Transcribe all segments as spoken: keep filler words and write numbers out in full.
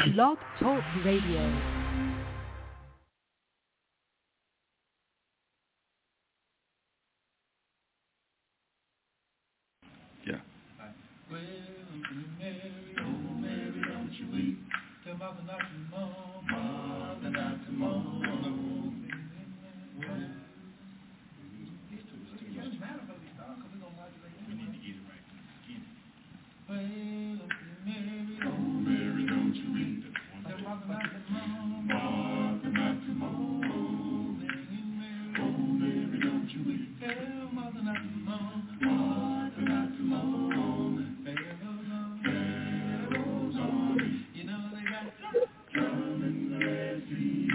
Blog Talk Radio. Yeah. Well, Mary, oh Mary, don't you weep. Tell mother not to mourn, mother not to mourn. Well, it doesn't matter what we start, because we're going to modulate it. We need to get it right. Get it. Well, Mary, oh Mary, don't you weep. Tell mother not to mourn, mother not to mourn. Oh Mary, don't you weep. Tell mother not to mourn, mother not to mourn. Pharaoh's army, you know they got drum in the Red Sea.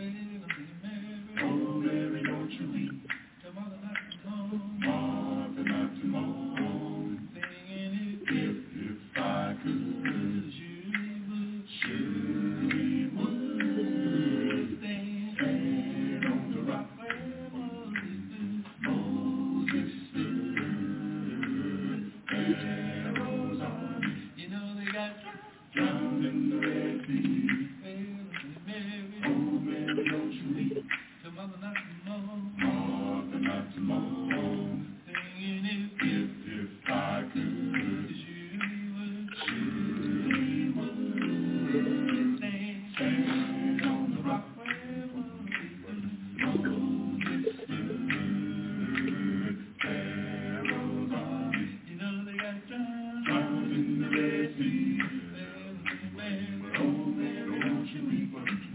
Oh Mary, don't you weep. Tell mother not to mourn, mother not to mourn. Singing it, if if I could, surely would, surely would stand, stand on the rock where Moses stood. Moses stood. Pharaoh's army, you know they got drowned in the Red Sea. Mary, oh Mary, don't you weep. Tell mother not to mourn, mother not to mourn. Singing it, if if I could, surely would, surely would stand, stand on the rock where Moses stood. Moses stood. Pharaoh's army, you know they got drowned, drowned in the Red Sea. Mary, oh Mary, don't you weep.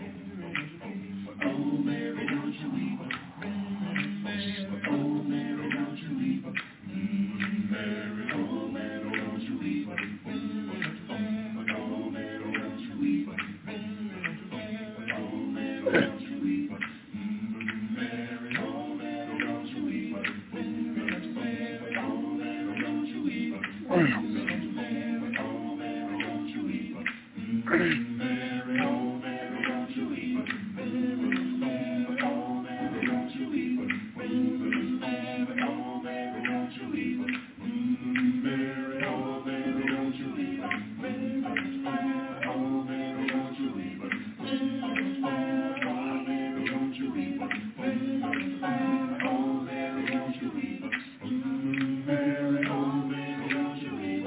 Oh Mary, don't you weep. Mary, oh Mary, don't you weep. Mary, oh Mary, don't you weep. Oh Mary, don't you weep. Oh Mary, don't you weep. Mary, oh Mary, don't you weep. Mary, oh Mary, don't you weep. Mary, oh Mary, don't you weep. Mary, oh Mary, don't you weep. Mary, oh Mary, don't you weep. Mary, oh Mary, don't you weep. Mary, oh Mary, don't you weep. Mary, oh Mary, don't you weep. Oh Mary, don't you weep. Oh Mary, don't you weep. Mary, oh Mary, don't you weep.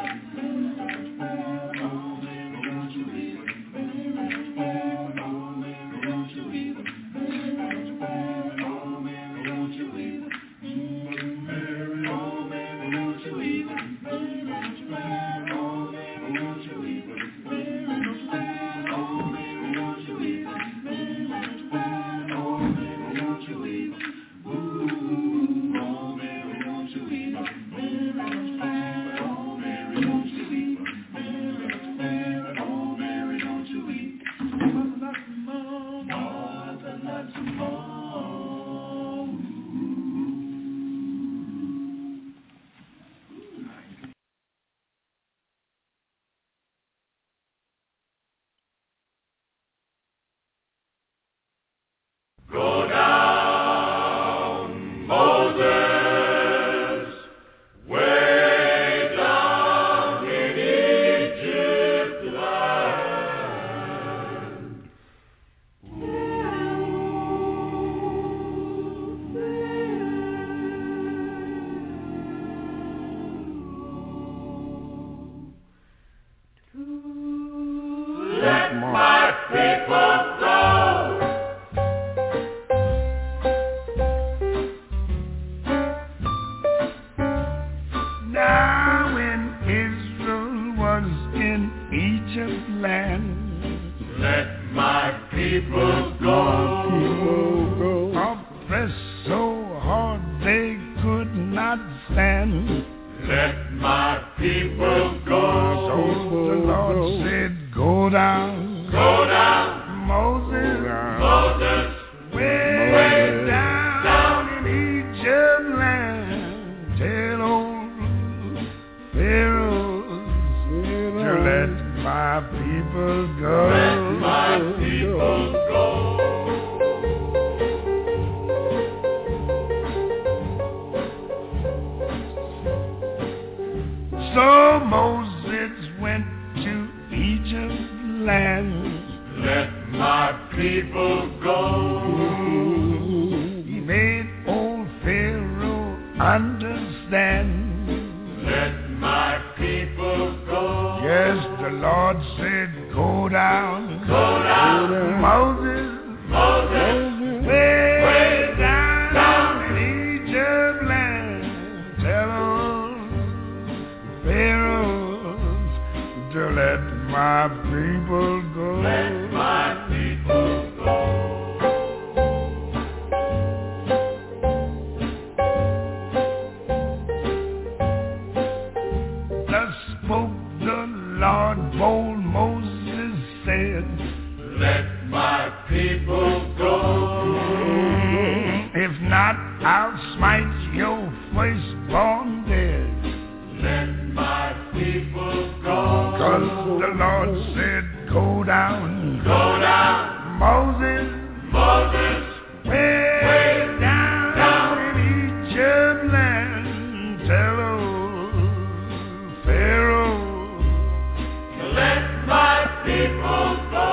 Oh Mary, don't you weep. Oh Mary, don't you weep. Oh Mary, don't you weep. Mary, oh Mary, don't you weep. Oh Mary, don't you weep. Oh Mary, don't you weep. Oh Mary, don't you weep. Ooh, oh Mary, don't you weep. Oh Mary, don't you weep. Oh Mary, don't you weep. Mother not to mourn, mother not to mourn. Go down, Moses, way down in Egypt land. Let my people go. Now when Israel was in Egypt land, Let my people go. oppressed so hard they could not stand. Let my people So go. the Lord said, go down, Go down, Moses, Moses, way, way down, down in Egypt land. Tell old Pharaoh to let my people go. let my people go. So Moses went to Egypt land. Let my people go. He made old Pharaoh understand. Let my people go. Yes, the Lord said, go down. Go down. Moses, Moses, way, way down, down in Egypt land. Tell Pharaoh to let my people go. Let my people go. Thus spoke the Lord, bold Moses said, let my people go. If not, I'll smite your firstborn dead. Let my people go. 'Cause the Lord said, go down. Go down. Moses, Moses, way, way down, down in Egypt land. Tell Pharaoh, let my people go.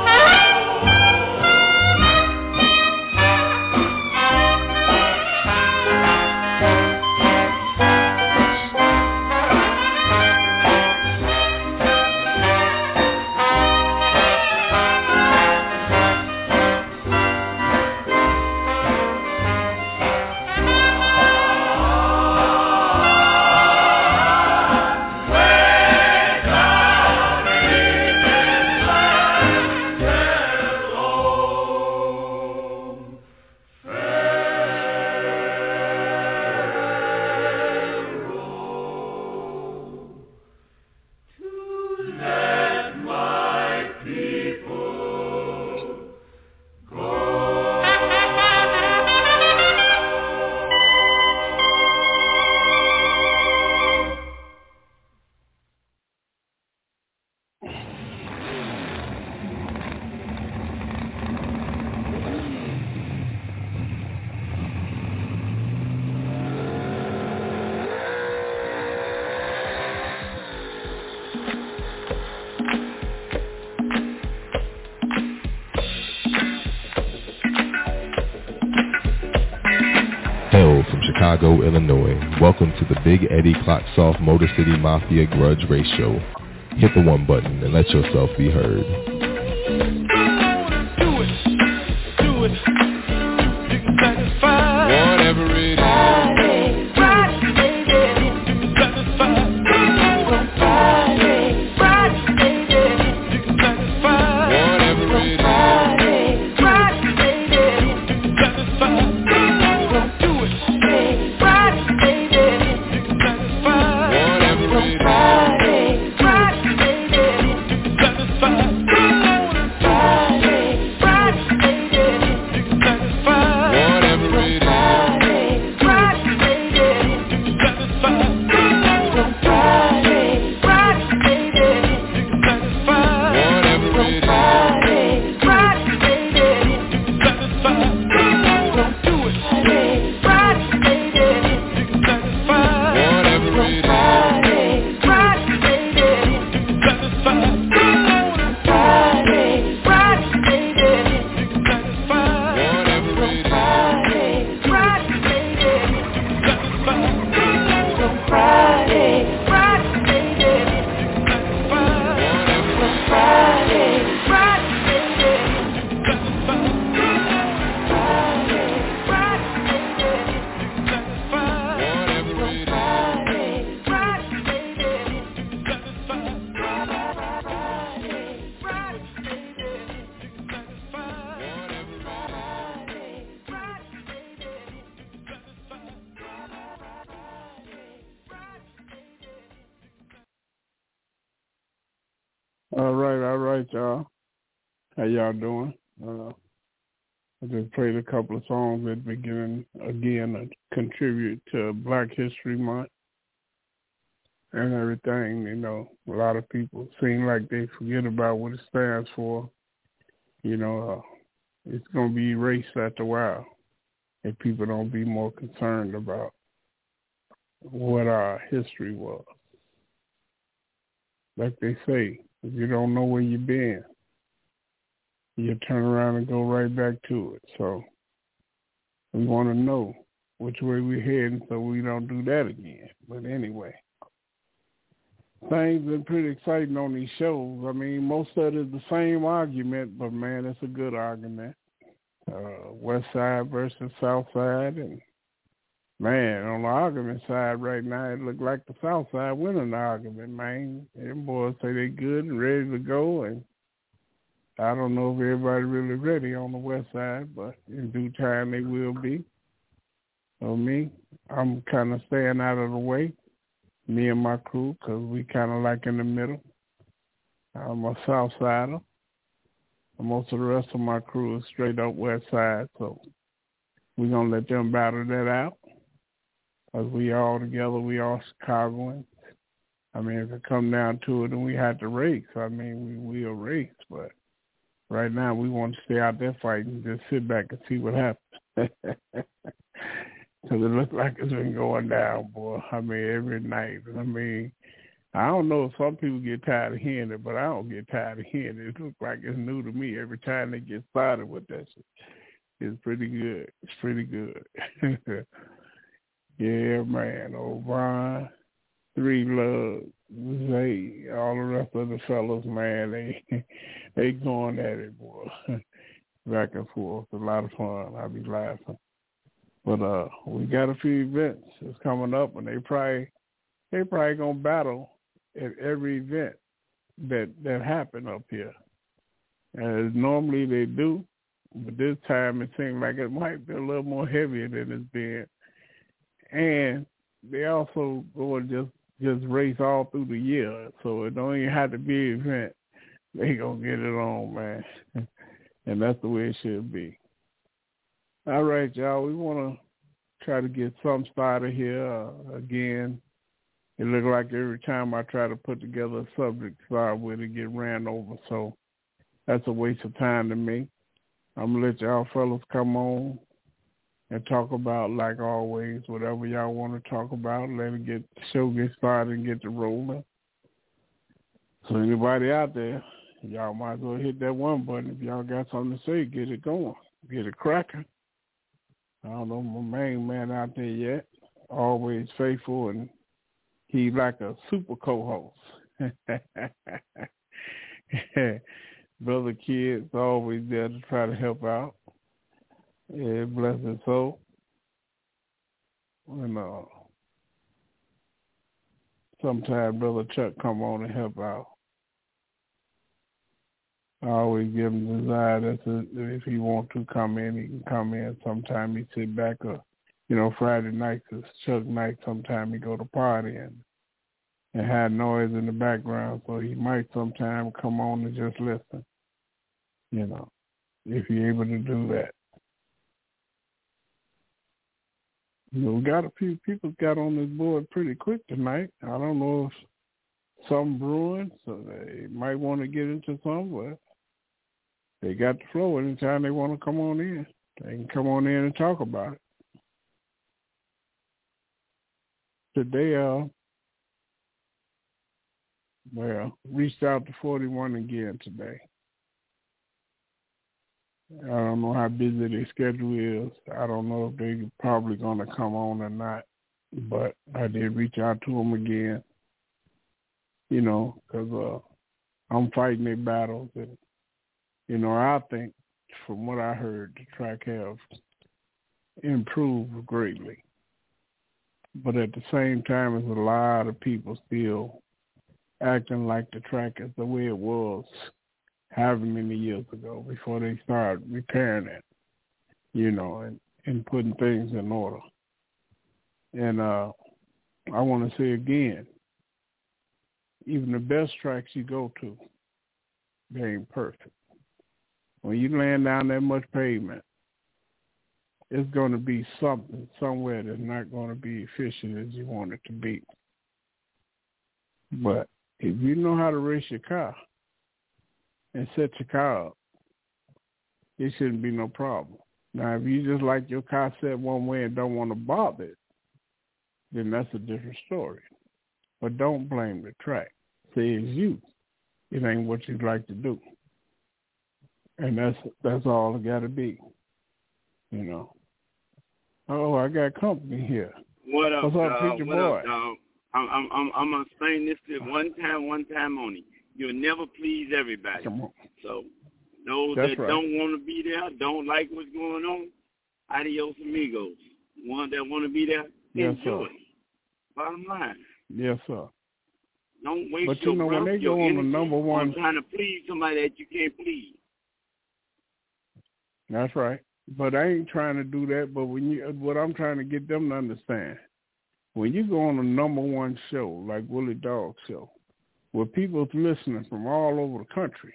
Chicago, Illinois. Welcome to the Big Eddie Clocksoft Motor City Mafia Grudge Race Show. Hit the one button and let yourself be heard. Do it, do it, you can satisfy whatever it is. Friday, Friday, baby, you can satisfy. Friday, Friday, baby, you can satisfy whatever it is. Friday, Friday, baby, you can satisfy. Do it, Friday, baby, you can satisfy whatever it is. Friday, Friday, baby, you can satisfy. Friday, Friday, baby, you can satisfy whatever it is. Friday, Friday, baby, you can satisfy. Friday, Friday, baby, you can satisfy whatever it is. Friday, Friday, baby, you can satisfy. Do it. Friday, baby, you can satisfy whatever it is. Friday, Friday, baby, you can satisfy. Friday, Friday, baby, you can satisfy whatever it is. Friday, Friday, baby, you can satisfy. Friday, Friday, baby, you can satisfy whatever it is. Friday, Friday, baby, you can satisfy. Friday, Friday, baby, you can satisfy whatever it is. Friday, Friday, baby, you can satisfy. Friday, Friday, baby, you can satisfy whatever it is. Friday, Friday, baby, you can satisfy. All right, all right, y'all. How y'all doing? Uh, I just played a couple of songs at the beginning, again, to contribute to Black History Month and everything. You know, a lot of people seem like they forget about what it stands for. You know, uh, it's going to be erased after a while if people don't be more concerned about what our history was. Like they say, if you don't know where you've been, you turn around and go right back to it. So we want to know which way we're heading so we don't do that again. But anyway, things been pretty exciting on these shows. I mean, most of it is the same argument, but, man, it's a good argument. Uh, West Side versus South Side. And, man, on the argument side right now, it look like the South Side winning the argument, man. Them boys say they good and ready to go, and I don't know if everybody really ready on the West Side, but in due time they will be. So me, I'm kind of staying out of the way, me and my crew, because we kind of like in the middle. I'm a South Sider. Most of the rest of my crew is straight up West Side, so we're going to let them battle that out. Because we all together, we all Chicagoans. I mean, if it come down to it, then we have to race. I mean, we will race, but right now we want to stay out there fighting, just sit back and see what happens. Because it looks like it's been going down, boy. I mean, every night. I mean, I don't know if some people get tired of hearing it, but I don't get tired of hearing it. It looks like it's new to me every time they get started with that shit. It's pretty good. It's pretty good. Yeah, man. O'Brien, Three Love, Zay, all the rest of the fellas, man, they they going at it, boy. Back and forth. A lot of fun. I'll be laughing. But uh, we got a few events that's coming up, and they probably they probably gonna battle at every event that that happen up here. As normally they do, but this time it seems like it might be a little more heavier than it's been. And they also go and just just race all through the year, so it don't even have to be an event. They gonna get it on, man, and that's the way it should be. All right, y'all. We want to try to get some started here. Uh, again, it looks like every time I try to put together a subject to start with, it get ran over. So that's a waste of time to me. I'm going to let y'all fellas come on and talk about, like always, whatever y'all want to talk about. Let it get the show get started and get to rolling. So anybody out there, y'all might as well hit that one button. If y'all got something to say, get it going. Get it cracking. I don't know my main man out there yet. Always faithful, and he's like a super co-host. Brother Kid's always there to try to help out. Yeah, bless his soul. And uh, sometimes Brother Chuck come on and help out. I always give him the desire that if he wants to come in, he can come in. Sometimes he sit back, or, you know, Friday nights is Chuck night. Sometimes he go to party and, and have noise in the background, so he might sometime come on and just listen, you know, if you're able to do that. You know, we got a few people got on this board pretty quick tonight. I don't know if some brewing, so they might want to get into some, but they got the flow anytime they want to come on in. They can come on in and talk about it. Today, uh, well, reached out to forty-one again today. I don't know how busy their schedule is. I don't know if they're probably going to come on or not, but I did reach out to them again, you know, because uh, I'm fighting their battles. And, you know, I think, from what I heard, the track have improved greatly. But at the same time, there's a lot of people still acting like the track is the way it was however many years ago before they started repairing it, you know, and, and putting things in order. And uh, I want to say again, even the best tracks you go to, they ain't perfect. When you land down that much pavement, it's going to be something somewhere that's not going to be efficient as you want it to be. But if you know how to race your car and set your car up, it shouldn't be no problem. Now, if you just like your car set one way and don't want to bother it, then that's a different story. But don't blame the track. Say it's you. It ain't what you'd like to do. And that's that's all it got to be, you know. Oh, I got company here. What up, What's up, dog? preacher What boy? up, dog? I'm, I'm, I'm, I'm gonna explain this to one time, one time only. You'll never please everybody. Come on. So those That's that right. don't want to be there, don't like what's going on, adios amigos. One that want to be there, Yes, enjoy. sir. Bottom line. Yes, sir. Don't waste But your you know, breath, when they your go on the energy number one, on trying to please somebody that you can't please. that's right. But I ain't trying to do that. But when you, what I'm trying to get them to understand, when you go on a number one show like Willie Dog Show, where people's listening from all over the country,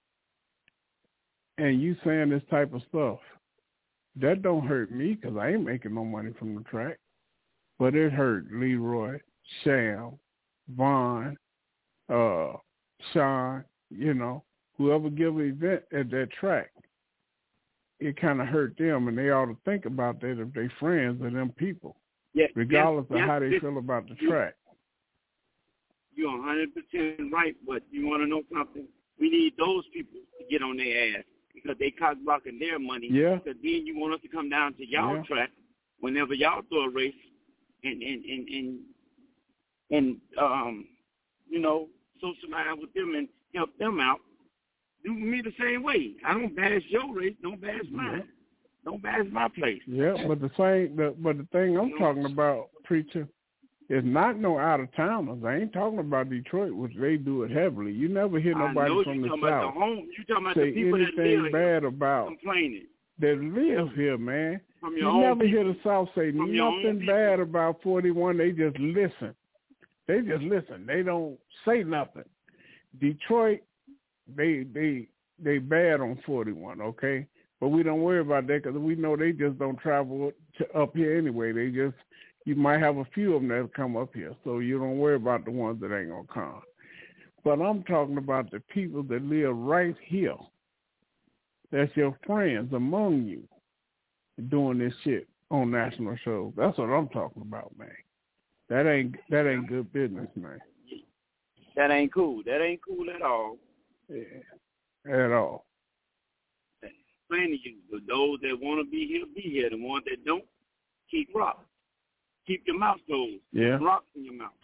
and you saying this type of stuff, that don't hurt me because I ain't making no money from the track. But it hurt Leroy, Sham, Vaughn, uh, Sean, you know, whoever give an event at that track. It kind of hurt them, and they ought to think about that if they friends of them people, yeah, regardless yes, of yes, how they yes, feel about the you, track. You're one hundred percent right, but you want to know something? We need those people to get on their ass because they cock blocking their money. Yeah. Because then you want us to come down to y'all Yeah. track whenever y'all throw a race and, and, and, and, and um, you know, socialize with them and help them out. Do me the same way. I don't bash your race. Don't bash mine. Yeah. Don't bash my place. Yeah, but the same, the, but the thing I'm talking about, preacher, is not no out of towners. I ain't talking about Detroit, which they do it heavily. You never hear nobody I know from you the talking south about the home. You talking about say the people that anything live bad here about complaining that live here, man. from You your own never hear people. the South say From your own nothing people. bad about forty-one. They just listen. They just listen. They don't say nothing. Detroit, they they they bad on forty-one, okay? But we don't worry about that because we know they just don't travel to up here anyway. They just, you might have a few of them that come up here, so you don't worry about the ones that ain't going to come. But I'm talking about the people that live right here. That's your friends among you doing this shit on national shows. That's what I'm talking about, man. That ain't that ain't good business, man. That ain't cool. That ain't cool at all. Yeah, at all. Explain to you, but those that want to be here, be here. The ones that don't, keep rocks. Keep your mouth closed. Yeah. Rocks in your mouth.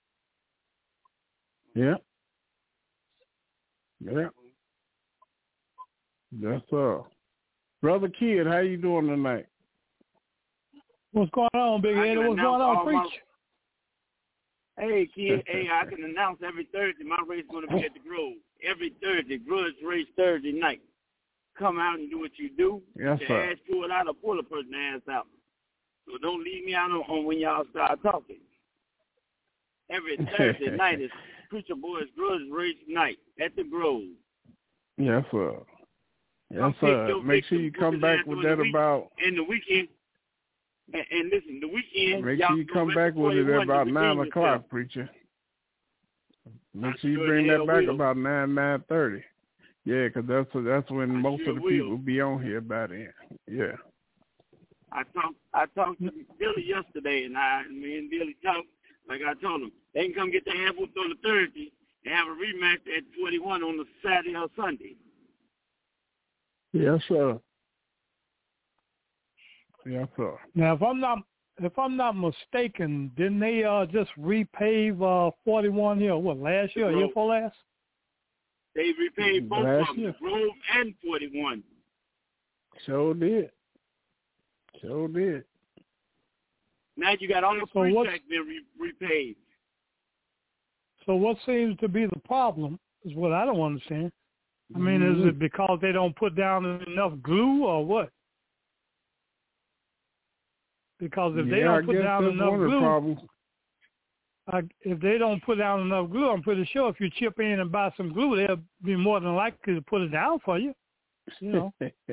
Yeah. Yeah. That's all. Brother Kid, how you doing tonight? What's going on, Big I Eddie? can What's going announce on, all preach? my- Hey, kid. Hey, I can announce every Thursday my race is going to be at the Grove. Every Thursday, Grudge Race Thursday night. Come out and do what you do. Yes, Get sir. your ass pulled out or pull a person ass out. So don't leave me out on, on when y'all start talking. Every Thursday night is Preacher Boy's Grudge Race night at the Grove. Yes, sir. Yes, Come pick sir. your Make sure victim, you put come his back ass with on the that week- about. And the weekend, and, and listen, the weekend, Make y'all sure you go come back with it forty-one at about to nine redeem o'clock, yourself. preacher. I Make sure you sure bring the that hell back will. about nine nine thirty. Yeah, 'cause that's that's when I most sure of the will. people be on here by then. Yeah. I talked I talked to Billy yesterday, and I me and Billy talked like I told him. They can come get their ass whooped on the Thursday and have a rematch at forty-one on the Saturday or Sunday. Yes, sir. Yes, sir. Now, if I'm not if I'm not mistaken, didn't they uh, just repave uh, forty-one here? What, last year, or year Grove. before last? They repaid both Last of them, year. Grove and forty-one. Sure did. Sure did. Now you got all the So free what's- tracks being re- repaid. So what seems to be the problem is what I don't understand. I mean, is Mhm. it because they don't put down enough glue or what? Because if they Yeah, I don't put guess down that's enough one of the glue, problems. I, if they don't put down enough glue, I'm pretty sure if you chip in and buy some glue, they'll be more than likely to put it down for you. You know.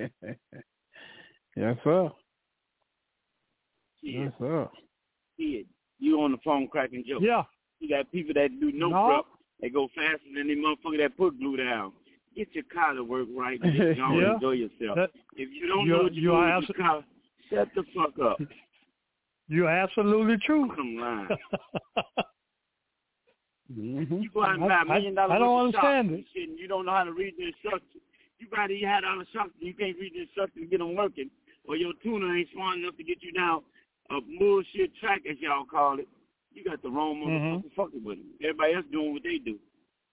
Yes, sir. Kid, Yes, sir. kid, you on the phone cracking jokes. Yeah. You got people that do no, No. prep. They go faster than the motherfucker that put glue down. Get your car to work right and just go Yeah. enjoy yourself. That, If you don't you're- know what you're you doing are with your car, shut the fuck up. you're absolutely true. Come line. Mm-hmm. You go out and buy a million I, dollar I don't worth of understand stock it. and shit, and you don't know how to read the instructions. you buy the had all the instructions, you can't read the instructions to get them working, or your tuner ain't smart enough to get you down a bullshit track, as y'all call it. You got the wrong motherfucker mm-hmm. fucking with them. Everybody else doing what they do.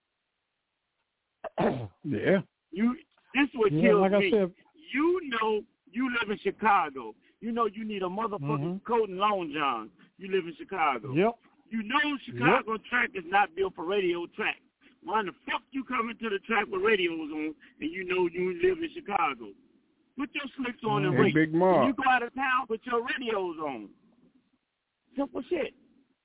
Yeah. You. This is what yeah, kills like me. I said, you know you live in Chicago. You know you need a motherfucking mm-hmm. coat and long john. You live in Chicago. Yep. You know Chicago yep. track is not built for radio track. Why the fuck you coming to the track with radios on and you know you live in Chicago? Put your slicks on and hey, race. Big When you go out of town, put your radios on. Simple shit.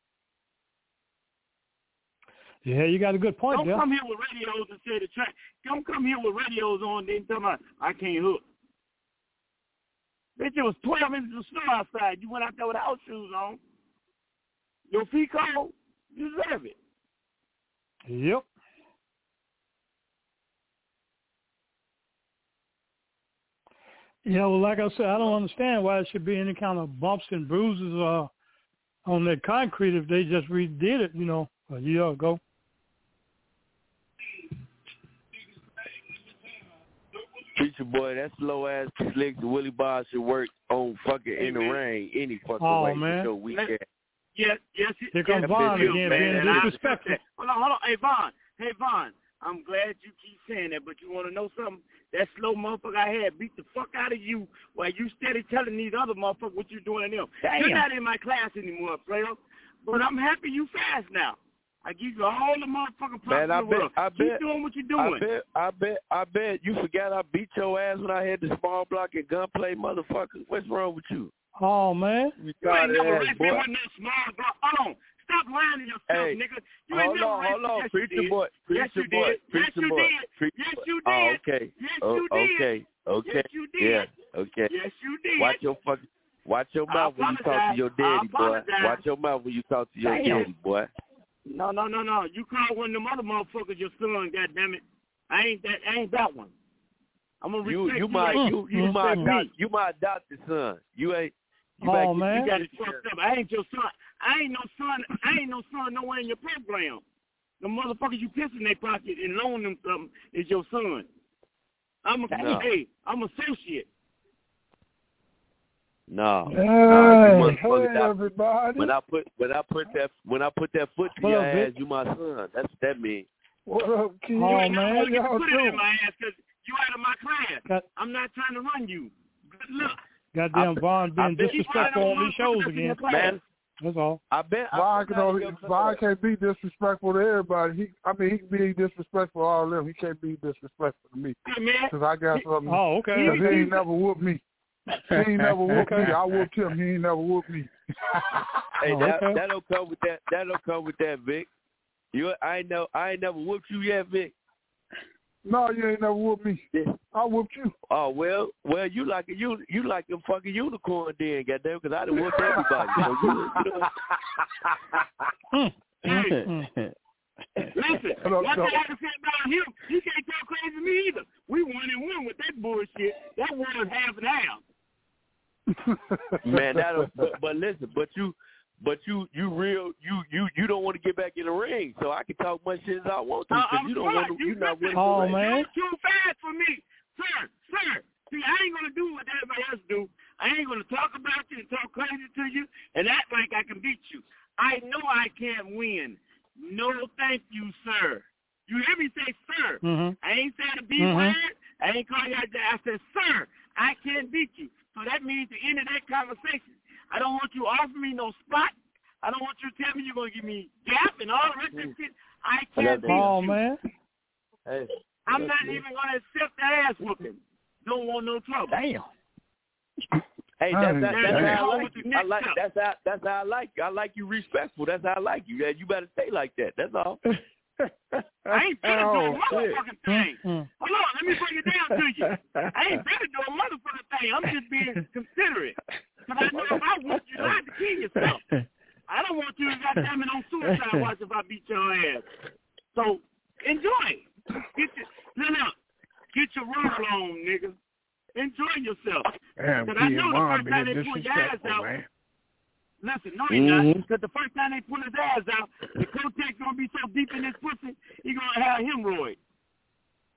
Yeah, you got a good point Don't there. come here with radios and say the track. Don't come here with radios on then tell me I can't hook. Bitch, it was twelve inches of snow outside. You went out there with house shoes on. Your feet cold, you deserve it. Yep. Yeah, well, like I said, I don't understand why it should be any kind of bumps and bruises uh, on that concrete if they just redid it, you know, a year ago. Preacher boy, that slow ass slick Willie Bob should work on fucking in the rain any fucking oh, way. Man. So we can. Yes, yes. Here comes yes, Vaughn yes, again, man, being disrespectful. Hold on, hold on. Hey, Vaughn. Hey, Vaughn. I'm glad you keep saying that, but you want to know something? That slow motherfucker I had beat the fuck out of you while you steady telling these other motherfuckers what you doing to them. Damn. You're not in my class anymore, player. But I'm happy you fast now. I give you all the motherfucking props Man, I in the bet, world. I Keep bet, doing what you're doing. I bet, I bet, I bet you forgot I beat your ass when I had the small block and gunplay, motherfucker. What's wrong with you? Oh, man. You ain't never raced me with no small block. Hold on. Stop lying to yourself, hey, nigga. You hold ain't never on, raced hold on, yes, preacher boy, preacher yes, you boy, did. preacher yes, you boy, did. preacher yes, boy. you did. Oh, okay. Yes, oh, you did. Okay, okay. Yes, you did. Yeah, okay. Yes, you did. Watch your fucking, watch your mouth when you talk to your daddy, boy. Watch your mouth when you talk to your Damn. daddy, boy. No, no, no, no. You call one of them other motherfuckers your son, goddammit. I ain't that. I ain't that one. I'm gonna you, respect you. You, my, like you, you, you my, me. adopt, you my adopted son. You ain't. You oh back, man, you got it fucked up. I ain't your son. I ain't no son. I ain't no son nowhere in your program. The motherfuckers you piss in their pocket and loan them something is your son. I'm a no. hey. I'm associate. No. Hey, no hey everybody. When I put when I put that when I put that foot to what your up, ass, bitch? you my son. That's what that means. What up, kid? Oh, you man. How y'all put doing? it in my ass because you out of my class. Got, I'm not trying to run you. Good luck. goddamn Vaughn being bet- disrespectful on these shows again. Man, That's all. I bet Vaughn I can only, Vaughn can't be disrespectful to everybody. He, I mean, he can be disrespectful to all of them. He can't be disrespectful to me Hey, man. because I got something. Oh, okay. Because he ain't never whooped me. He ain't never whooped Okay. me. I whooped him. He ain't never whooped me. Hey, Oh, that okay. that don't come with that. That don't come with that, Vic. You, I ain't know. I ain't never whooped you yet, Vic. No, you ain't never whooped me. I whooped you. Oh well, well you like a you you like a fucking unicorn then, goddamn, because I done whooped everybody. So you, you know. Hey, listen, Hello, one no. thing I can say about him, he can't talk crazy to me either. We one and one with that bullshit. That was half and half. Man, that but, but listen, but you but you you real you you you don't want to get back in the ring, so I can talk much shit as I want to Uh, because I'm you don't smart. want to. You You're not winning Oh, the ring. man. You're too fast for me. Sir, sir. See, I ain't going to do what everybody else do. I ain't going to talk about you and talk crazy to you and act like I can beat you. I know I can't win. No, thank you, sir. You hear me say, sir. Mm-hmm. I ain't saying a B Mm-hmm. word. I ain't calling you out there. I said, sir, I can't beat you. So that means the end of that conversation. I don't want you offering me no spot. I don't want you to tell me you're going to give me gap and all the rest of that shit. I can't beat Oh, you. man. Hey, I'm not even going to accept that ass whooping. Don't want no trouble. Damn. hey, that's, that, that's Hey, how I hey, like you. hey, I like hey. that's how that's how I like you. I like you respectful. That's how I like you. Yeah, you better stay like that. That's all. I ain't finna do a Oh, motherfucking thing. Mm-hmm. Hold on, let me break it down to you. I ain't finna do a motherfucking thing. I'm just being considerate. Because I know if I whoop you, you have to kill yourself. I don't want you to goddamn it on suicide watch if I beat your ass. So enjoy. Get your no no. Get your roll on, nigga. Enjoy yourself. Damn, Because I kid, know the Vaughn first time being they pull your ass disrespectful, out. man. Listen, no, he's Mm-hmm. not. Because the first time they pull his ass out, the Kotex gonna be so deep in his pussy, he gonna have hemorrhoids.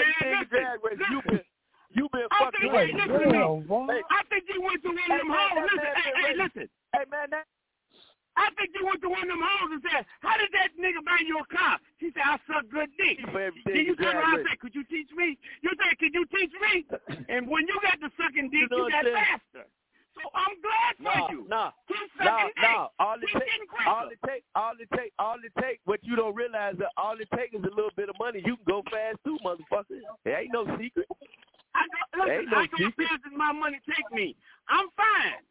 everything listen, drag race. listen. You been, you been I fucking think, with. hey, listen to me. Damn, boy. I think you went to one of Hey, them man, hoes. that Listen, man hey, been hey, ready. listen. Hey man, that I think you went to one of them hoes and said, how did that nigga buy you a car? She said, I suck good dick. Then you turn around and say, could you teach me? You say, could you teach me? And when you got the sucking dick, you, know you got faster. So I'm glad for no, you. No, no, no. All it take, all it take, all it take, all it take. What you don't realize that all it take is a little bit of money. You can go fast too, motherfucker. There ain't no secret. I go, listen, no I go as fast as my money take me. I'm fine.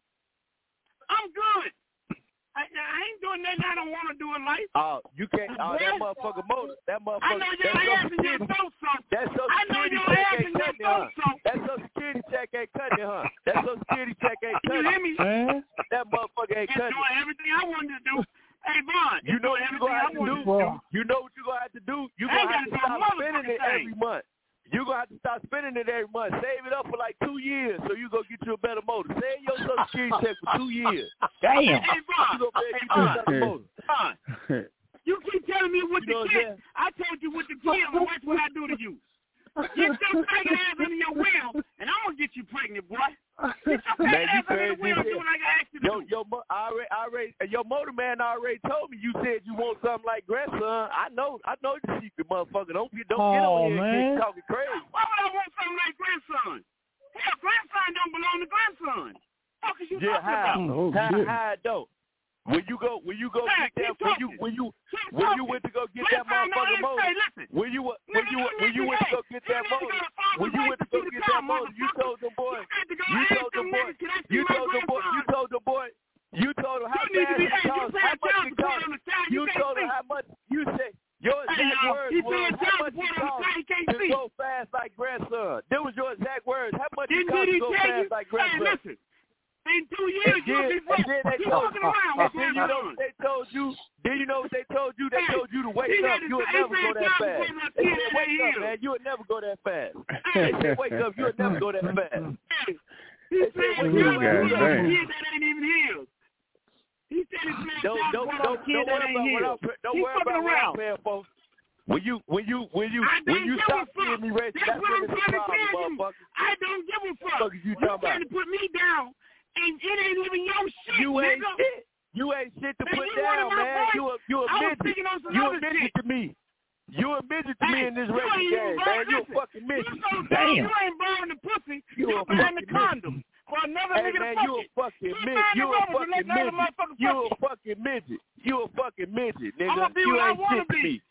I'm good. I, I ain't doing nothing I don't want to do in life. Oh, uh, you can't. Oh, uh, that motherfucker motor. That motherfucker. I know your ass and your throat so. That social security check ain't cutting it, huh? That social security check ain't cutting it, huh? That social security check ain't cutting it. You hear me? Man. That motherfucker ain't cutting it. doing everything I wanted to do. Hey, Vaughn. You know what you gonna have to do? do? You know what you gonna have to do? You gonna have to stop spending it every month. You're going to have to start spending it every month. Save it up for like two years so you going to get you a better motor. Save your social security check for two years. Damn. Hey, Vaughn. You going to get you a better motor. Vaughn. You keep telling me what you to get. I told you what to get, but watch what I do to you. Get your faggot ass under your wheel, and I'm going to get you pregnant, boy. Get your faggot ass under your wheel and do what I got asked you to yo, do. Yo, I already, I already, your motor man already told me you said you want something like grandson. I know, I know the secret, motherfucker. Don't get, don't oh, get on here man. and keep talking crazy. Why would I want something like grandson? Hell, grandson don't belong to grandson. What is you yeah, talking how, about? Oh, how, shit. how, don't. When you go, when you go hey, get that, when you, when you, when you went to go get that motherfucking motor, when you, when you, when you went to go get that motor, when you went to go get that motor, you told them boys, you told them boys, you told them boys, you told them boys, you told them how fast it costs, how much it costs. You told them how much. You said your exact words was how much it costs to go fast like grandson. That was your exact words. How much it costs to go fast like grandson. In two years, and then, you'll be and then they told, and then you know what they told you? Then you know what they told you? They told you to wake up. You would never go that fast. They said, wake up, man. You would never go that fast. They said, wake up. You would never go that fast. He said, wake up. That ain't even healed. He said his man don't, don't, don't, don't worry about what I'm, don't worry about what I'm paying for. When you, when you, when you, when you stop seeing me racing, that's when it's a problem, motherfucker. I don't give a fuck. You trying to put me down. And it ain't even your shit, You nigga. ain't shit. You ain't shit to man, put you down, man. Voice. You a you a midget. You a midget to me. You a midget to hey, me in this racing game, man. You a fucking midget. You so Damn. You ain't borrowing the pussy. You You're a buying the fucking condom. For another hey, nigga man, to fuck you a it. fucking midget. You a fucking midget. You a fucking midget. You a fucking midget, nigga. You ain't shit to me.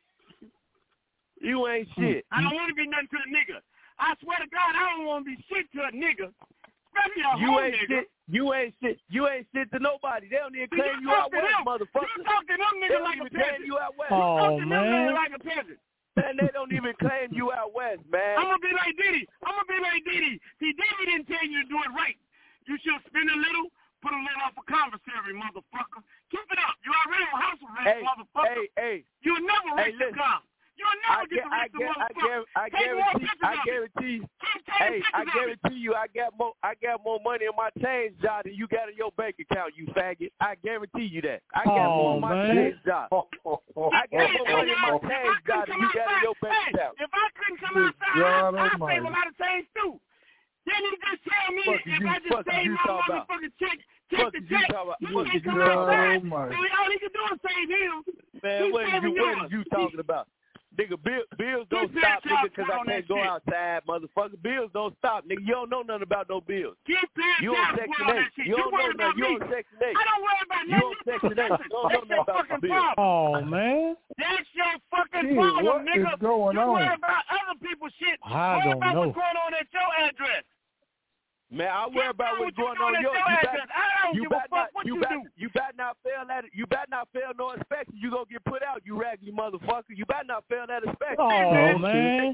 You ain't shit. I don't want to be nothing to a nigga. I swear to God, I don't want to be shit to a nigga. Especially a you whole ain't nigga. shit. You ain't shit. You ain't shit to nobody. They don't even claim you, you out west, motherfucker. You talk to them niggas like a peasant. Claim you out west. Oh, you talk to man. them niggas like a peasant. Man, they don't even claim you out west, man. I'm gonna be like Diddy. I'm gonna be like Diddy. See, Diddy didn't tell you to do it right. You should spend a little, put a little off a commissary, motherfucker. Keep it up. You already on house arrest, hey, motherfucker. Hey, hey. You'll never hey, reach the car. You'll never I get to reach the motherfucker. I, I, guarantee, I guarantee, hey, I guarantee you, I got more, I got more money in my change jar than you got in your bank account, you faggot. I guarantee you that. I got oh, more in my man. change jar. I got more money in my change jar than you got in your bank account. If I couldn't come outside, I'd save a lot of change too. Then you just tell me fuck if you, I just save my motherfucking check, check the check, you can't come outside. So all he can do is save him. Man, what are you, what are you talking about? Nigga, bill, bills don't stop, nigga, because I can't go shit. outside, motherfucker. Bills don't stop, nigga. You don't know nothing about no bills. You on Section eight. You don't know nothing. You on Section eight. I don't worry about nothing. You on Section eight. You don't know nothing about the bills. Oh, man. That's your fucking Gee, problem, what nigga. is going you on? worry about other people's shit. I worry don't about know. what's going on at your address. Man, I worry about what's going on yours. You better, you better not, you better, you better not fail at it. You better not fail no inspection. You gonna get put out, you raggedy motherfucker. You better not fail that inspection. Oh, man.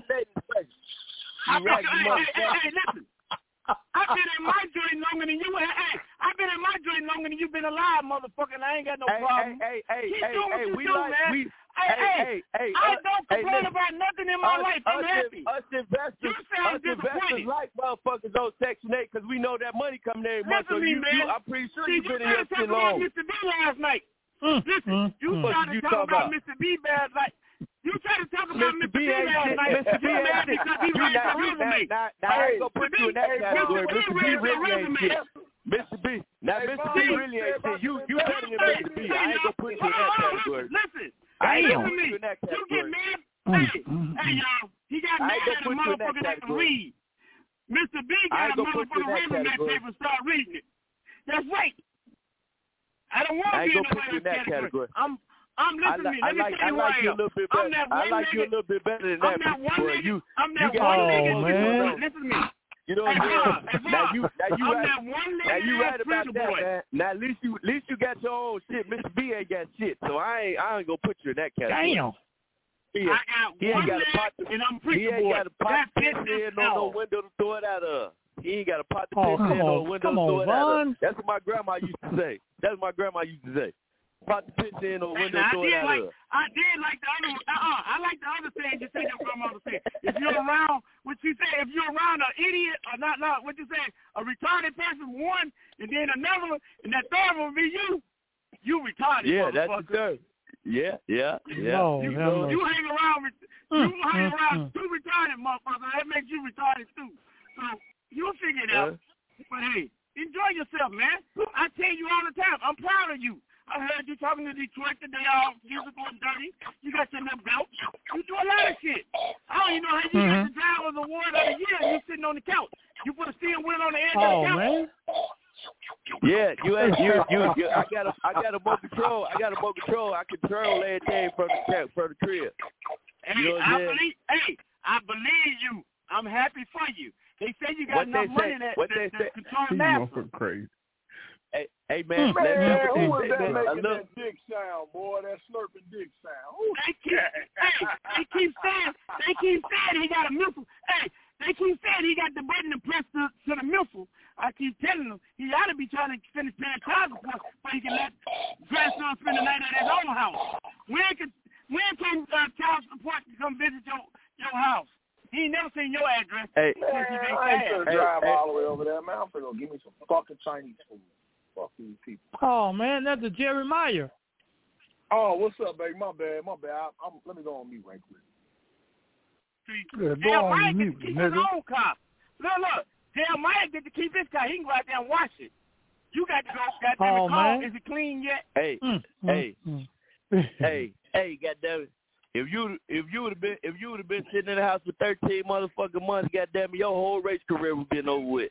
You raggedy motherfucker. Hey, hey, listen. I've been in my joint longer than you. Hey, I've been in my joint longer than you've been alive, motherfucker. And I ain't got no hey, problem. Hey, hey, Keep hey, doing hey, what we you do, like, man. we, Hey, hey, hey, I us, don't complain hey, about nothing in my us, life. I'm us, happy. Us investors, you sound us investors like motherfuckers on Section eight because we know that money coming every month. So me, you, man. you, I'm pretty sure See, you've been you in here too long. Mister B last night. Mm, Listen, mm, you mm. started you talking about? about Mister B bad like. You tried to talk about Mister Mister B last night. Mister B ain't shit. Because he raised a resume. Now, now I ain't gonna put you in that category. Mister B really ain't shit. Mister B. Now, hey, Mister B really ain't shit. You, you better than Mister B. I ain't gonna put you in that category. Listen, I ain't listen gonna to put me. you in that You category. get mad. Hey, hey, y'all. He got mad at a motherfucker that can read. Mister B got a motherfucker reading that paper and start reading it. That's right. I don't want to be in nobody that category. category. I'm, I'm listening I, to me. Let I me like, tell you I like why you a little bit better. I like you a little bit better than that. I'm that one nigga. You, I'm that you one oh, nigga. Man. Listen to me. You know what I'm saying? Now you, now you I'm right. that one Now you right about that, boy. man. Now at least you, at least you got your own shit. Mister B ain't got shit, so I ain't, I ain't gonna put you in that category. Damn. He ain't, I got he ain't one got a pot to, and I'm he ain't boy. got a pot to piss That's in on no window to throw it out of. He ain't got a pot to Oh, piss in on, on a window to on, throw it out Vaughn. of. That's what my grandma used to say. That's what my grandma used to say. Pot to piss in on a window to throw it out like, of. I did like the other one. Uh-uh. I like the other saying you say your grandmother said. If you're around, what you say, if you're around an idiot, or not, not what you say, a retarded person, one, and then another one, and that third one will be you, you retarded, yeah, that's the motherfucker. third. Yeah, yeah, yeah. No, you, no, you no. hang around with, Mm, you hang mm, around mm. two retarded motherfuckers. That makes you retarded too. So you'll figure it out. Uh, But hey, enjoy yourself, man. I tell you all the time, I'm proud of you. I heard you talking to Detroit today, all musical and dirty. You got your little belt. You do a lot of shit. I don't even know how you mm-hmm. got the driver's award of the year and you sitting on the couch. You put a steering wheel on the edge oh, of the couch. Man. Yeah, you ain't you you, you I got a I got a more control. I got a more control. I control everything from the camp, from the crib. Hey, you know I believe hey, I believe you. I'm happy for you. They say you got what enough money say, that what that, they that say, control He's NASA. going crazy. Hey, hey man, Man, let's who was say, that man, making look, that dick sound, boy? That slurping dick sound. Ooh. They keep, hey, they keep saying, they keep saying he got a missile. Hey, they keep saying he got the button to press to, to the missile. I keep telling him he ought to be trying to finish paying child support so he can let grandson spend the night at his own house. When can when can uh, child support come visit your your house? He ain't never seen your address. Hey, man, I ain't gonna hey, drive hey. all the way over there, man. I'm finna go give me some fucking Chinese food. Fuck these people. Oh, man, that's a Jeremiah. Oh, what's up, baby? My bad, my bad. I, I'm, let me go on mute right quick. Yeah, go Jeremiah on get mute, to keep nigga. his own car. Look, look. Jeremiah get to keep his car. He can go out there and wash it. You got to go. Got to Oh, call. man. Is it clean yet? Hey, Mm, hey, mm, hey, hey, goddamn it! If you if you would have been if you would have been sitting in the house for thirteen motherfucking months, goddamn it, your whole race career would have been over with.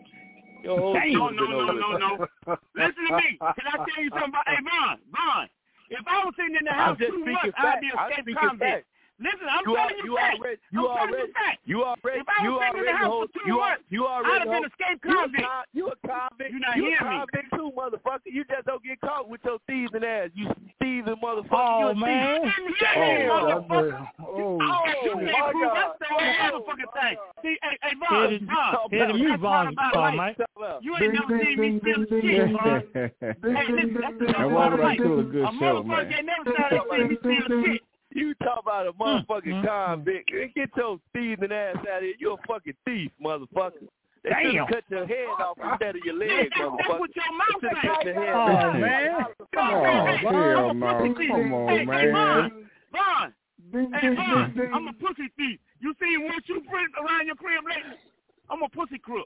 Your whole No, shit no, would have been no, over no, with. no. Listen to me. Can I tell you something about? Hey, Vaughn, Vaughn. If I was sitting in the house I'm just two speaking months, fact. I'd be a I'm escaped speaking convict. fact. Listen, I'm You are, telling you, you fact. already, I'm you telling already, you fact. you already, If I was you sitting in the already house hold, for two you are, months, you I'd already have been hold, escaped you a, convict. con, you a convict, You not you a hear me. convict too, motherfucker. You just don't get caught with your thieving ass. You thieving motherfucker. Oh, you a man. thief. Damn, motherfucker. Oh, Oh, you my can't prove God. that's the whole Oh, motherfucking my thing. God. See, hey, hey, Hit Vaughn, it, Vaun. hit it, mute That's part Vaughn, about Vaughn, life. Mike. You ain't never seen me steal a shit, Vaun. Hey, listen, that's the And part welcome of life. to a good A show, motherfucker man. ain't never seen me steal a shit. You talk about a motherfucking mm, convict. Get your thieving ass out of here. You a fucking thief, motherfucker. They should Damn. have cut your head off instead of your Man, leg, that's, that's motherfucker. what your mouth They should have cut your says. head Oh, off. man. Oh, hell no. Come on, Hey, man. Vaughn, Vaun, Ding, hey, ding, Vaun, ding, I'm a ding. pussy thief. You seen one footprint around your crib lately? I'm a pussy crook.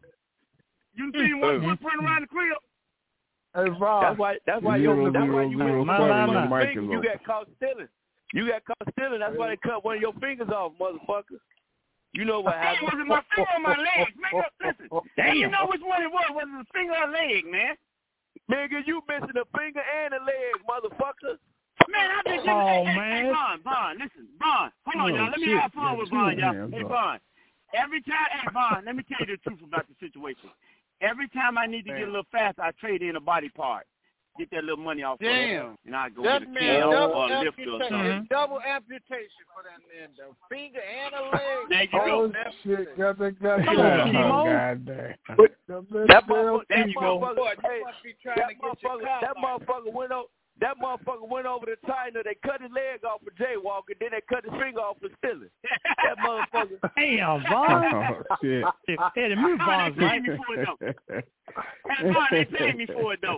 You seen one Mm. footprint around the crib? Hey, Vaughn. That's why. That's why Zero, you. That's why zero, you zero, went My, to my, one my. finger. You got caught stealing. You got caught stealing. That's why they cut one of your fingers off, motherfucker. You know what Hey, happened? was it my finger or my leg? Man, listen. Damn. You know which one it was. Was it the finger or leg, man? Nigga, you missing a finger and a leg, motherfucker. Man, I've been giving Oh, hey, hey, man. hey, Vaughn, Vaun, listen, Vaughn, hold on, Oh, y'all. Let me shit. have fun Got with two Vaun, y'all. hands Hey, up. Vaun, every time, hey, Vaun, let me tell you the truth about the situation. Every time I need to get a little faster, I trade in a body part. Get that little money off Damn. of it, and I go That get a man key double or a lift or amputation. something. Double amputation for that man. The finger and a leg. There you Oh, go. shit. Got that, got Come that. on, Oh, Chemo. goddamn. That motherfucker, that you go. motherfucker, Boy, you hey, must be trying that to get your motherfucker, car that back. motherfucker went over. That motherfucker went over to China. They cut his leg off for jaywalking. Then they cut his finger off for stealing. That motherfucker. Damn, Vaughn. Oh, shit. Hey, the mute Vaughn, Vaughn's they right. paid me for it, though. Hey, Vaughn, they paid me for it, though.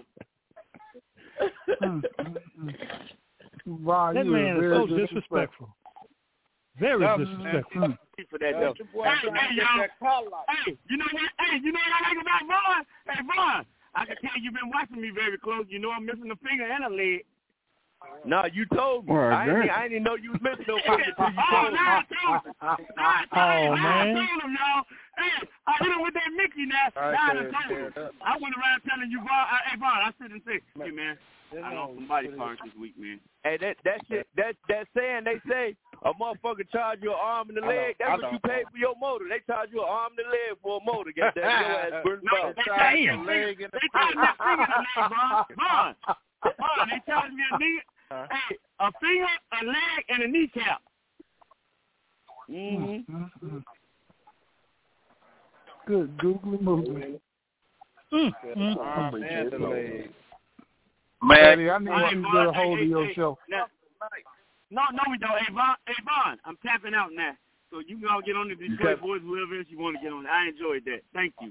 Vaughn, That you man was is very so disrespectful. Very That disrespectful. For that, though. That's your boy Hey, trying hey, to get y'all. that car light. Hey, you know what? Hey, you know what I like about Vaughn? Hey, Vaughn, I can tell you've been watching me very close. You know I'm missing a finger and a leg. No, you told me. Well, I, ain't, I didn't know you was missing no finger until you oh, told me. now I told him. Now I told Oh, him. Now man. I told him, y'all. Hey, I hit him with that Mickey now. All right, now I there, done told him. there, I went around telling you, Vaughn, I, hey, Vaughn, I sit and say, hey, man, I lost some body parts this week, man. Hey, that that shit, that that saying they say a motherfucker charge you an arm and a leg. That's what you pay for your motor. They charge you an arm and a leg for a motor. Get that your ass burned No, up. they charge me a leg and a They charge me a finger and a leg, Vaughn. Vaughn, Vaun, they charge me a knee, hey, a finger, a leg, and a kneecap. Mm-hmm. Good googly movie. Mm-hmm. Arm and the leg. Man, I need Hey, you to Vaughn, get a hold hey, of your hey, show. Now, no, no, we don't. Hey, Vaughn, hey, Vaughn, I'm tapping out now. So you can all get on the Detroit Boys, whoever else you want to get on. I enjoyed that. Thank you.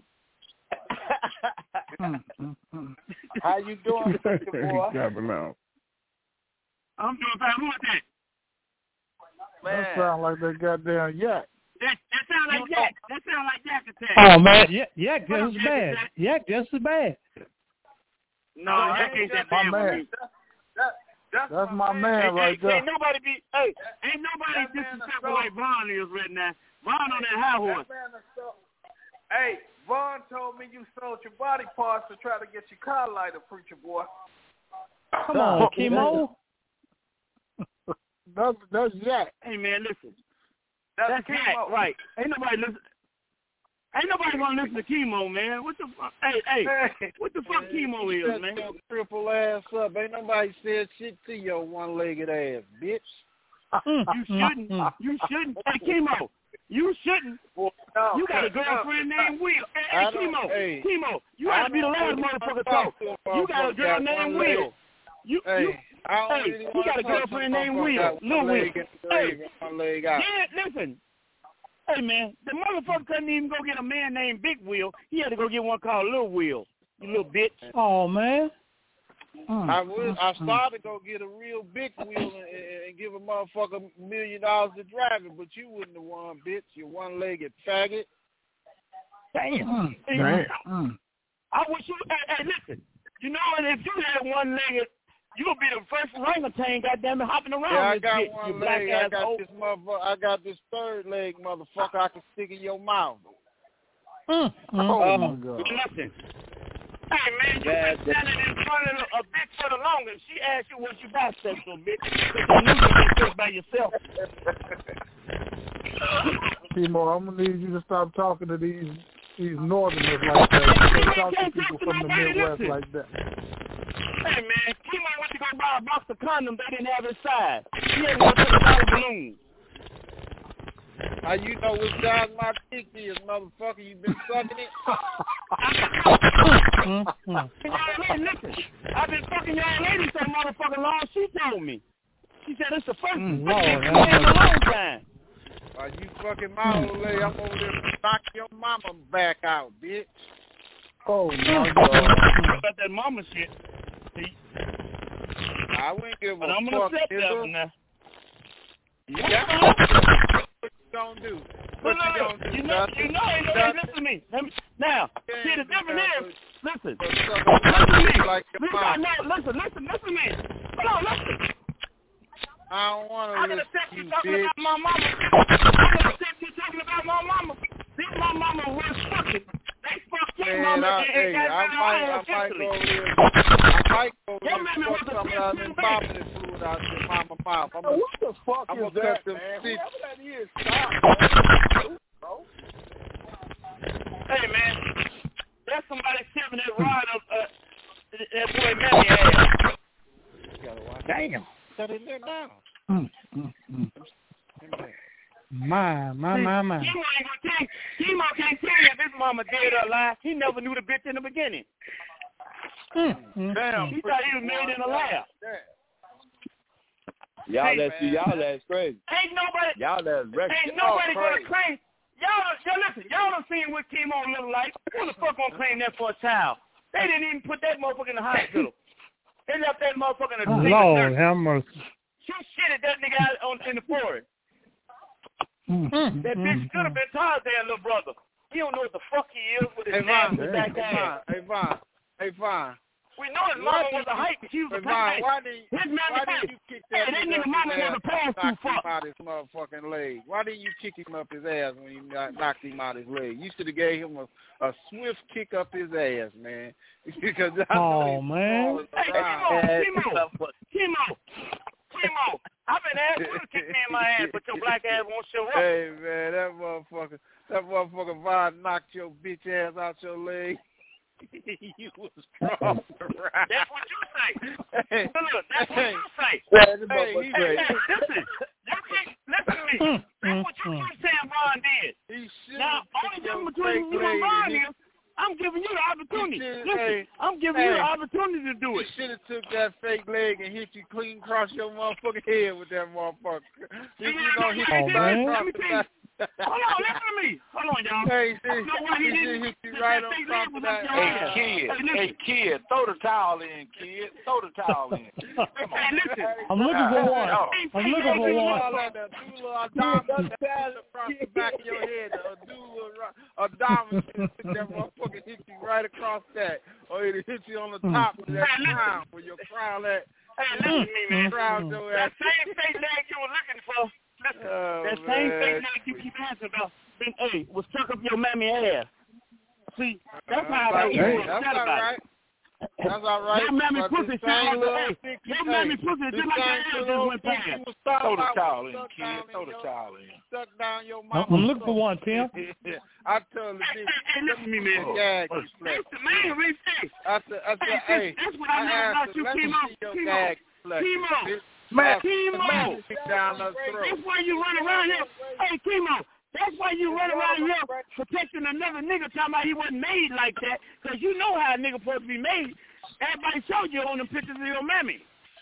How you doing, Mister Boy? Tapping out. I'm doing fine. Who is that? That sound like that goddamn yak. That, that sound like Yak. That sound like Yak attack. Oh, man. Yeah, yeah, What up, just as Yak bad. Attack? Yeah, just as bad. No, Yak ain't that my bad man. with me. That's, That's my man Hey, right hey, there. Ain't nobody be, hey, ain't nobody That man disrespectful is like Vaughn is right now. Vaughn on that high horse. That man is so- Hey, Vaughn told me you sold your body parts to try to get your car lighter, preacher boy. Come on, Chemo. That's that's yak. Hey, man, listen. That's, That's Yak, right. Ain't nobody listen. Ain't nobody gonna listen to Chemo, man. What the fuck? Hey, hey, Hey, what the fuck Chemo is, shut man? your triple ass up. Ain't nobody said shit to your one-legged ass, bitch. You shouldn't. You shouldn't. Hey, Chemo, you shouldn't. Well, no, You got a no, girlfriend no. named Will. Hey, I hey don't- Chemo, hey, Chemo, you I have to be the don't last really motherfucker wanna talk. talk to a You got a motherfucker girl got named one leg. Will. You, Hey, you, I don't hey, really you wanna got a talk to girlfriend a named motherfucker Will, got Lil one Will. leg in the Hey, grave and one leg out. yeah, listen. Hey, man, the motherfucker couldn't even go get a man named Big Will. He had to go get one called Lil Will. You little bitch. Oh, man. I would. I started to go get a real big wheel and, and give a motherfucker a million dollars to drive it, but you wouldn't have won, bitch. You one-legged faggot. Damn. Hey, Damn. I wish you. Hey, hey, listen. You know, and if you had one legged, you'll be the first orangutan, goddamn it, hopping around Yeah, I this got bitch, one you black leg. I ass got hoe. this motherfucker. I got this third leg, motherfucker. I can stick in your mouth. Mm, mm, Oh Uh, my God. Listen. Hey, man, you Yeah, been standing in front of a bitch for the longest. She asked you what you bisexual, bitch. Because you knew you could sit by yourself. Timo, I'm gonna need you to stop talking to these these northerners like that. You can't talk to people from the Midwest like that. Hey, man, Kimo went to go buy a box of condoms. They didn't have his size. He had to go to the dollar balloon. How you know which size my dick is, motherfucker? You been sucking it? mm, mm. Y'all lady, listen. I've been fucking y'all lady so motherfucking long. She told me. She said it's the first Mm, fucking Lord, in a long time. Are you fucking my old lady? I'm over there knocking your mama back out, bitch. Oh my What God. about that mama shit? See? I wouldn't give a But I'm fuck. gonna accept that nigga. one now. You got what you gonna do? What Look, you look, gonna do? you know, Nothing. you know, ain't nobody Nothing. listen to me. Let me. Now, Yeah, see, the difference yeah, is, listen, but listen suck to me. up like your Listen, mom. no, listen, listen, listen to me. Hold on, listen. I don't want I to can listen accept to you you, talking bitch. about my mama. I can accept you talking about my mama. This my mama was fucking. They fucked your Man, mama I, and, hey, and got I rid of might, her I might officially. go over there. I might go over Your there mammy and was fuck a some of that fifteen vomiting fluid out your mama mouth. I'm gonna, What the fuck I'm is gonna cut that, them man? seats. Whoever that is, stop, bro. Hey, man, that's somebody tipping that rod of uh, that boy mammy ass. Damn. Shut it there now. Mm, mm, mm. My, my, my, my. Chemo ain't gonna tell you. Chemo can't tell you if his mama dead or alive. He never knew the bitch in the beginning. Mm, mm, Damn. He thought he was made in a lab. Y'all Hey, that see y'all that's crazy. Ain't nobody, Y'all that's reckless. ain't nobody gonna claim. Y'all, y'all listen. Y'all done seen what chemo look like. Who the fuck gonna claim that for a child? They didn't even put that motherfucker in the hospital. They left that motherfucker in a mm. single Lord dirt. have mercy. She shitted that nigga out on, in the forest. Mm, mm, That mm, bitch could have mm. been Tarzan, little brother. He don't know what the fuck he is with his Hey, Von, nasty hey, back Von, ass. hey, Von, Hey, fine. We know his mama was a hype. She was a Fine. Why didn't his why didn't you kick that, hey, that nigga mama was a pass through fuck. Him out his motherfucking leg? Why didn't you kick him up his ass when you knocked him out his leg? You should have gave him a, a swift kick up his ass, man. Because I oh man. Hey, Kimo, Kimo, Kimo. I've been asking you to kick me in my ass, but your black ass won't show up. Hey man, that motherfucker, that motherfucker Vaughn knocked your bitch ass out your leg. You was strong. Right? That's what you say. Hey, look, that's what hey, you say. Hey, hey, hey, hey, listen, you can't, listen to me. That's what you keep saying Vaughn did. He now, only difference between you and Vaughn is, I'm giving you the opportunity. Listen, hey, I'm giving hey, you the opportunity to do it. You should have took that fake leg and hit you clean across your motherfucking head with that motherfucker. You, you know, hit oh, you right across the back. Hold on, listen to me. Hold on, y'all. Hey, see, he should hit you right on top of that. Hey, kid, hey, kid, throw the towel in, kid. Throw the towel in. Come on. Hey, listen. I'm looking for one. I'm looking for one. A diamond across the back of your head. A dude, a diamond took that motherfucker hit you right across that. Or it'll hit you on the top of that crown where your crown at. Hey, listen to me, man. Crown your ass. That same fake leg you were looking for. Listen, oh, that same fake leg you keep asking about, been, hey, was stuck up your mammy ass. See, that's how I hey, feel that's upset all about right. it. That's all right. Your mammy pussy sound like hey, your mammy pussy just like your ass just went past. Throw the towel in, kid. Throw the towel in. Stuck down your mama. I'm looking for one, Tim. I told the bitch. Hey, listen to me, man. Gag oh, listen, man, reflex. I said, I said, hey, that's what I know about you, Kimo. Kimo. Kimo. Man, Kimo. Down the throat. That's why you run around here. Hey, Kimo. That's why you run around here protecting another nigga talking about he wasn't made like that, because you know how a nigga supposed to be made. Everybody showed you on the pictures of your mammy.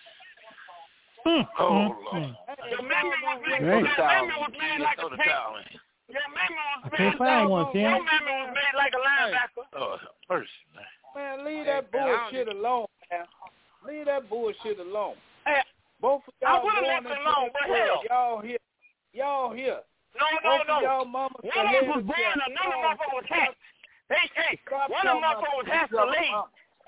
Mm. Oh, mm. Your mammy was made, your mammy was made like a tank. Your mammy was made, I find one, Tim. your mammy was made like a linebacker. Oh, first, man. Man, leave that bullshit alone, man. Leave that bullshit alone. Hey, both of y'all I would have left it alone, but hell. Y'all here. Y'all here. No, no, both no. Of y'all mamas one of them was born, another motherfucker was hacked. Hey, hey, one of them motherfuckers was hacked to leave.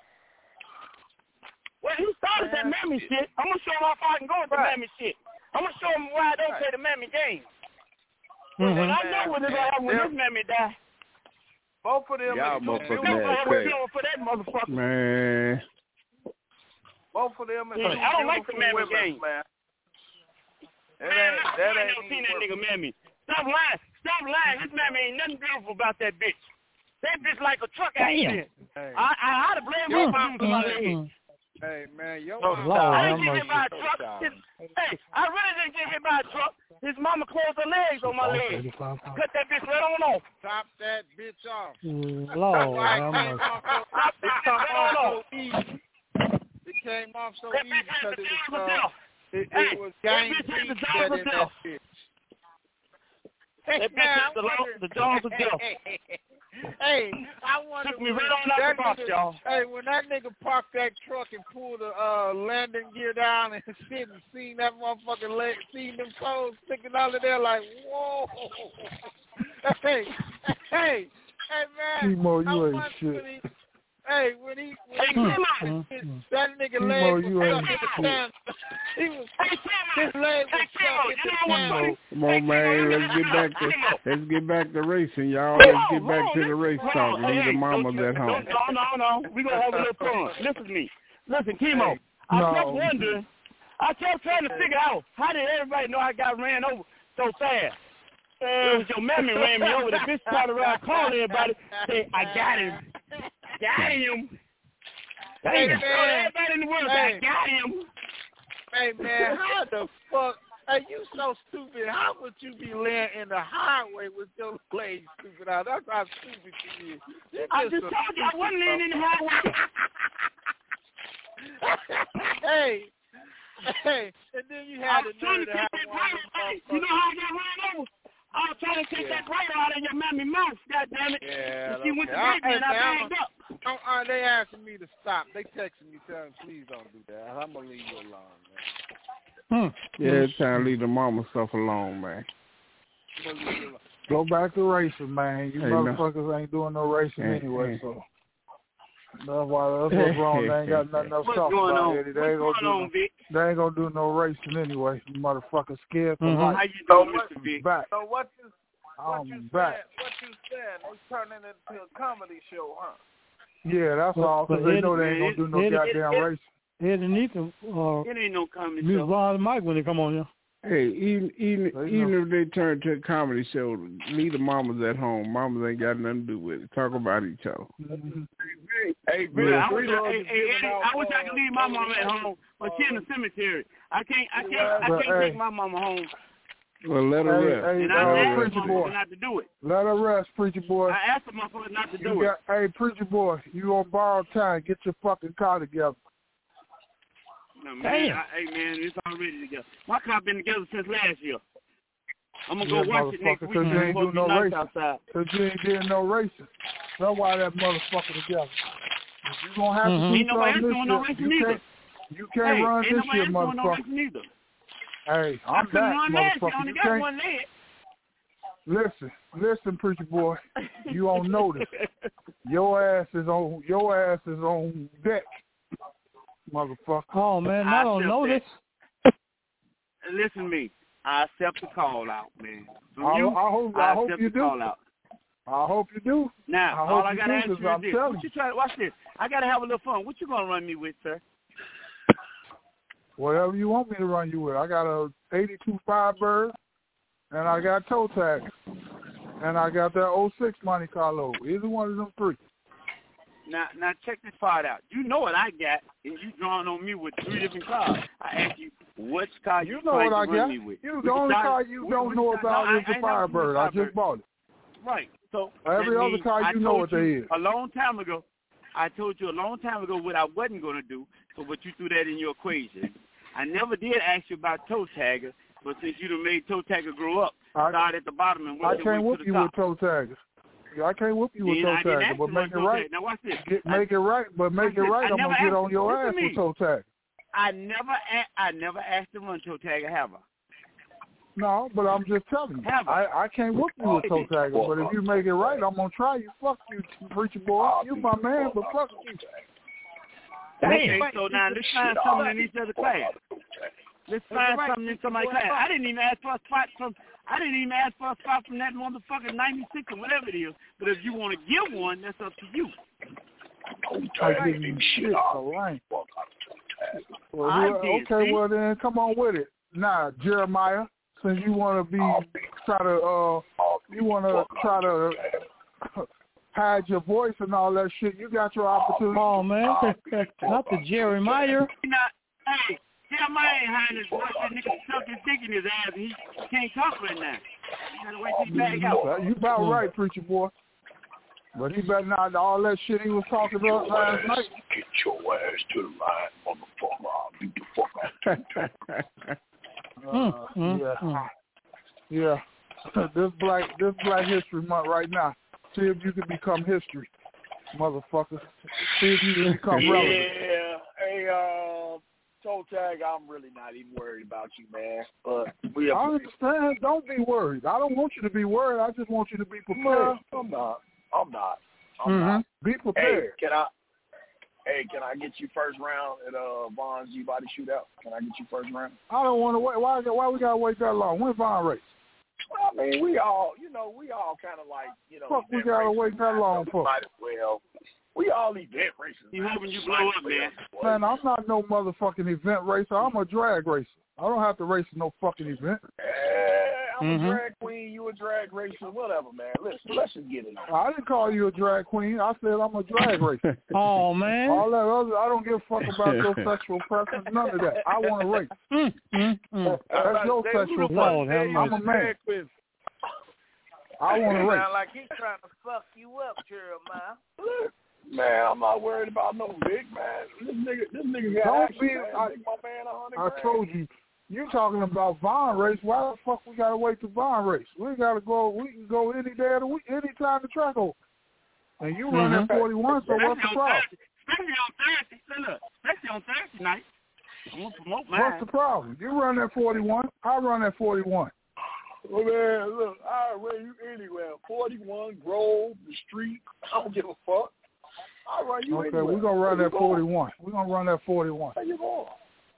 Well, he started that mammy shit. I'm going to show him how far I can go with the mammy shit. I'm going to show him why I don't play the mammy game. Mm-hmm. And I know what it's going to happen when this mammy die. Both of them. Y'all motherfuckers for that motherfucker. Man. Both of them. Yeah, I don't like the mammy game. Man. That man, ain't, that I ain't never seen that nigga mammy. Stop lying. Stop lying. This mammy ain't nothing beautiful about that bitch. That bitch like a truck accident. Hey. I, I, I'd have blamed her mom for my leg. Hey, man, yo. Oh, I didn't get hit by a truck. His, hey, I really didn't get hit by a truck. His mama closed her legs on my leg. Cut that bitch right on off. Top that bitch off. Lord, I'm Top that bitch right on off. It came off so that easy because it was, uh, it, hey, it was gang that beef bitch that in that bitch. That bitch had the, the jaws of death. Hey, I wonder took me right on out the box, nigga, y'all. Hey, when that nigga parked that truck and pulled the uh, landing gear down and shit and seen that motherfucking leg, seen them toes sticking out of there like, whoa. hey, hey, hey, man. Kimo, you ain't shit. When he, hey, when he, when hey, he Kimo. his, that nigga Kimo, leg you was ain't stuck in the can. He was, hey, his leg was hey, stuck in the can. Come on, man. Let's get back to let's get back to racing, y'all. Let's get back to the race talk. Leave the mamas at home. No, no, no. We gonna have a little fun. Listen to me. Listen, Kimo. I No. kept wondering. I kept trying to figure out how did everybody know I got ran over so fast. It was your mammy ran me over. The bitch started around calling everybody. Say, I got him. Got him. Hey, man. Everybody in the world, Hey. I got him. Hey, man, how the fuck? Hey, you so stupid. How would you be laying in the highway with your legs stupid out? That's how stupid you is. You're I just just a told you I wasn't stupid laying in the highway. Hey, hey, and then you I had was the trying nerve to to take have that one bright of hey, them you know how I got ran over? I was trying to take Yeah. that bright out of your mammy mouth, goddammit. Yeah, And she went to okay. break me and I I- bagged up. Don't, uh, they asking me to stop. They texting me telling me, please don't do that. I'm going to leave you alone, man. Hmm. Yeah, it's time to leave the mama stuff alone, man. I'm gonna leave you alone. Go back to racing, man. You Hey, no. motherfuckers ain't doing no racing Hey, anyway, hey. so. That's why that's what's wrong. They ain't got nothing else to talk about, on? Eddie. They ain't gonna do on, no, they ain't gonna do no racing anyway. You motherfucker scared for mm-hmm. life. How you doing, Mister I'm Vic? back. So what you what I'm you back. saying? What you saying? They turning it into a comedy show, huh? Yeah, that's but, all. Because they know they ain't gonna do no it, goddamn it, racing. Eddie need to uh, it ain't no comedy mute show. Ron and Mike when they come on here. Hey, even even They even know. if they turn to a comedy show, leave the mamas at home. Mamas ain't got nothing to do with it. Talk about each other. Mm-hmm. Hey, Bill, Yeah, I, three wish, dogs hey, is hey, giving Eddie, out, I wish I could leave my mama at home, but she in the cemetery. I can't, I can't, I But, can't hey. take my mama home, Well, let her Hey, rest. hey, and uh, I asked preacher my boy, mama not to do it. let her rest, preacher boy. I asked my motherfucker not to do You it. got, hey, preacher boy, you on borrowed time? Get your fucking car together. No, man, Damn. I, hey man, it's already together. My car been together since last year. I'm gonna Yeah, go watch it next motherfucker, week. because you It's ain't supposed do to be no nice racing. outside. Because you ain't getting no racing. That's why that motherfucker together. If you gonna have Mm-hmm. to Ain't do nobody else something doing this no year, racing you either. can't, you can't Hey, run ain't this nobody year, else doing no motherfucker. racing either. Hey, I I'm couldn't back, run last year. I motherfucker. only You got can't. one leg. Listen, listen, preacher boy. You on notice. Your ass is on. Your ass is on deck, motherfucker. Oh man, I I don't accept know that. this. Listen to me. I accept the call out, man. From I, you, I hope. I, I hope accept you the do. call out. I hope you do. Now, I all hope I you gotta do, ask 'cause you is I'm this: telling what you try? Watch this. I gotta have a little fun. What you gonna run me with, sir? Whatever you want me to run you with. I got a eighty-two Firebird, and I got toe tag, and I got that oh six Monte Carlo. Either one of them three. Now, now check this part out. You know what I got, and you drawing on me with three different cars. I asked you which car you, You know trying what to I run got. me with. You Which the only car- car you which- don't which know car- about no, is I- the I ain't never seen Firebird. I Firebird. just bought it. Right. So Every that other means car I you know told what they you is. a long time ago. I told you a long time ago what I wasn't going to do, so but you threw that in your equation. I never did ask you about toe tagger, but since you done made toe tagger grow up, I, start at the bottom and I work your can't way whoop to the you top. with toe taggers. Yeah, I can't whoop you with Then toe I didn't tagger, ask but you make about it toe right. tagger. Now watch this. Get, I- make it right, but make it Listen, right. I I'm never gonna get asked- on your listen ass to me. with toe tagger. I never, a- I never asked to run toe tagger, have I? No, but I'm just telling you. Have I, I can't whoop you with toe tagger, but if you make it right, I'm gonna try you. Fuck you, preacher boy. You my man, but fuck you. Okay, so now let's find something in each other class. Let's find something in somebody's class. I didn't even ask for a spot from. I didn't even ask for a spot from that motherfucker ninety-six or whatever it is. But if you want to give one, that's up to you. I give you shit a lane. Well, I who- did, okay, see? well then, come on with it. Nah, Jeremiah, since you want to be try to uh, you want to try to hide your voice and all that shit. You got your opportunity. Oh man, not the Jeremiah. Not, hey, Jeremiah ain't hiding his voice. That nigga stuck his dick in his ass and he can't talk right now. You gotta wait till he back out. You about Hmm. right, preacher boy. But he better not all that shit he was talking about last night. Get your ass to the line, motherfucker. I'll beat the fuck out Uh, Mm, yeah, mm. yeah. this black this Black History Month right now. See if you can become history, motherfucker. See if you can become relevant. Yeah, hey, uh, toe tag, I'm really not even worried about you, man. But we I are. understand. Don't be worried. I don't want you to be worried. I just want you to be prepared. No, I'm not. I'm not. I'm Mm-hmm. not. Be Hey, prepared. can I? Hey, can I get you first round at uh Vaughn's G Body Shootout? Can I get you first round? I don't want to wait. Why? Why we gotta wait that long? When Von race? I mean, we all, you know, we all kind of like, you know. Fuck, we event gotta racers, wait that man, long so for? we might as well. We all event racers. You man. hoping you We blow might up, as well. man. Man, I'm not no motherfucking event racer. I'm a drag racer. I don't have to race in no fucking event. Eh, I'm Mhm. a drag queen. You a drag racer. Whatever, man. Listen, let's just get it. I didn't call you a drag queen. I said I'm a drag racer. Oh man. All that other, I don't give a fuck about your sexual preference. None of that. I want to race. Mm, mm, mm. That's your sexual Lord preference. have I'm a mercy. man. I want to race. Sound like he's trying to fuck you up, Jeremiah. Man, I'm not worried about no Vic, man. This nigga, this nigga got Don't action, be- man. I- Make my man a hundred I grand. told you. You talking about Von race? Why the fuck we gotta wait to Von race? We gotta go. We can go any day of the week, any time the track open. And you run Mhm. at forty-one, so what's the Especially on problem? Thursday. Especially on Thursday. So look, especially on Thursday night. I'm gonna promote mine. What's the problem? You run at forty-one. I run at forty-one. Well, man, look, I'll run you anywhere. forty-one, Grove, the street. I don't give a fuck. I'll run you Okay, anywhere. we're gonna run Where that forty-one. We're gonna run that forty-one. Where you going?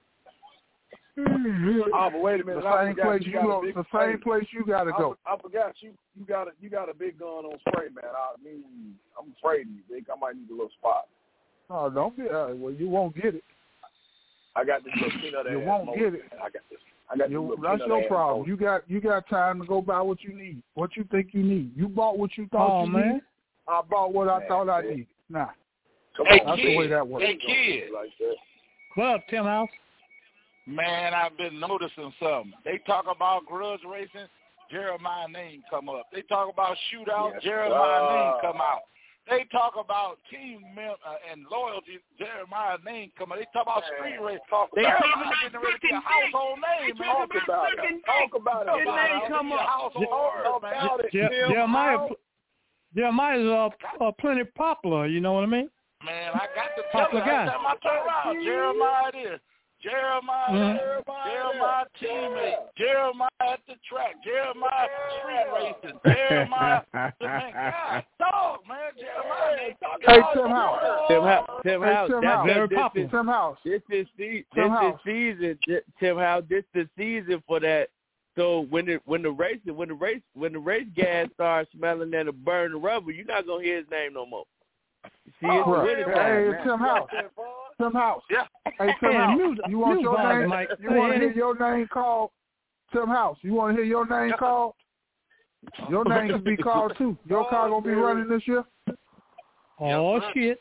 Oh, but wait a minute. The I same forgot place you you got go. a big, The same place you gotta I, go. I forgot you. You got a you got a big gun on spray, man. I mean, I'm afraid of you, big. I might need a little spot. Oh, don't be. Uh, well, you won't get it. I got this little peanut You ass won't motor, get it. man. I got this. I got You, this little that's peanut your ass problem. motor. You got you got time to go buy what you need, what you think you need. You bought what you thought Oh, you man. needed. I bought what I Man, thought I man. needed. Nah, Come Hey, on, that's kid. the way that works. Hey, kid. Like that. What up, Tim House? Man, I've been noticing something. They talk about grudge racing, Jeremiah name come up. They talk about shootout, Yes, Jeremiah sir. name come out. They talk about team mem- uh, and loyalty, Jeremiah name come out. They talk about street race. Talk They about talking about getting ready to be a household name, man. Talk about it. Talk about it. His name come up. Household Talk word, man. about it. Je- Tim. Jeremiah, How- Jeremiah's uh, uh, plenty popular. You know what I mean? Man, I got to tell you, Popular guy. every time I turn around, Jeremiah it is. Jeremiah, Mhm. there, Jeremiah teammate, Jeremiah at the track, Jeremiah street racing, Jeremiah, man, God, dog, man, Jeremiah. Hey, Tim House. Tim House. Tim Hey, House. Tim That's House. Very this popular. is Tim House. this is se- Tim this House. is season. Tim House. This is season for that. So when the when the race when the race when the race gas starts smelling and it burn the rubber, you're not gonna hear his name no more. You see, it's Right. winter Hey, time. hey, Tim House. Tim House. Yeah. Hey, Tim Hey, House. mute- You want mute your Bob, name? Mike. You want to Hey, hear your name called? Tim House. You want to hear your name Yeah. called? Your name could be called too. Your car gonna be running this year. Oh, Yes, sir. shit.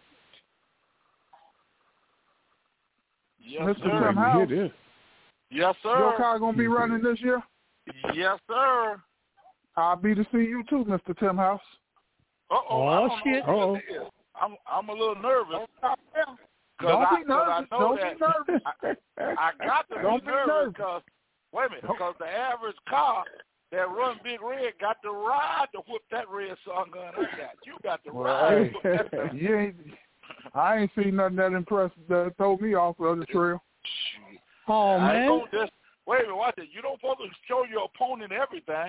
Yes, Mister sir. Tim House. Yes, sir. Your car gonna be running this year. Yes, sir. I'll be to see you too, Mister Tim House. Uh-oh, Oh, I don't shit. know what it is. I'm I'm a little nervous. Cause Don't I, be nervous. Cause I know Don't that be nervous. I, I got to Don't be be nervous nervous. because, wait a minute, because the average car that run Big Red got to ride to whoop that red sun gun I got. You got to Well, ride to hey, whoop that thing. you ain't. I ain't seen nothing that impressive that throw me off of the trail. Oh, I ain't man. gonna just, wait a minute, watch it. You don't supposed to show your opponent everything.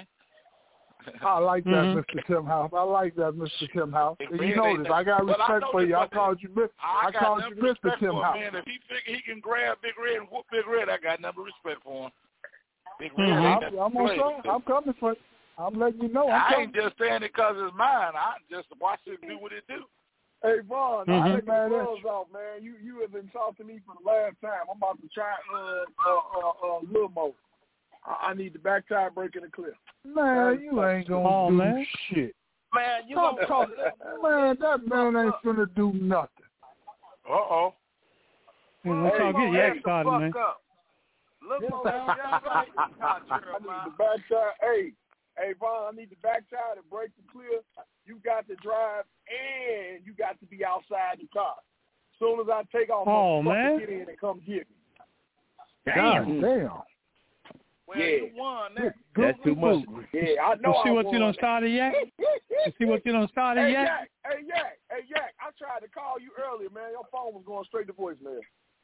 I like that, Mhm. Mister Tim House. I like that, Mister Tim House. If And man you know ain't this. that- I got but I respect know for this you. I one thing. called you Mister I, I got called nothing you but Mister respect Tim for him, House. man. If he figure he can grab Big Red and whoop Big Red, I got nothing but respect for him. Big Red Mhm. ain't I'm, that I'm on play. side. I'm coming for you. I'm letting you know. I'm I coming. ain't just saying it because it's mine. I just watch it do what it do. Hey, Vaughn, Mhm. I take the Man, gloves off, man. You you have been talking to me for the last time. I'm about to try uh uh uh, uh little more. I, I need the back tire breaking the clip. Man, you ain't gonna Oh, do man. shit. Man, you Talk, gonna talk. Man, that man ain't finna do nothing. Uh-oh. Hey, don't y'all get yak started, man. Look Yes, over I there. I need the back tire. Hey, hey, Vaughn, I need the back tire to break the clear. You got to drive and you got to be outside the car. As soon as I take off, Oh, motherfucker, man. get in and come get me. Damn, damn. Well, Yeah. you won that. That's too much. Yeah, I know. You see I what won. you done started yet? You see what you done started Hey, yet? Yak, hey, Yak, hey, Yak, I tried to call you earlier, man. Your phone was going straight to voicemail.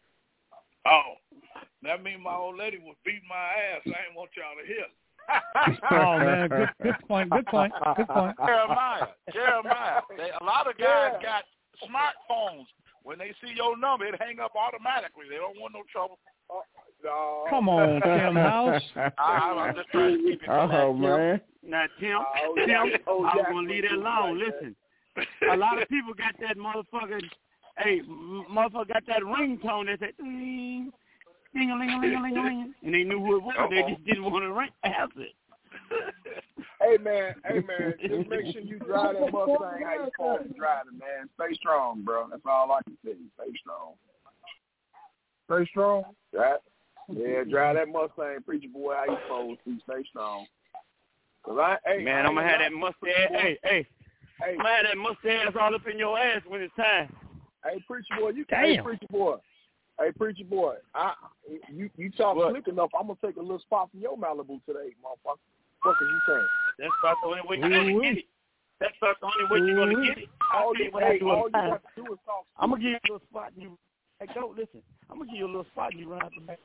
Oh, that means my old lady was beating my ass. I ain't want y'all to hear. Oh, man. Good, good point. Good point. Good point. Jeremiah, Jeremiah. They, a lot of guys Yeah. got smartphones. When they see your number, it hang up automatically. They don't want no trouble. Oh, no. Come on, Tim House. I, I'm just trying to keep it Oh clean. man. Now, Tim, Oh, Tim, Yak, oh, I was Yak going to leave was that alone. right, Listen, a lot of people got that motherfucker, hey, m- motherfucker got that ringtone that said, ding, ding-a-ling-a-ling-a-ling-a-ling, and they knew who it was. They just didn't want to ring answer it. Hey, man, hey, man, just make sure you drive that Mustang how you supposed to drive it, man. Stay strong, bro. That's all I can say. Stay strong. Stay strong. Right? Yeah, drive that Mustang, preacher boy, how you supposed to. Stay strong. Cause I, hey, Man, I I'm going to ain't have that gonna lie, mustache, preacher boy. hey, hey, Hey, I'm going to have that mustache all up in your ass when it's time. hey, preacher boy, you hey, Damn. preacher boy. Hey, preacher boy, I you you talk What? slick enough. I'm gonna take a little spot from your Malibu today, motherfucker. What can you saying? That's about the only way you're going to get it. That's about the only way you're going to get it. I'll All tell you, you what I hey, do all all you the time. have to do is talk. I'm going to give you a little spot and you, hey, go, listen. I'm going to give you a little spot and you run out the back.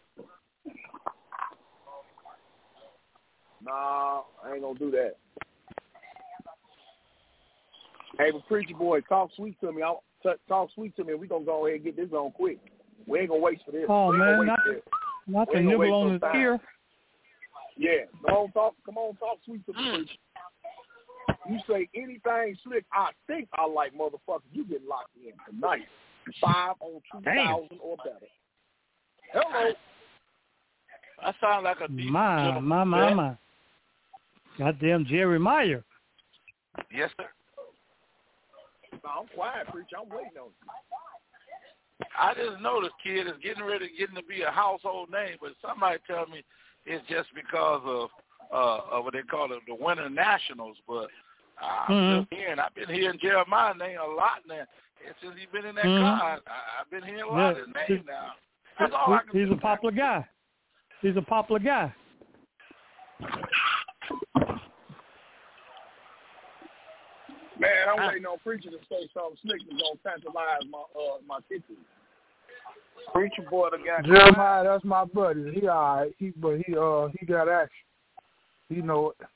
Nah, I ain't gonna do that. Hey, but preacher boy, talk sweet to me. I t- talk sweet to me. We're going to go ahead and get this on quick. We ain't going to wait for this. Oh, man, not, not to nibble on his ear. Yeah, come on, talk, come on, talk sweet to me. You say anything slick, I think I like, motherfucker. You get locked in tonight. Five on two thousand or better. Hello. That sounds like a decent my, little my, my, bet. my. Goddamn Jerry Meyer. Yes, sir. No, I'm quiet, preacher. I'm waiting on you. I just know this kid is getting ready, getting to be a household name, but somebody tell me it's just because of uh, of what they call it, the Winter Nationals. But I'm mm-hmm. just hearing, I've been hearing Jeremiah's name a lot now. And since he's been in that mm-hmm. car, I, I've been hearing a lot yeah. of his name now. That's all I can He's do. a popular guy. He's a popular guy. Man, I'm waiting on preacher to say something slick that's gonna tantalize my uh my kitchen. Preacher boy, the guy. Jeremiah, that's my buddy. He all right. He but he uh he got action. He know it.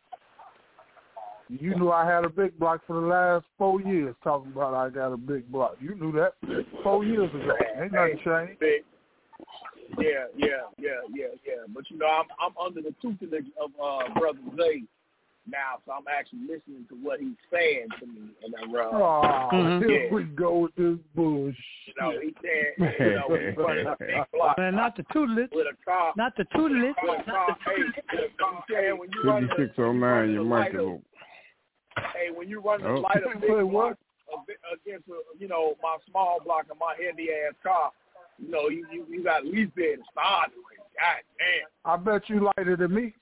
You knew I had a big block for the last four years. Talking about I got a big block. You knew that four years ago. Ain't nothing changed. Big. Yeah, yeah, yeah, yeah, yeah. But you know, I'm I'm under the tutelage of uh brother Zay now, so I'm actually listening to what he's saying to me. And I'm uh, oh, mm-hmm. here yeah. we go with this bullshit. You know, he said, you know, he's running a big block. Man, not the tutelage. With a car. Not the tutelage. With a car. Hey, with a car. Hey, when you run the, fifty-six oh nine, your mic is open. Hey, when you run the oh. light of big block against, a, you know, my small block and my heavy ass car, you know, you you, you got at least be able to start it. God damn. I bet you lighter than me.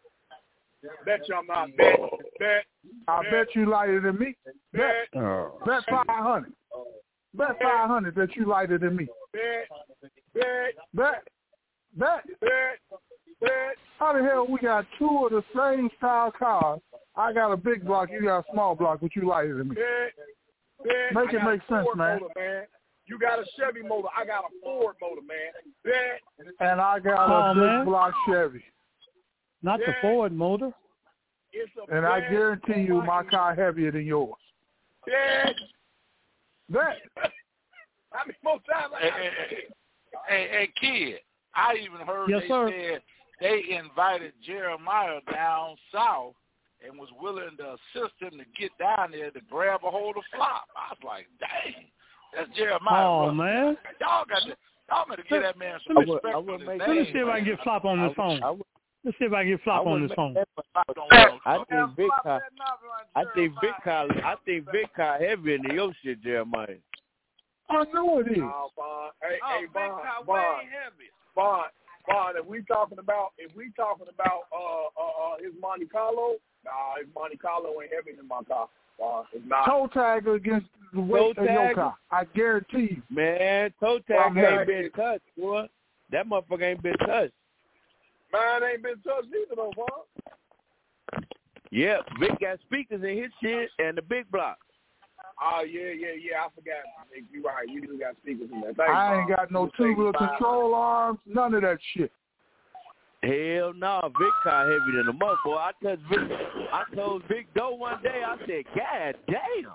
Bet you I'm not. Bet. Bet. I bet, bet you lighter than me. Bet. Oh. Bet five hundred. Bet five hundred that you lighter than me. Bet. Bet. Bet. Bet. Bet. Bet. How the hell we got two of the same style cars? I got a big block, you got a small block, but you lighter than me. Bet. Bet. Make it make sense, Ford man. Motor, man. You got a Chevy motor. I got a Ford motor, man. Bet. And I got oh, a big man. block Chevy. Not bet. the Ford motor. It's a and bet. I guarantee you my car heavier than yours. Bet. Bet. How many more times I Hey, got hey, hey, hey, hey, kid, I even heard yes, they sir. said they invited Jeremiah down south and was willing to assist him to get down there to grab a hold of Flop. I was like, dang, that's Jeremiah. Oh, brother. man. Y'all got to, y'all got to give that man some Let me- respect I would for his make- name. Let me see if I can get Flop on this I, phone. I, would- Let's see if I can get Flop I on would this make phone. that- I I think Vic car. I think Vic car. I think Vic car heavier than your shit, Jeremiah. I know it is. Oh, Bond. Hey, Oh, hey, big Bond. car, Bond. way heavy. Bond. Bond. If we talking about, if we talking about uh uh, uh his Monte Carlo, nah, his Monte Carlo ain't heavier than my car. Bond, it's not. Toe tag against the weight Toe of your tag? car. I guarantee you. Man, toe tag Well, ain't been touched, boy. That motherfucker ain't been touched. Mine ain't been touched either, though, Bond. Yeah, Vic got speakers in his shit and the big block. Oh yeah, yeah, yeah. I forgot. You're right. You do got speakers in there. Thanks, I ain't Bond. got no You take tubular five. control arms, none of that shit. Hell no, Vic car heavier than the motherfucker. I touched Vic. I told Vic Doe one day. I said, God damn.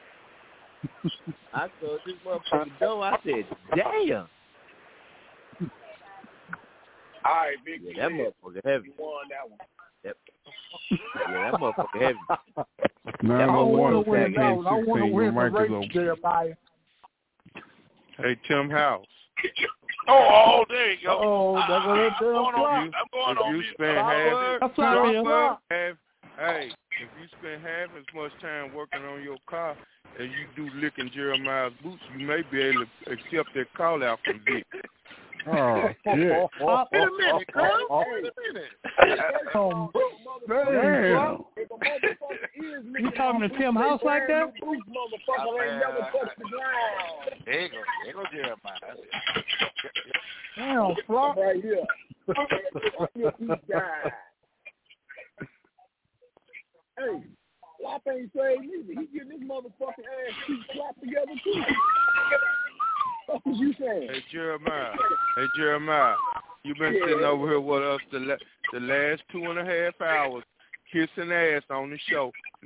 I told this motherfucker Doe. I said, damn. All right, big. Yeah, that motherfucker heavy. You won that one. Yep. Yeah, that motherfucker heavy. nine I one want to one win that one. I want to sixteen, your win the mic is race, open. Jeremiah. Hey, Tim House. Oh, oh, there you go. Oh, that's I, what I, it I'm going does. on mute. I'm going If on you mute. spend half, That's Flop is. half, hey, if you spend half as much time working on your car as you do licking Jeremiah's boots, you may be able to accept that call out from Vic. Oh, shit. Flop. Wait a minute, girl. Wait a minute. Um, Damn. You talking to Tim House like that? Motherfucker ain't never touched the ground. There you go. There you go, Jeremiah. Damn, Flop. Right here. He died. Hey, Flop ain't saved either. He getting his motherfucking ass cheek slapped together too. What was you saying? Hey, Jeremiah. Hey, Jeremiah. You been Yeah. sitting over here with us the, la- the last two and a half hours, kissing ass on the show.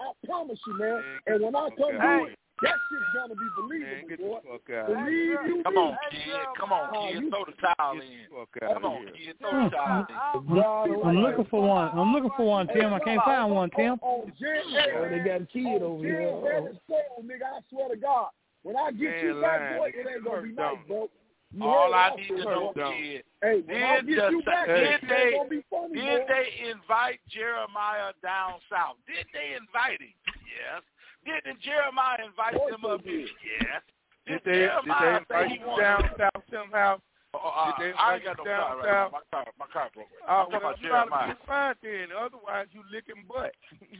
I promise you, man. And when I come Hey. do it, that shit's gonna be believable, Man, boy. fuck out. Believe you Come me. on, kid. Come on, Oh, kid. you- Throw the towel in. Come on, kid. Throw the towel in. I'm looking for one. I'm looking for one, Tim. I can't find one, Tim. On Jen, Oh, they got a kid over here. Jen Bennett soul, nigga, I swear to God. When I get Man, you back, lying. boy, it ain't gonna be nice, bro. You All heard I what need said, to know, bro. kid, Hey, when I did, get you the, back, did it ain't they gonna be funny, did boy. they invite Jeremiah down south? Did they invite him? Yes. Didn't Jeremiah invite Of course them they up here? did. Yes. Did they, did they invite you down south somehow? Oh, uh, Did they I invite ain't got no you down car right now. south? My car, my car broke. Oh, I'm talking well, about you gotta Jeremiah. be fine then. Otherwise, you licking butt.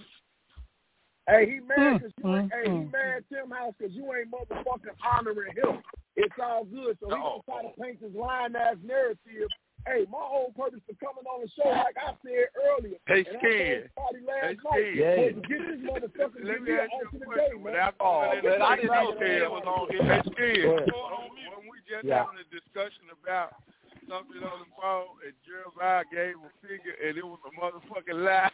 Hey, he mad because you Mm, ain't, hey, he mad, Tim House, because you ain't motherfucking honoring him. It's all good. So he gonna try to paint this lying-ass narrative. Hey, my whole purpose for coming on the show, like I said earlier, Hey, and I Skin. told Party last Hey, night, Skin. was to get this motherfucker to Let give me me an ask you a alternate question. day, man. Without Oh, going into man, I didn't know detail, Skin was on here. Hey, Skin, Go ahead. when we just Yeah. having a discussion about something on the phone, and Jeremiah gave a figure, and it was a motherfucking lie.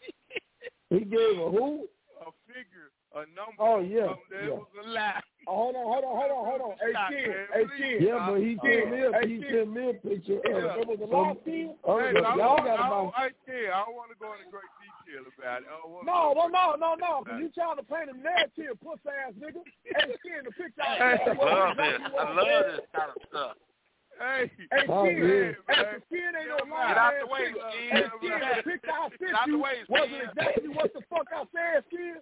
He gave a who? A figure, a number. Oh, yeah. Something that yeah. was a lie. Oh, hold on, hold on, hold on, hold on. Hey, Stop, Skin, man, hey, please. Skin. Yeah, but he Skin. sent me a, Hey, he Skin. sent me a picture. It Of, was, it was a of- lie, Skin? Oh, Hey, but I y'all don't- got I about. don't- I can't. I don't want to go into great detail about it. I don't wanna No, go no, into no, great no, no. detail Because about you it. trying to paint a narrative, puss ass nigga. Hey, Skin, the picture I Hey, sent I you was love exactly this. what I I love said. this kind of stuff. Hey, Hey, Oh, Skin, yeah. hey, man. Skin ain't no Get lying Get out ass the way, nigga. Skin. Hey, Skin, the picture I Get sent out the you way, wasn't Skin. exactly what the fuck I said, Skin.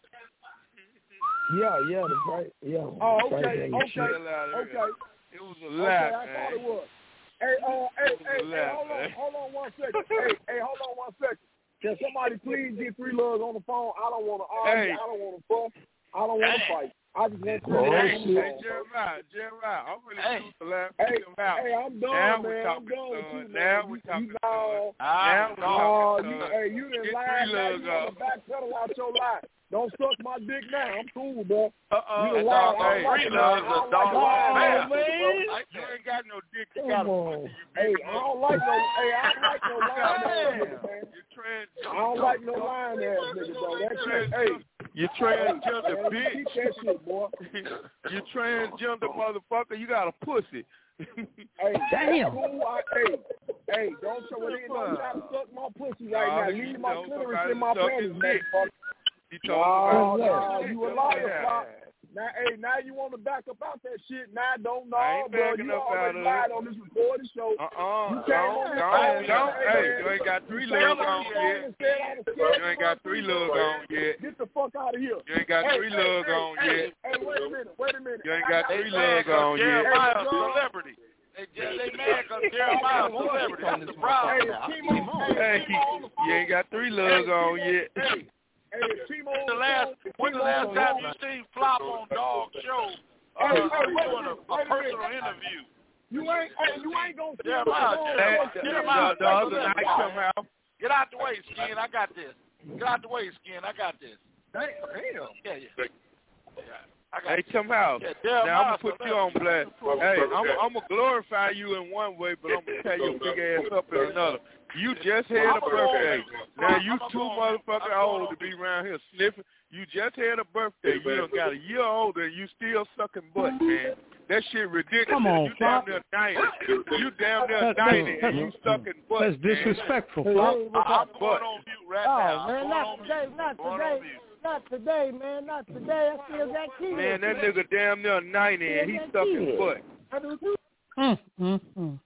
Yeah, yeah, the price. Yeah. Oh, the price okay, ain't okay, shit. Hell out of here. okay. It was a Okay, lie, I thought man. it was. Hey, uh, hey, It was a hey, hey, lie, hold on, man. hold on one second. hey, hey, hold on one second. Can somebody please get Three Lugs on the phone? I don't want to argue. Hey. I don't want to fuss. I don't want to fight. I just want to Oh, Hey, on the shit. hey, phone. Jeremiah, Jeremiah, I'm really Hey. truth the last Hey, him out. hey, I'm done, Now we're man. I'm talking, done with son. you, man. Now You- we're you talking, know, son. Ah, Now we're Oh, talking, you, son. hey, you done Get lied. Three Now Lugs you want off. to backpedal out your lie. Don't suck my dick now. I'm cool, bro. Uh-uh. You done That lied. dog I Hey, don't like Three it. Lugs I a don't dog like lying man. ass nigga, bro. Like You that. ain't got no dick. You Come got a on. pussy. You Hey, big I don't like no. Hey, I don't like no lying ass nigga, man. You're trans. I don't like no lying ass nigga, bro. That shit, hey, You hey, transgender, man, bitch. keep that shit, boy. You transgender motherfucker. You got a pussy. Hey, Damn. cool. I, hey, hey, don't show it in. Don't try to suck my pussy right Nah, now. you Leave my told clitoris somebody in my to suck panties, his dick. motherfucker. You told No, somebody to no, suck his you dick. a liar, Yeah. Pop. Now, hey, now you want to back up out that shit. Now, don't know, I ain't bro. backing You up out already of lied it. on this recording show. Uh-uh. You came on Don't, this don't, phone, don't. hey, Hey, man. you ain't got Three You Lugs came on on this phone yet. and said I was scared You ain't got Three Lugs on yet. Get the fuck out of here. You ain't got Hey, Three hey, Lugs hey, on hey, yet. Hey, wait a minute. Wait a minute. You ain't I got got- Three They mad Lugs 'cause on yet. Jeremiah a celebrity. They, they mad because Jeremiah a celebrity. That's the problem. Hey, Timo, Hey, Timo on the phone. you ain't got Three Lugs on yet. Hey, hey, Timo on The the last, phone. when the Timo last on the time phone. you seen Flop on Dog Show uh, Hey, hey, wait a doing a, minute, a wait a personal minute. interview? You ain't, hey, you ain't gonna see him Jeremiah, on Hey, the Jeremiah, the, the other night somehow. Get out the way, Skin. I got this. Get out the way, Skin. I got this. Damn. Yeah, yeah. yeah. I got Hey, Tim House. Yeah, Now I'm Jeremiah gonna put you on blast. Hey, I'm I'm gonna glorify you in one way, but I'm gonna tear your big ass up in another. You just had a birthday. Now you too motherfucking old to be around here sniffing. You just had a birthday. You done got a year older and you still sucking butt, man. That shit ridiculous. Come on, you damn Flop. near ninety. You damn near That's- ninety that's- and you sucking butt. That's disrespectful, Hey, Flop. hey, I, I'm But- going on mute right Oh, now. I'm man, going not on today, mute. not Going today. on mute. Not today, man, not today. I still got kids. Man, that nigga damn near ninety and he sucking butt. I do too. Mm, mm, mm.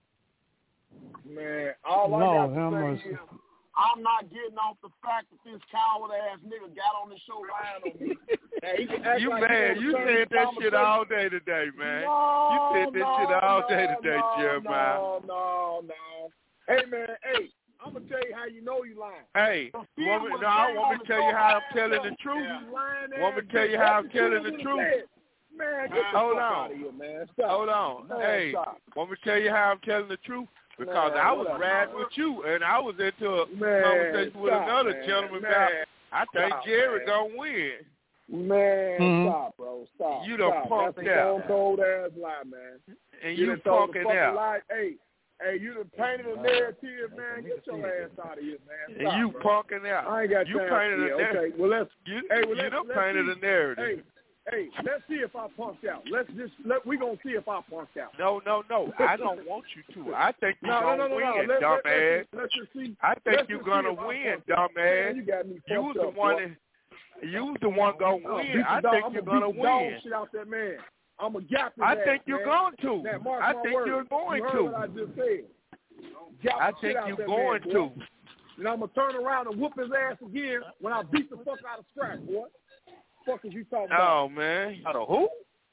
Man, all I Lord got have to say mercy. is, I'm not getting off the fact that this coward ass nigga got on the show lying on me. Now, he can act You like he mad? gonna You turn said this that shit conversation- all day today, man. No, You said that no, shit all no, day today, no, Jeremiah. No, no, no. Hey, man, hey, I'm going to tell you how you know you lying. Hey, The you want me, film no, I was want me to made tell on you how I'm the telling show. the truth. You lying Want me ass to tell you bitch. how I'm That's telling what the you truth? said. Man, get the Hold fuck on. out of here, man. Stop. Hold on. Man, Hey, stop. want me to tell you how I'm telling the truth? Because Man, I was whatever. riding with you, and I was into a Man, conversation with stop, another man. gentleman Man, about, I think stop, Jerry man. gonna win. Man, Mhm. stop, bro. Stop. You done stop. punked That's a out. stone cold ass lie, man. And You you done told the punking fucking out. lie. Hey, Hey, you done painted a narrative, man. Get your ass out of here, man. Stop, and you man. punking out. I ain't got you time. painted Yeah, a narrative. okay, well, let's, you, hey, well, you let's, done let's painted see. a narrative. Hey, hey, let's see if I punked out. Let's just, let, we going to see if I punked out. No, no, no. I don't want you to. I think you're no, going to no, no, no, win, no. Let, dumbass. Let, let's just see. I think let's you're just going to see if I win, punked out. dumbass. Man, you got me You fucked the up, one boy. that, you the one going to I'm win. beat the I dog, think I'm you're gonna going to beat the dog win. shit out that man. I'm a gap his I ass, think you're man. going to. Now, mark I my think words. you're going you heard to. What I just said. Gap I the shit think out you're that going man, to. boy. And I'm gonna turn around and whoop his ass again when I beat the fuck out of Scrap, boy. Fuck is you talking about? Oh man. Out of who?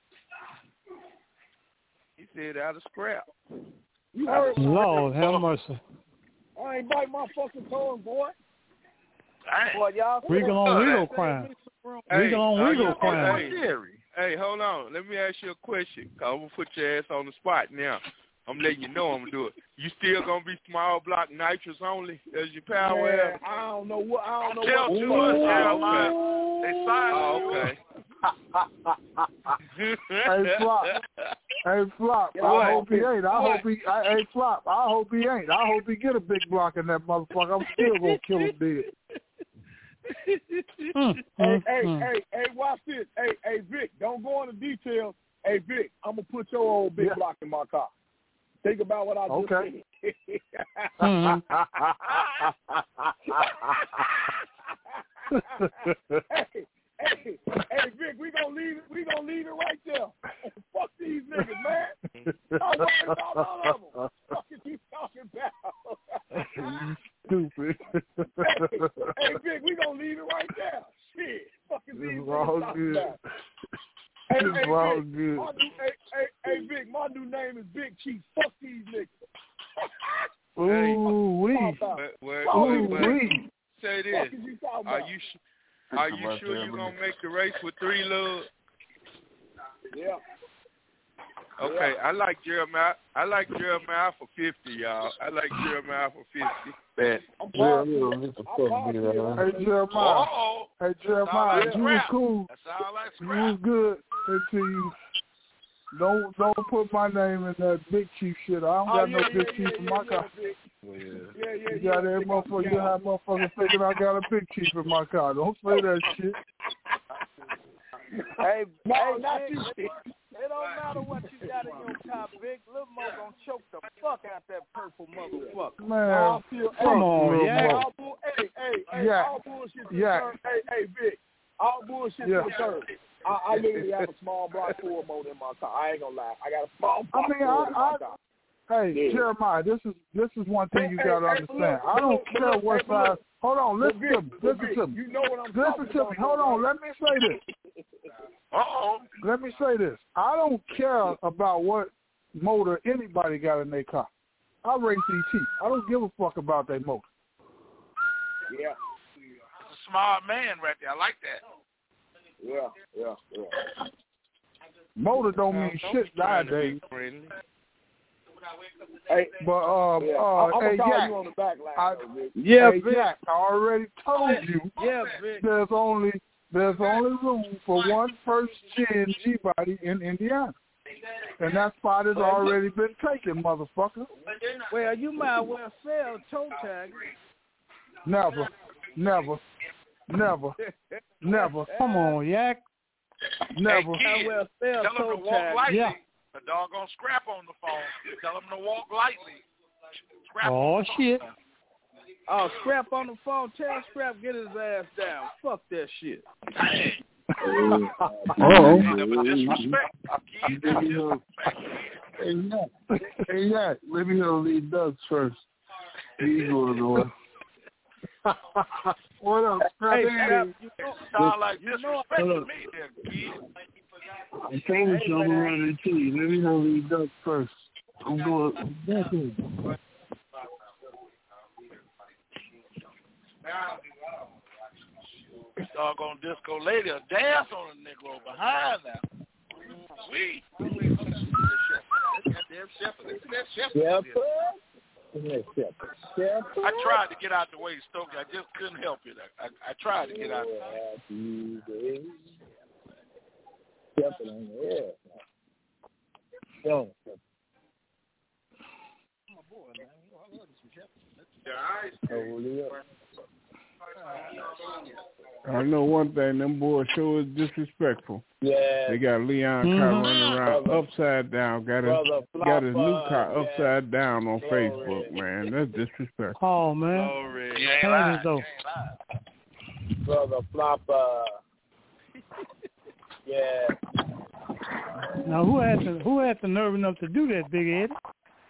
He said out of Scrap. You heard? Lord have mercy. I ain't bite my fucking tongue, boy. Boy, y'all. Regal on Regal crime. Regal on uh, Regal you- crime. Hey, hey, hold on. Let me ask you a question. Cause I'm gonna put your ass on the spot now. I'm letting you know I'm gonna do it. You still gonna be small block nitrous only as your power? Man, I don't know what. I don't know Tell what. too much, Jeremiah. They signed Oh, you. okay. Hey, Flop. Hey, Flop. I What? hope he ain't. I What? hope he. I, hey, Flop. I hope he ain't. I hope he get a big block in that motherfucker. I'm still gonna kill him dead. Mm, Hey, mm, hey, mm. hey, hey, watch this. Hey, hey, Vic, don't go into details. Hey, Vic, I'm going to put your old big Yeah. block in my car. Think about what I just Okay. said. Mhm. hey, hey, hey, Vic, we gonna leave it. We gonna leave it right there. Fuck these niggas, man. I'm worried about all of them. What the fuck is you talking about? Stupid. hey, hey, Vic, we gonna leave it right there. Shit, fuck is This these is all niggas talking good. about? Hey, This hey, is all Vic, good. my new, hey, hey, hey, Vic, my new name is Big Chief. Fuck these niggas. Ooh wee. Wait, wait, Ooh, wait, wait. wee. Say this. Fuck is you talking Are about? you sh- are you sure you're gonna make the race with three lugs? Yeah. Okay, I like Jeremiah. I like Jeremiah for fifty, y'all. I like Jeremiah for fifty. Bet. I'm Yeah, positive. we don't need to I'm fuck positive. with that. Hey Jeremiah. Oh, Hey Jeremiah, like you was scrap. cool. that sounds like You scrap. was good until you don't don't put my name in that Big Chief shit. I don't Oh, got yeah, no yeah, Big yeah, Chief yeah, in my yeah, car. Vic. Yeah. Yeah, yeah, You yeah. got every motherfucker, you have motherfuckers thinking I got a Big Chief in my car. Don't say that shit. Hey, No, hey, not Vic, you. it, it don't matter what you got in your car, Vic. Lil Mo gonna choke the fuck out that purple motherfucker. Man, I'll feel, Come hey, on, Lil yeah. Mo. all bull, hey, hey, hey, Yeah. all bullshit to Yeah. the Hey, hey, Vic, all bullshit Yeah. to the curb. I, I literally have a small block Ford motor in my car. I ain't gonna lie. I got a small I block mean, Ford I, in my I, car. hey, Yeah. Jeremiah, this is this is one thing you Hey, got to hey, understand. look, I don't look, care look, what hey, look. size. Hold on, listen Vic, to me. Listen Vic, to me. You know what I'm Listen talking to about. me. Hold on. Let me say this. Uh-oh. Let me say this. I don't care about what motor anybody got in their car. I race E T. I don't give a fuck about their motor. Yeah, That's a smart man right there. I like that. yeah, yeah, yeah. Motor don't Well, mean don't shit be trying to be nowadays. friendly. Hey, But um, yeah. uh, I'm gonna hey, call Yak, you on the back line, I, though, Vic. Yeah, hey, Vic. Yak, I already told you Yeah, Vic. there's only there's only room for one first gen G body in Indiana, and that spot has already been taken, motherfucker. Well, you might well sell toe tag. Never, never, never, never, Come on, Yak. never. Hey, Might kid, well sell tell him toe to walk tag. lightly. Yeah. The dog gonna scrap on the phone. Tell him to walk lightly. Scrap Oh on the shit. phone. Oh, Scrap on the phone. Tell Scrap get his ass down. Fuck that shit. Dang. Oh. Ain't never disrespect. Kid, that's disrespect. Hey, Yak. Hey, Yak. Let me know lead ducks first. He's going on. What up, Hey, Scrappy? Scrap, you know, Sound like you know, disrespect to me there, kid. I promise you I'm going to run into you. Let me know lead ducks first. I'm going back in. Doggone disco lady will dance on a Negro behind now. Sweet. Goddamn shepherd. Listen to that shepherd. I tried to get out the way, Stokey. I just couldn't help it. I, I, I tried to get out the way. I know one thing, them boys sure is disrespectful. Yeah. They got Leon mm-hmm. Car running around brother, upside down, got his, got his new car yeah. upside down on Glory. Facebook, man. That's disrespectful. Oh, man. Glory. You ain't lying. Though. Brother Flopper. Yeah. Now, who had the, who had the nerve enough to do that, Big Ed?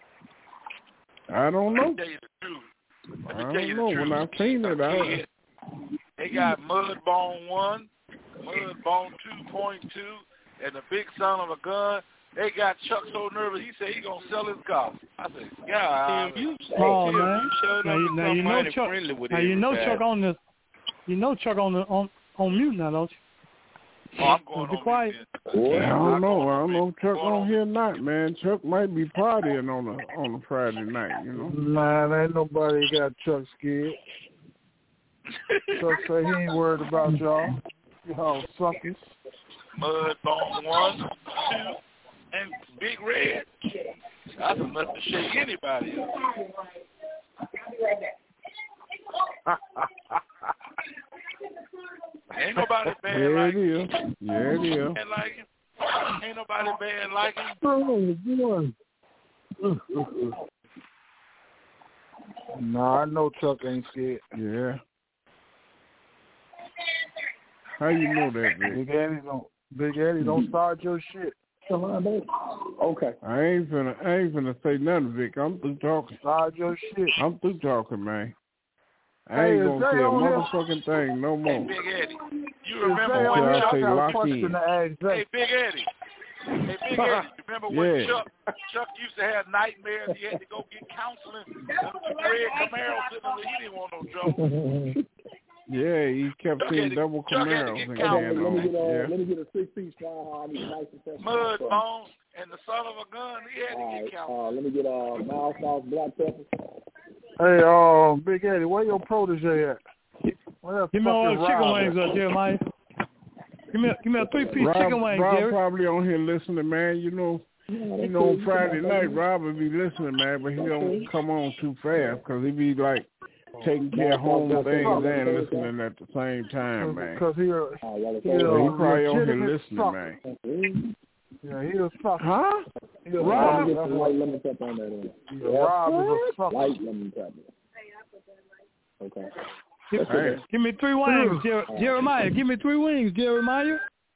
I don't know. I don't know. When I seen it, I... They got Mudbone one, Mudbone two point two, and the big son of a gun. They got Chuck so nervous, he said he going to sell his car. I said, God. Tim, you, oh, Tim, man. You showed now, you, now you know Chuck, now you know Chuck on the, you know Chuck on the, on, on mute now, don't you? Oh, I'm going be on quiet. Well, I don't know. I don't know if Chuck on here or not, man. Chuck might be partying on a on a Friday night, you know. Man, ain't nobody got Chuck scared. Chuck say he ain't worried about y'all. Y'all suckers. Mudbone one, two, and Big Red. That's enough to shake anybody up. Ain't nobody bad yeah, like him. Yeah, it is. Bad like him. Ain't nobody bad like him. Oh, boy. Nah, I know Chuck ain't scared. Yeah. How you know that, Vic? Big Eddie don't. Big Eddie don't start your shit. Okay. I ain't finna. I ain't finna say nothing, Vic. I'm through talking. Start your shit. I'm through talking, man. I hey, ain't gonna say a motherfucking here? thing no more. Hey, Big Eddie, you remember when I Chuck? say lock in. Hey, Big Eddie. Hey, Big Eddie, remember when yeah. Chuck Chuck used to have nightmares? He had to go get counseling. The red Camaro sitting there, he didn't want no trouble. Yeah, he kept seeing double Camaros and let, on. me get, uh, yeah. let me get a six-piece fly. Nice and Mudbone and the son of a gun, he had to All get right, counseling. uh, let me get uh, mild sauce, black pepper. Hey, uh, Big Eddie, where your protege at? Where give me all the chicken wings, uh, Jeremiah. Give me, a, give me a three-piece Rob, chicken wing, Rob Jerry. probably on here listening, man. You know, you know, on Friday night, Rob will be listening, man, but he don't come on too fast because he be like taking care of home things and listening at the same time, man. Because he, uh, he, he probably on here listening, suck. man. Yeah, he a sucker. Huh? He a Rob? Rob, Light lemon pepper on that. Yeah, Rob is a sucker. Light lemon pepper. Okay. Give, hey. give me three wings, Jer- Jeremiah. Give me three wings, Jeremiah.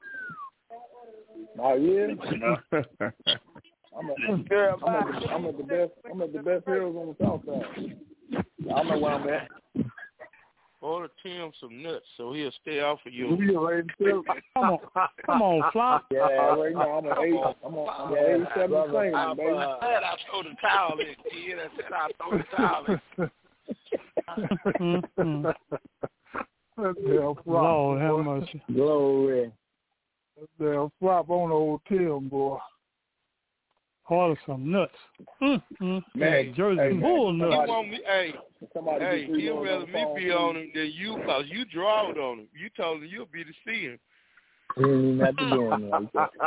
Oh yeah. I'm at, I'm, at the, I'm at the best. I'm at the best hills on the south side. I know where I'm at. Order Tim some nuts so he'll stay off of you. Come on, come on, Flop. Yeah, right now I'm an eight. I'm on, I'm an eighty-seven thing, I, baby. I said I throw the towel in, kid. I said I throw the towel in. mm-hmm. Damn flop. Lord have mercy. Glory. Damn flop on old Tim, boy. Order some nuts. Mm-hmm. Man, Jersey hey, bull man, nuts. You want me, hey, somebody hey, he'd rather me be on him than you because you drawed on him. You told him you'll be the seeing. He ain't even have to do anything.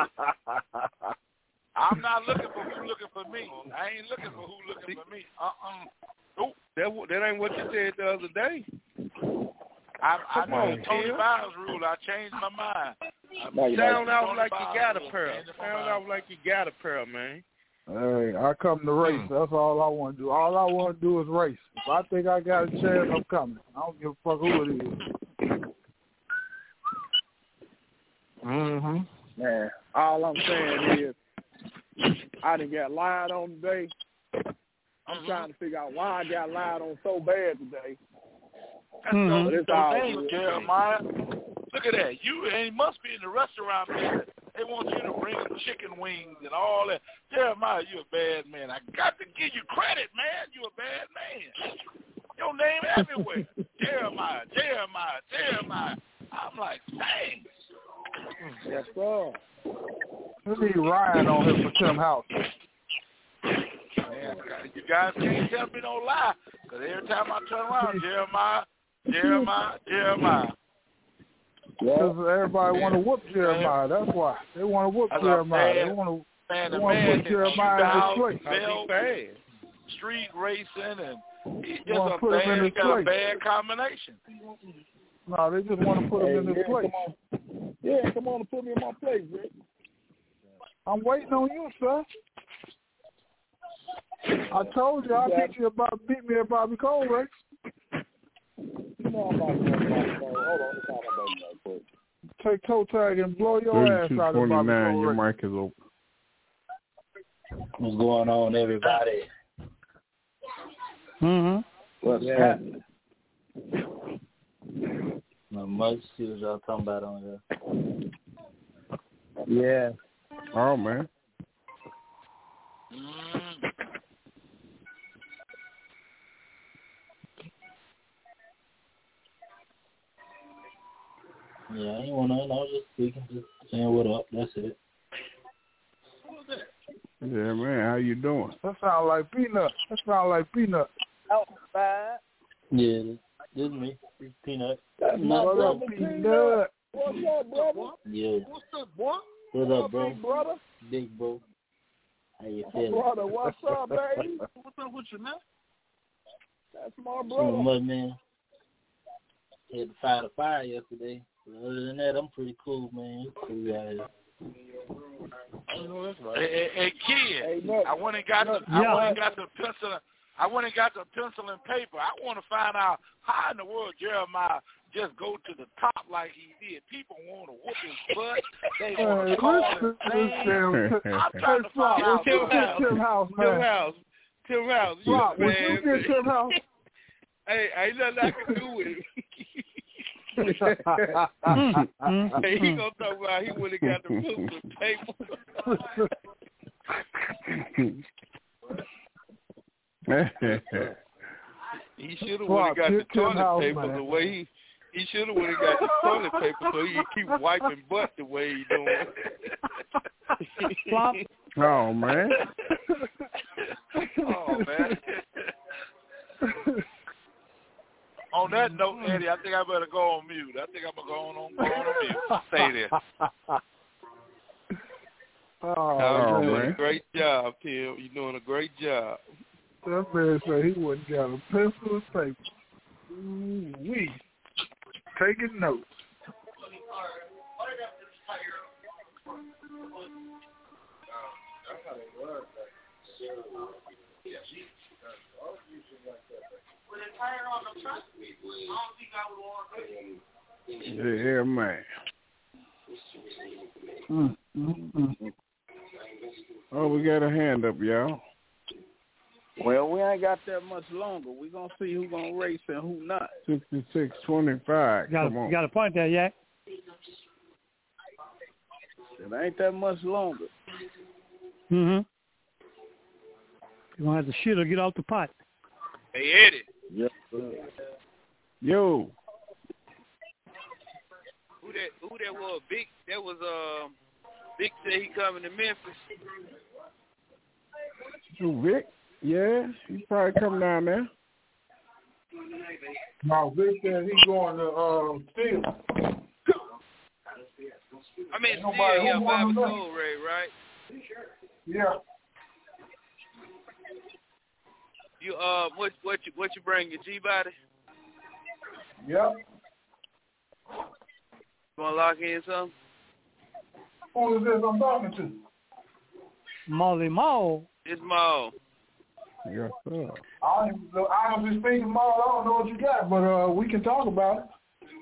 I'm not looking for who looking for me. I ain't looking for who looking for me. Uh-uh. Nope. That, that ain't what you said the other day. I, I Come know on, Tony Tim. Biles rule. I changed my mind. I sound out like you got a pearl. Sound out like you got a pearl, man. Hey, I come to race. That's all I want to do. All I want to do is race. If I think I got a chance, I'm coming. I don't give a fuck who it is. Mm-hmm. Man, all I'm saying is I done got lied on today. I'm mm-hmm. trying to figure out why I got lied on so bad today. That's mm-hmm. so, so thing, Jeremiah. Look at that. You and must be in the restaurant, man. They want you to bring chicken wings and all that. Jeremiah, you a bad man. I got to give you credit, man. You a bad man. Your name everywhere. Jeremiah, Jeremiah, Jeremiah. I'm like, dang. Yes, sir. We need Ryan on here for Tim House. Man, you guys can't tell me no lie. Because every time I turn around, Jeremiah, Jeremiah, Jeremiah. Because everybody want to whoop Jeremiah. That's why. They want to whoop Jeremiah. They want to, they want to put Jeremiah in his place. street racing, and it's just Wanna a put him bad, in his it's got a place. bad combination. No, they just want to put him Hey, in his yeah, place. come on. Yeah, come on and put me in my place, Rick. I'm waiting on you, sir. I told you I'll beat you about beat me at Bobby Cole, Rex. You know I'm not going to Bobby Cole. Hold on, let's talk about that quick. Take toe tag and blow your ass thirty-two out of Bobby twenty-nine, Cole, your Rex. mic is open. What's going on, everybody? Mm-hmm. What's Yeah. happening? Not much. See what y'all talking about on here. Yeah. Oh, man. Mm. Yeah, I ain't want to. I was just speaking, just saying what up. That's it. Yeah, man. How you doing? That sound like Peanut. That sound like Peanut. Outside. Yeah, this, this is me. This is Peanut. That's my What brother, up, Peanut. Peanut? What's up, brother? Yeah. What's up, boy? What up, bro? Big brother? Big bro. How you My feeling? brother, what's up, baby? What's up with you, man? That's my So brother. much, man. Had to fight a fire yesterday. But other than that, I'm pretty cool, man. It's cool out here. Hey, hey, hey, kid, Hey, look, I went and got look, the, I yeah. went and got the pencil. I went and got the pencil and paper. I want to find out how in the world Jeremiah just go to the top like he did. People want to whoop his butt. They want to Hey, call listen his to name. this damn. I'm trying to find out. Tim House, Tim House, man. Tim House. Tim House. You Rock, would man. you get Tim House? Hey, ain't nothing I can do with it. Hey, he gonna talk about he would have got the pencil and paper. He should have would have got the toilet paper the way he. He should have would have got the toilet paper so he could keep wiping butt the way he doing. Flop. Oh, man. Oh man. On that note, Eddie, I think I better go on mute. I think I'm gonna go on, on, go on mute. Stay there. Oh, Oh, you're doing man. a great job, Tim. You're doing a great job. that man said he wouldn't got a pencil and paper. Ooh-wee. Taking notes. Yeah, man. Mm, mm, mm. Oh, we got a hand up, y'all. Well, we ain't got that much longer. We're going to see who's going to race and who not. sixty-six twenty-five. Got Come on. got a point there, Yak. It ain't that much longer. Mm-hmm. You're going to have to shit or get off the pot. Hey Eddie. Yes, sir. Yo. Who that? Who that was? Big. That was um. Big said he coming to Memphis. Who, Vic? Yeah, he probably come down there. No, Vic said he going to um, Steel. I mean, still, Nobody yeah, who Bobby wanna know. Cole, Ray, right? Yeah. You uh, what what you what you bring your G body? Yep. You wanna lock in something? Who is this I'm talking to? Molly Mall. It's Maul. Yes, sir. I don't, honestly speaking, Maul, I don't know what you got, but uh, we can talk about it.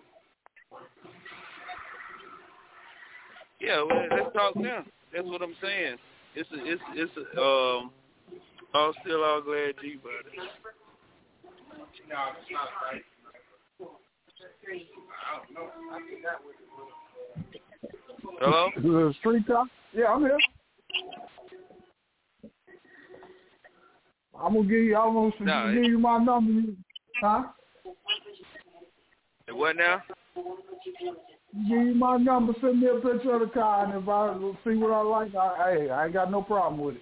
Yeah, well, let's talk now. That's what I'm saying. It's a, it's it's a, um, all still all glad G body. No, it's not right. Hello? The street talk? Yeah, I'm here. I'm gonna give you. I'm gonna Nah, give you my number. Huh? What now? Give you my number. Send me a picture of the car, and if I see what I like, I, hey, I ain't got no problem with it.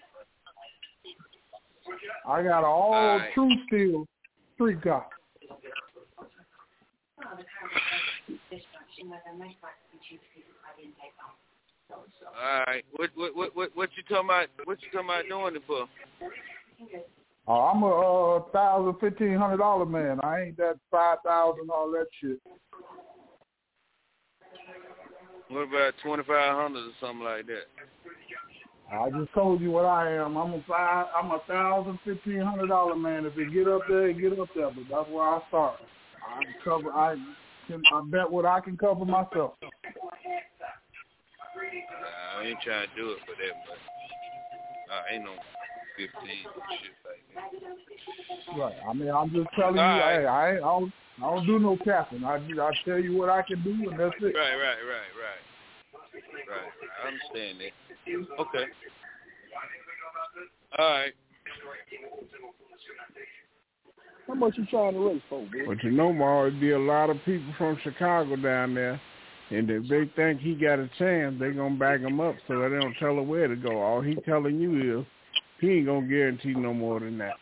I got an all right. true steel street car. All right. What what what what what you talking about? What you talking about doing it for? Oh, I'm a uh, thousand, fifteen hundred dollar man. I ain't that five thousand, all that shit. What about twenty five hundred or something like that? I just told you what I am. I'm a five. I'm a thousand, fifteen hundred dollar man. If it get up there, it get up there. But that's where I start. I can cover. I can. I bet what I can cover myself. Nah, I ain't trying to do it for that much. I ain't no fifteen shit like that. Right. I mean, I'm just telling you. Right. Hey, I, ain't, I don't. I don't do no capping. I I tell you what I can do, and that's it. Right. Right. Right. Right. Right. I understand that. Okay. All right. How much you trying to raise for, man? But you know, Ma, it'd be a lot of people from Chicago down there, and if they think he got a chance, they gonna back him up so they don't tell her where to go. All he telling you is he ain't gonna guarantee no more than that.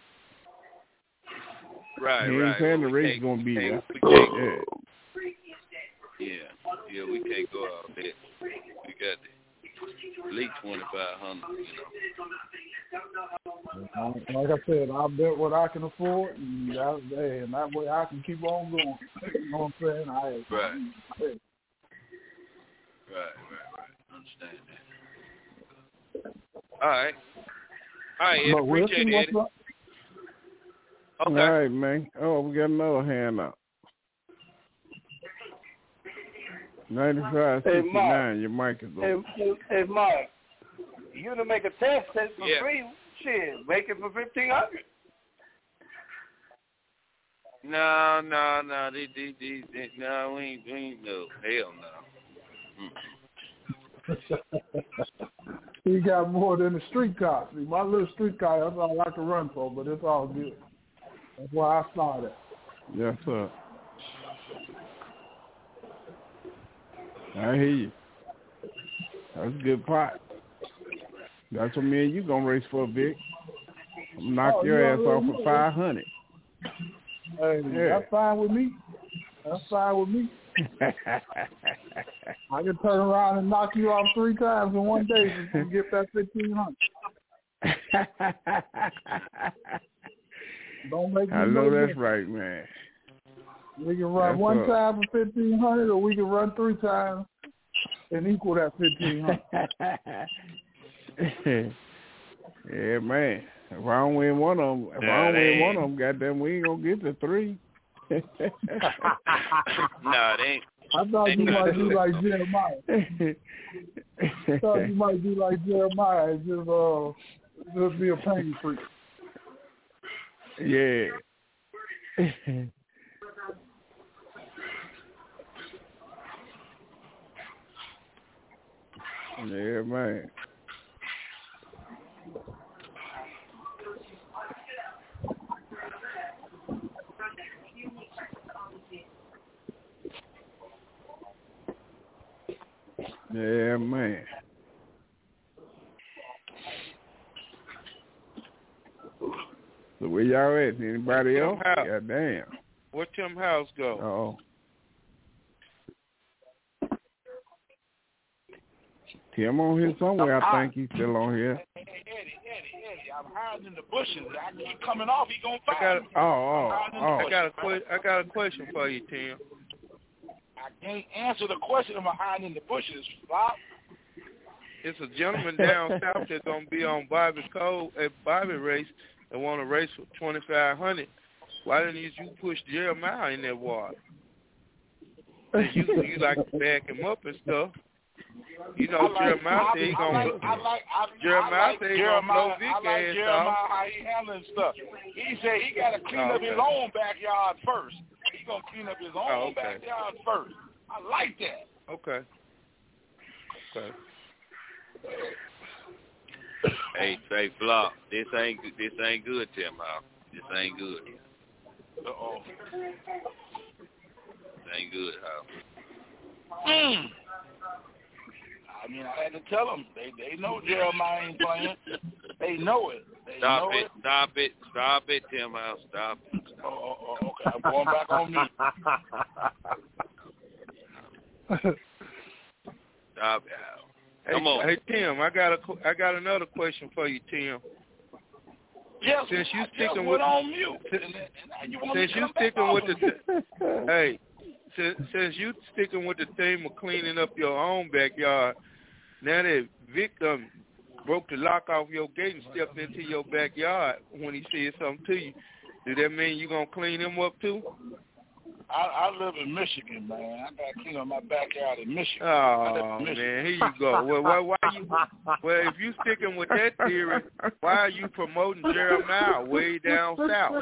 Right, he ain't right. saying well, the race gonna be there. Yeah. yeah, yeah, we can't go out there. We got the at least twenty-five hundred, you know. Like I said, I bet what I can afford, and that, hey, and that way I can keep on going. You know what I'm saying? I, right. Hey. Right, right, right. Understand that. All right. All right, Eddie. But Appreciate it, Eddie. Okay. All right, man. Oh, we got another hand up. ninety-five sixty-nine, your mic is Hey, on. hey, hey, Mike, you to make a test test for yeah. free, shit, make it for fifteen hundred. No, no, no, they, they, they, they, no, we ain't, we ain't, no, hell no. He got more than a street car. See, my little street car, that's all I can run for, but it's all good. That's why I started. Yes, sir. I hear you. That's a good pot. That's what me and you gonna race for, Vic. Knock oh, your you ass off know. for five hundred. Hey, yeah. That's fine with me. That's fine with me. I can turn around and knock you off three times in one day and get that fifteen hundred. Don't make me I know that's different. right, man. We can run that's one up. time for fifteen hundred, or we can run three times and equal that fifteen hundred. Yeah, man. If I don't win one of them, if nah, I don't win ain't. one of them, goddamn, we ain't gonna get the three. No, nah, they ain't. I thought you might be like Jeremiah. I thought you might be like Jeremiah and just uh, just be a pain freak. Yeah. Yeah, man. Yeah, man. So where y'all at? Anybody else? God damn. Where Tim House go? Oh. Tim on here somewhere. I think he's still on here. Hey, Eddie, Eddie, Eddie, I'm hiding in the bushes. I keep coming off. He gonna I got, find me. Oh, oh, oh. I got a que- I got a question for you, Tim. I can't answer the question. Am I hiding in the bushes, Bob? It's a gentleman down south that's gonna be on Bobby Cole at Bobby race and want to race for twenty five hundred. Why didn't you push Jeremiah in that water? You you like to back him up and stuff. You know, like, Jeremiah I, said he I gonna. like, I like, I, Jeremiah I like said he Jeremiah, gonna blow Vic I like ass Jeremiah off. how he handling stuff. He said he got to clean Oh, up okay. his own backyard first. He gonna clean up his own Oh, okay. backyard first. I like that. Okay. Okay. Hey, Trey Block, this ain't this ain't good, Tim House. This ain't good. Uh oh. This ain't good, House. Mm. I mean, I had to tell them. They they know Jeremiah ain't playing. They know it. They Stop know it, it. Stop it! Stop it, Tim House! Stop it! Oh, oh, oh, okay, I'm going back on me. Stop it, House. Hey, Come on. Hey Tim, I got a I got another question for you, Tim. just, since you I sticking just with went on mute. Since, and, and you want since me to you come back sticking with on? the hey, since, since you sticking with the theme of cleaning up your own backyard, now that victim broke the lock off your gate and stepped into your backyard when he said something to you, do that mean you gonna clean him up too? I, I live in Michigan, man. I got to clean up my backyard in Michigan. Oh, man, here you go. Well, why, why you, well, if you sticking with that theory, why are you promoting Jeremiah way down south?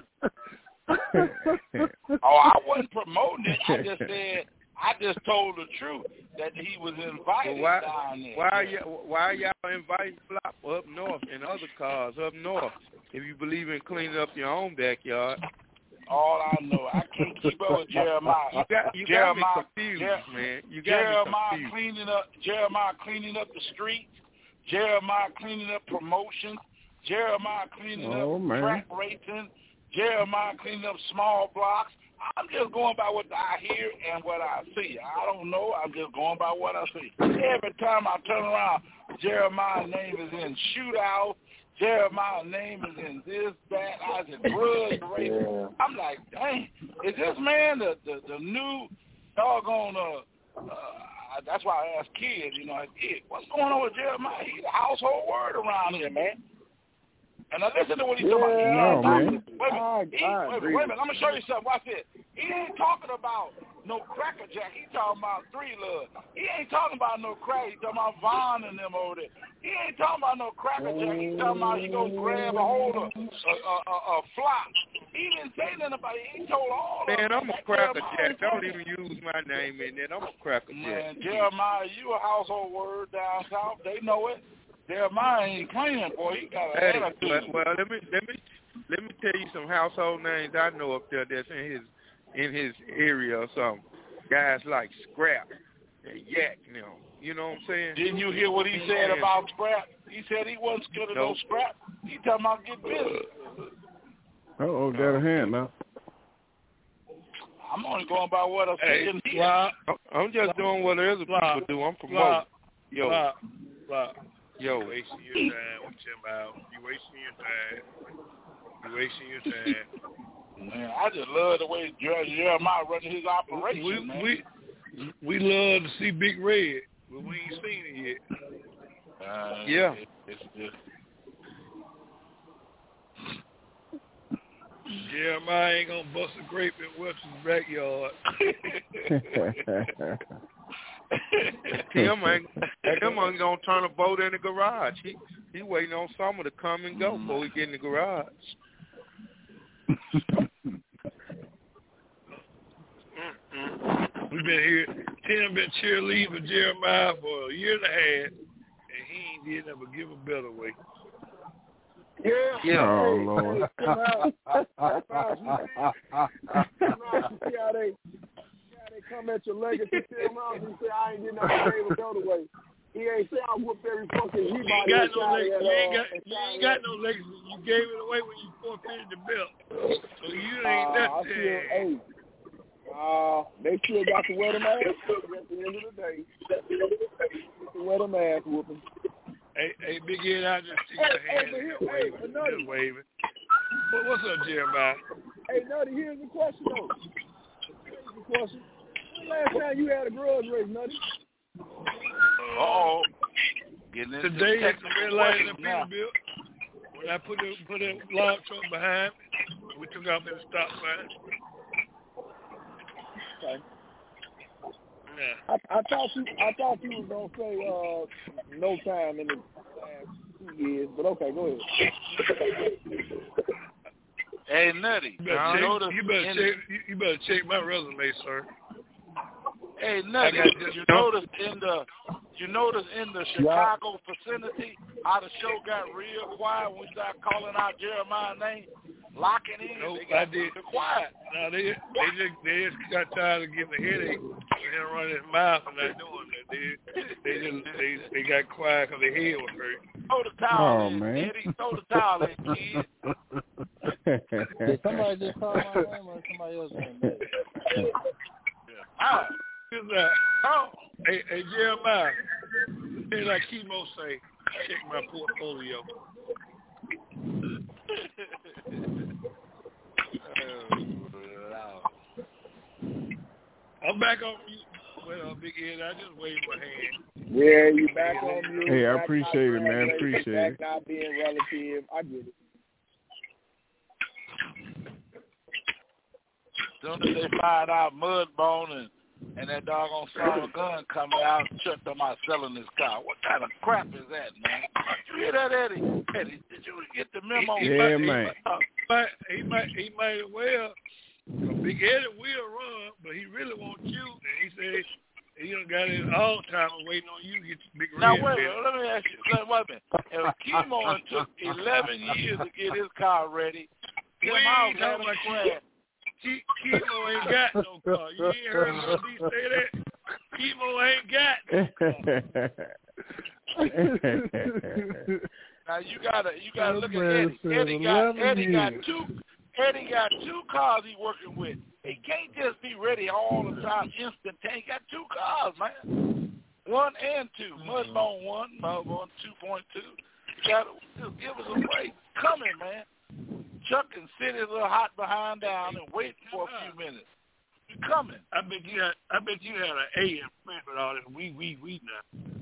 Oh, I wasn't promoting it. I just said, I just told the truth that he was invited well, why, down there. Why are, y- why are y'all inviting Flop up north and other cars up north if you believe in cleaning up your own backyard? All I know, I can't keep up with Jeremiah. You got, you Jeremiah, got me confused, Jer- man. You got Jeremiah me confused. cleaning up, Jeremiah cleaning up the streets. Jeremiah cleaning up promotions. Jeremiah cleaning Oh, up man. track racing. Jeremiah cleaning up small blocks. I'm just going by what I hear and what I see. I don't know. I'm just going by what I see. Every time I turn around, Jeremiah's name is in shootout. Jeremiah's name is in this, that. I said, grudge racing. I'm like, dang, is this man the, the, the new doggone, uh, uh, that's why I ask kids, you know, I kid, what's going on with Jeremiah? He's a household word around here, man. And I listen to what he's Yeah, talking no, about. He, man. wait a minute. I, He, I wait, agree wait a minute. with I'm going to show you something. Watch this. He ain't talking about no Cracker Jack. He talking about Three Love. He ain't talking about no crack. He talking about Vaughn and them over there. He ain't talking about no Cracker Jack. He talking about he going to grab a hold of a, a, a, a flop. He didn't say nothing about it. He told all Man, of them. I'm a Cracker Jack. Don't even use my name in there. I'm a Cracker Jack. Man, Jeremiah, you a household word down south. They know it. Jeremiah ain't playing, boy. He got an Hey, attitude. well, well, let me let me let me tell you some household names I know up there that's in his in his area or something. Guys like Scrap and Yak, you know. You know what I'm saying? Didn't you hear what he said Man. about Scrap? He said he wasn't scared of no Nope. Scrap. He talking about get busy. Uh-oh, got a hand now. I'm only going by what I'm Hey, seeing here. Flop. I'm just doing what other people do. I'm promoting. Flop. Yo, Flop. Flop. yo. You wasting your time. What you about? You wasting your time. You wasting your time. Man, I just love the way Jer- Jeremiah running his operation, We man. we we love to see Big Red, but we ain't seen it yet. Uh, Yeah. It, it's just Jeremiah ain't gonna bust a grape in Webster's backyard. Tim ain't Tim ain't gonna turn a boat in the garage. He he waiting on someone to come and go before we get in the garage. We've been here. Tim been cheerleading for Jeremiah for a year and a half, and he ain't did nothing but give a belt away. Yeah. Yeah. Oh, Hey, Lord. hey, come out. Come out. You see how they, see how they come at your legacy, Tim Miles, and say, I ain't getting nothing to give a belt away. He ain't say I whooped every fucking You He-body ain't got no inside legacy. that, You ain't uh, got, you inside ain't that. got no legacy. You gave it away when you forfeited the belt. So you ain't Uh, I nothing. feel, hey, uh, they still got to wear them ass whooping at the end of the day. To wear them ass whooping. Hey, hey, Big Ed, I just see your hand hey, just hey, waving, hey, Nutty. just waving. What, what's up, Jeremiah? Hey, Nutty, here's the question, though. Here's the question. When the last time you had a grudge race, Nutty? uh-oh. Getting into Today at the technical red light in the questions now. Peterbilt, when I put the put that log truck behind me, we took off at the stop sign. Okay. Yeah. I, I thought you, I thought you was gonna say uh, no time in the last two years, but okay, go ahead. Hey, Nutty. You better, I check, noticed you, better in- check, you, you better check my resume, sir. Hey, Nutty, I got this. you noticed in the you noticed in the Chicago vicinity how the show got real quiet when we started calling out Jeremiah's name, locking in. Nope, they got I did. real quiet. No, they they just they just got tired of getting a headache and him running his mouth and not doing that. They they just they they got quiet because their head was hurt. Throw the towel Oh, in, man. Eddie. Throw the towel in, kid. Did somebody just call my name or somebody else name? Ah, Who's that? oh. Hey, hey Jeremiah, say like Chemo say, check my portfolio. back on mute. Well, Big Ed, I just waved my hand. Yeah, you back on mute. Hey, I back appreciate it, man. Appreciate back it. not being relative. I get it. Soon as they find out Mudbone and, and that doggone son of a gun coming out, Chuck talking about selling his car. What kind of crap is that, man? Did you hear that, Eddie? Eddie, did you get the memo? He, he Yeah, might, man. He might, he might, he might as well. Big Eddie will run, but he really wants you. And he said he done got it all the time waiting on you to get the big red. Now, wait a minute. Let me ask you. Wait a minute. If Chemo took eleven years to get his car ready, Tim House had a crash. Chemo ain't got no car. You ain't heard Lil D say that? Chemo ain't got no car. Now you gotta you gotta look at Eddie. Eddie got Eddie got two Eddie got two cars he working with. He can't just be ready all the time, instantaneous. He got two cars, man. One and two. Mudbone one, Mudbone two point two. You gotta just give us a break. Coming, man. Chuck can sit his little hot behind down and wait for a few minutes. You coming? I bet you had I bet you had an A in front with all this we we we now.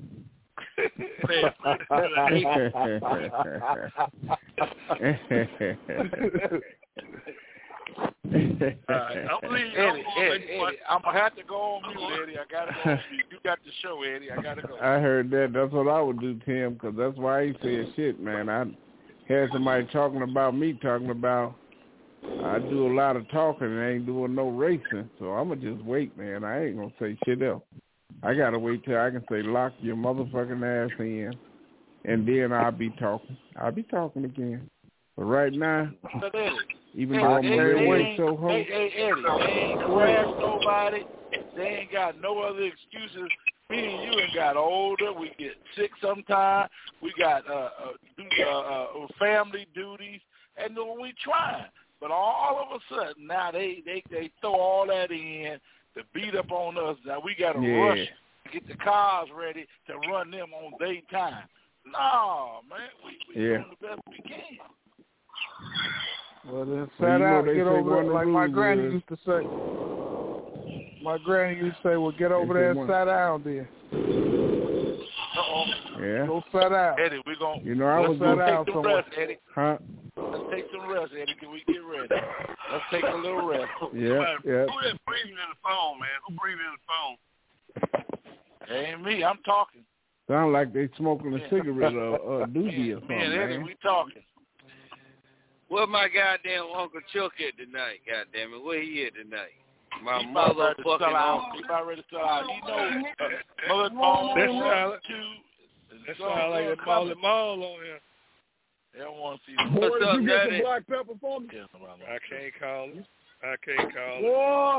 Right, I'm leaving. Eddie, Eddie, Eddie, I'm gonna have to go on mute, Eddie. I gotta go on mute. You got the show, Eddie. I gotta go. I heard that. That's what I would do, Tim, because that's why he said shit, man. I had somebody talking about me, talking about I do a lot of talking and ain't doing no racing, so I'm gonna just wait, man. I ain't gonna say shit else. I gotta wait till I can say lock your motherfucking ass in, and then I'll be talking. I'll be talking again. But right now, even though I'm a railway show host, hey, hey, Eddie, they ain't crashed nobody. They ain't got no other excuses. Me and you ain't got older. We get sick sometimes. We got uh, uh, uh, uh, family duties, and then we trying. But all of a sudden now they they they throw all that in to beat up on us. Now we got to yeah. rush to get the cars ready to run them on their time. No, man, we we yeah. doing the best we can. Well, then Well, set you know out, they get say over one there, of like the my rules granny is- used to say. My granny used to say, well, get over They there say and one- sit down there. Uh-oh. Yeah. Go sit out. Eddie, we're going You know, I let's was go going take some somewhere. rest, Eddie. Huh? Let's take some rest, Eddie. Can we get ready? Let's take a little rest. Yeah, yeah. Who that breathing in the phone, man? Who breathing in the phone? Ain't me. I'm talking. Sound like they smoking a cigarette or a doobie or something, Me and Eddie, man. we talking. Where my goddamn Uncle Chuck at tonight, goddamn it? Where he at tonight? My He about ready to motherfucking sell out. uncle. He about ready to sell out. He knows uh, Mudbone That's one, solid. two. That sound like a Molly Mall on here. They don't want to see Boy, What's did up, you get Daddy? some black pepper for me? Yeah, somebody I wants to can't call it. I can't call it. Boy.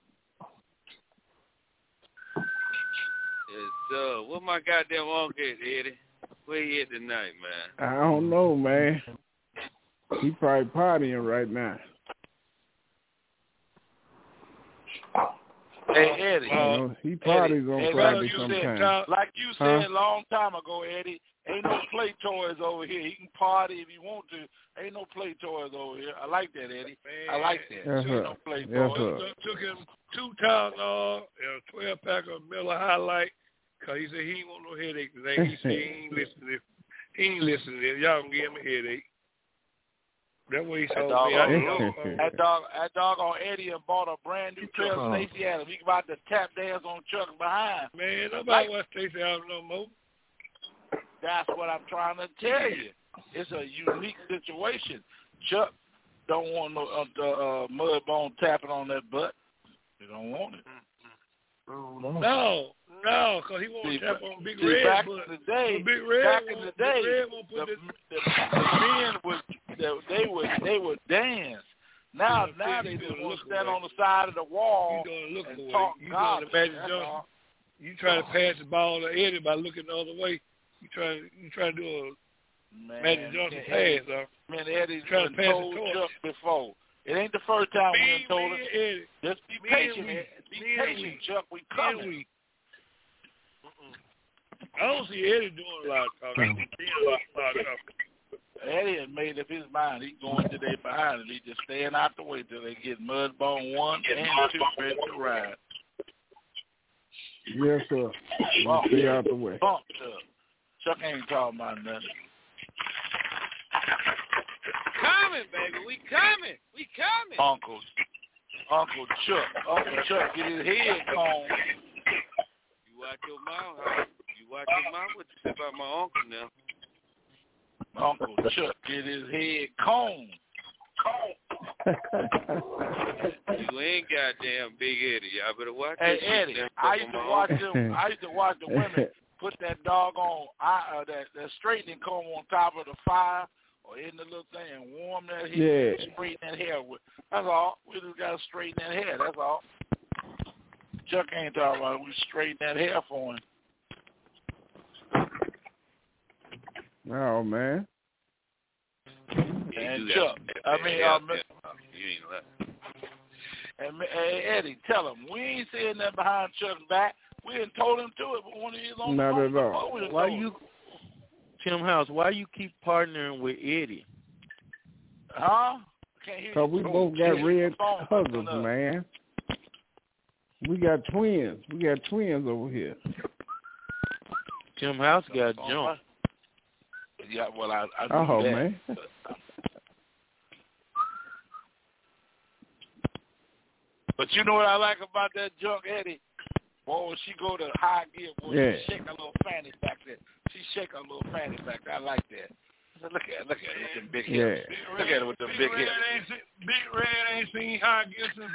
Yes, sir. Where my goddamn uncle at, Eddie? Where he at tonight, man? I don't know, man. He probably partying right now. Hey, Eddie. You know, he parties on Eddie, Friday like you sometimes. said, like you Huh? said a long time ago, Eddie, ain't no play toys over here. He can party if he want to. Ain't no play toys over here. I like that, Eddie. I like that. Yes, Ain't sir. no play Yes, toys. sir. Took- Took him two Tylenol and a twelve pack of Miller High Life because he said he ain't want no headache today. He said he ain't listening. He ain't listening. Y'all can give him a headache. That's what he That told dog, me. I didn't know. that dog, that dog on Eddie and bought a brand new pair of Stacey Adams. He about to tap dance on Chuck behind. Man, nobody Like- wants Stacey Adams no more. That's what I'm trying to tell you. It's a unique situation. Chuck don't want no uh, uh, Mudbone tapping on that butt. He don't want it. No, no, because he won't See, tap on Big see, Red. back but in the day, Big Red back in won't- the Big day, Red won't put the, this, the, the men would they, they would they would dance. Now Yeah, now see, they you just doing want to look stand away. on the side of the wall You doing look and away. talk You doing garbage. the Magic That's Johnson. all. You trying to pass the ball to Eddie by looking the other way. You trying you trying to do a Man, Magic Johnson man, Eddie, pass, huh? man, Eddie's Trying to been pass told the torch. Chuck before. It ain't the first time we Me, done told me him. and Eddie. Just be Me patient, and we. Ed. Be Me and patient, we. Chuck. We Me and coming. we. I don't see Eddie doing a lot of talking. I see Tim doing a lot of talking. Eddie had made up his mind. He going to their behind it. He just staying out the way till they get Mudbone one and two ready to ride. Yes, sir. Bump, Stay out the way. Bump Chuck. Chuck ain't talking about nothing. Coming, baby. We coming. We coming. Uncle, Uncle Chuck. Uncle Chuck get his head combed. You watch your mouth, huh? You watch your mouth. What you say about my uncle now? Uncle Chuck get his head combed. You ain't goddamn Big Eddie. Y'all better watch Hey that Eddie, shit. I used to watch them. I used to watch the women put that doggone I, uh, that that straightening comb on top of the fire or in the little thing and warm that hair, Yeah. straighten that hair with. That's all. We just gotta straighten that hair. That's all. Chuck ain't talking about it. We straighten that hair for him. Oh man. And Chuck, I mean, yeah, um, yeah. You ain't left. And hey, Eddie, tell him we ain't saying that behind Chuck's back. We done told him to it, but when he was on Not the at phone, all. we done Why told you, him. Tim House? Why you keep partnering with Eddie? Huh? Can't hear Cause you. we Oh, both got shit. red Phone huggers, messing up. man. We got twins. We got twins over here. Tim House got Oh, jumped. Yeah, well, I, I knew Oh that. man. But you know what I like about that junk, Eddie? Boy, when she go to high gear, boy, Yeah. she shake her little fanny back there. She shake her little fanny back there. I like that. I said, look at it, look at it with them big hips. Yeah. Look at it with them big Red hips. ain't seen, Big Red ain't seen high gear since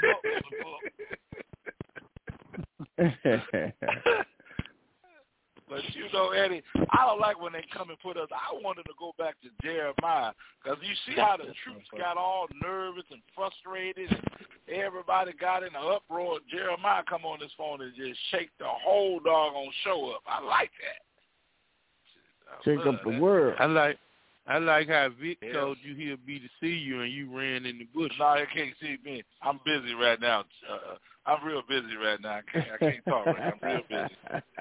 Buffalo. But you know, Eddie, I don't like when they come and put us. I wanted to go back to Jeremiah because you see how the troops got all nervous and frustrated, and everybody got in an uproar. Jeremiah come on this phone and just shake the whole doggone show up. I like that. Shake up the world. I like, I like how Vic Yeah. told you he'll be to see you and you ran in the bush. No, you can't see me. I'm busy right now. Uh, I'm real busy right now. I can't, I can't talk right now. I'm real busy.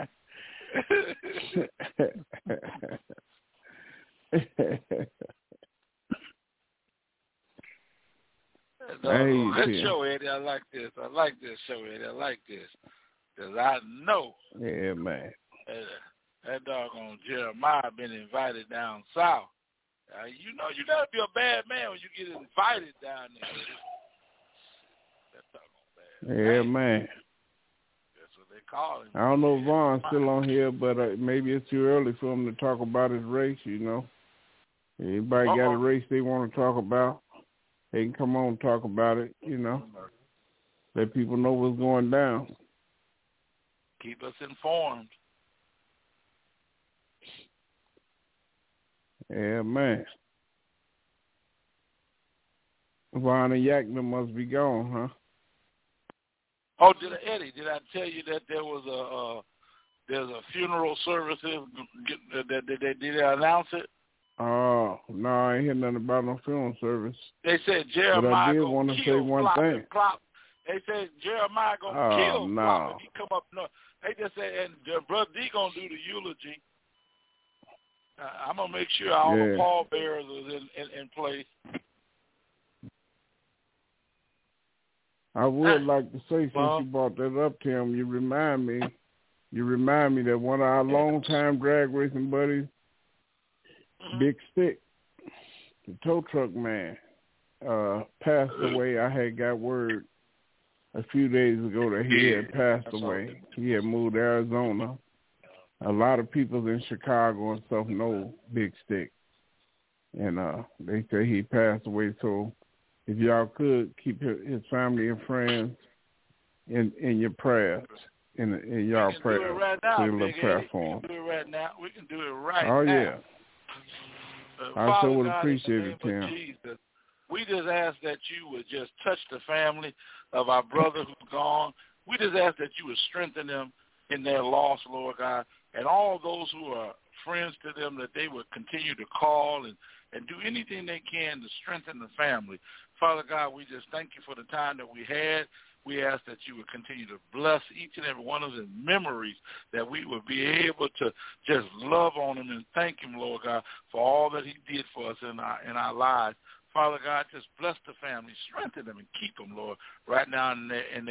No, Hey, good Tim. show, Eddie. I like this. I like this show, Eddie. I like this. Because I know Yeah, man. that, that doggone Jeremiah been invited down south. Uh, you know, you got to be a bad man when you get invited down there. That doggone bad. Yeah, Hey, man. that's what they call him. I don't know if Von's still on here, but uh, maybe it's too early for him to talk about his race, you know. Everybody got Uh-oh. a race they want to talk about. They can come on and talk about it, you know. Let people know what's going down. Keep us informed. Yeah, man. Von and Yakman must be gone, huh? Oh, did I, Eddie? Did I tell you that there was a uh, there's a funeral service? That did they, did they announce it? Oh, no, I ain't hear nothing about no film service. They said But I Jeremiah did gonna want to kill say one Flop thing. and Flop. They said Jeremiah gonna Oh, kill no. Flop if he come up north. They just said, and uh, Brother D gonna do the eulogy. Uh, I'm gonna make sure all Yeah. the pallbearers is in, in, in place. I would like to say, since Well- you brought that up, Tim, you remind me, you remind me that one of our longtime drag racing buddies, Mm-hmm. Big Stick, the tow truck man, uh, passed away. I had got word a few days ago that he had passed away. He had moved to Arizona. A lot of people in Chicago and stuff know Big Stick. And uh, they say he passed away. So if y'all could keep his family and friends in in your prayers, in in y'all We can do prayers, it right now, say a little Big prayer Eddie. for We him. can do it right now. We can do it right Oh now. yeah, Uh, I Father sure would God, appreciate in the it, name of Tim. Jesus, we just ask that you would just touch the family of our brother who's gone. We just ask that you would strengthen them in their loss, Lord God, and all those who are friends to them, that they would continue to call and, and do anything they can to strengthen the family. Father God, we just thank you for the time that we had. We ask that you would continue to bless each and every one of his memories, that we would be able to just love on him and thank him, Lord God, for all that he did for us in our, in our lives. Father God, just bless the family, strengthen them and keep them, Lord, right now in their, in their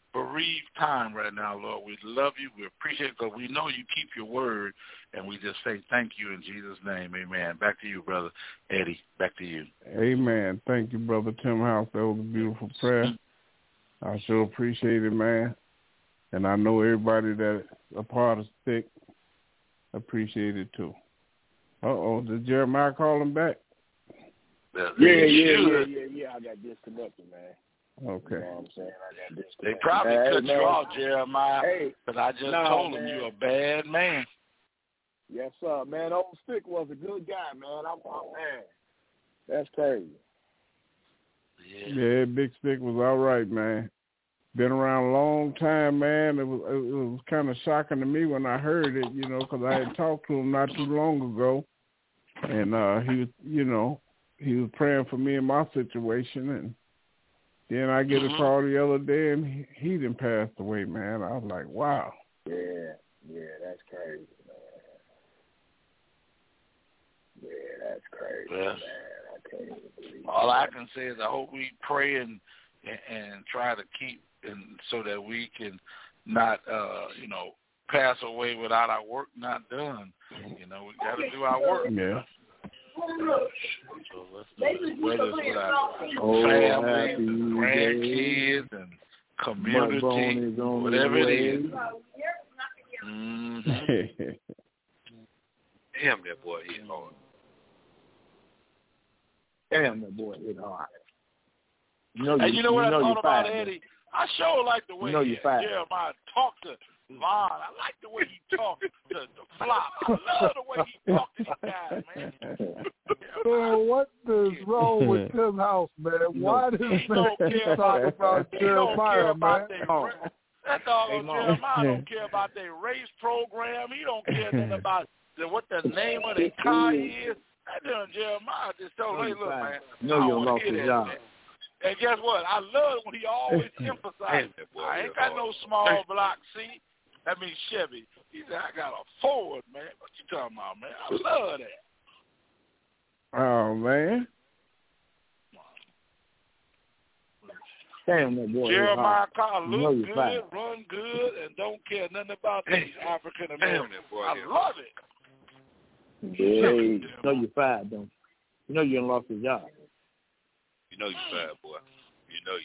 bereaved time right now, Lord. We love you. We appreciate it because we know you keep your word, and we just say thank you in Jesus' name. Amen. Back to you, Brother Eddie. Back to you. Amen. Thank you, Brother Tim House. That was a beautiful prayer. I sure appreciate it, man. And I know everybody that's a part of Stick appreciate it, too. Uh-oh. Did Jeremiah call him back? Yeah, yeah, yeah, yeah, yeah. I got disconnected, man. Okay. You know what I'm saying? I got disconnected. They probably hey, cut man. you off, Jeremiah, hey, but I just no, told man. him you're a bad man. Yes, sir. Man, old Stick was a good guy, man. I'm, oh, man. That's crazy. Yeah. yeah, Big Stick was all right, man. Been around a long time, man. It was it was kind of shocking to me when I heard it, you know, because I had talked to him not too long ago, and uh, he was, you know, he was praying for me in my situation, and then I get a call the other day, and he, he done passed away, man. I was like, wow. Yeah, yeah, that's crazy, man. Yeah, that's crazy, Yes. man. I can't even believe All that. I can say is I hope we pray and and, and try to keep, and so that we can not, uh, you know, pass away without our work not done. You know, we got to do our work. Yeah. So let's do it. Whether it's with our Oh, families happy and grandkids and community, whatever it is. Mm-hmm. Damn, that boy hit hard. Damn, that boy hit hard. You know, and you know what you know I thought about fine, Eddie? I sure like the way you know he, Jeremiah talked to Lon. I like the way he talked to, to Flop. I love the way he talked to these guys, man. So what is wrong with Tim House, man? Why does he don't care about, about he Jeremiah, don't care about man? their, Oh. that dog Hey, Jeremiah don't care about their race program. He don't care nothing about the, what the name of their car is. That damn Jeremiah just told me, look, man, no, I you don't lost want to his hear job. that, man. And guess what? I love when he always emphasizes, I ain't got no small block C. That means Chevy. He said, I got a Ford, man. What you talking about, man? I love that. Oh, man. Damn, that boy Jeremiah Carr you look know good, fine. run good, and don't care nothing about these African Americans. I love it. Yeah, you know you're fired, don't you? You know you done lost your job. You know you bad, boy. You know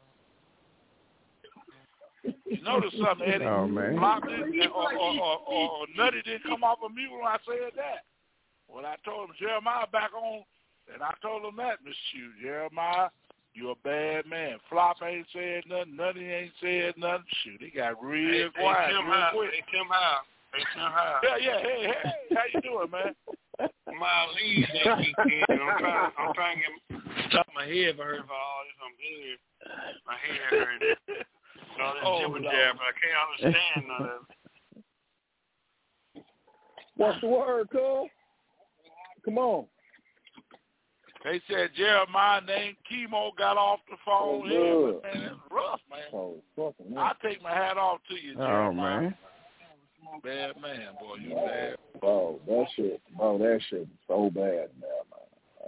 you bad. You notice something, Eddie? Oh, man. Block didn't, or, or, or, or, or Nutty didn't come off of mute when I said that. When I told him Jeremiah back on, and I told him that, Mister Shoe, Jeremiah, you a bad man. Flop ain't said nothing. Nutty ain't said nothing. Shoot, he got real Hey, quiet hey, Tim real Howe. quick. Hey, Tim Howe. Hey, Tim Howe. Yeah, yeah. Hey, hey, how you doing, man? My leaves that weekend. I'm trying. I'm trying to get top of my head for her for all this. I'm good. My hair hurting. All this Oh, jibber no. jab, but I can't understand none of it. What's the word, cuz? Come on. They said Jeremiah named Chemo got off the phone. Oh, yeah, man, that's rough, man. Oh, fucking I take my hat off to you, Oh, Jeremiah. man. Bad man, boy. You bad. Bro, that shit, bro, that shit is so bad now, man.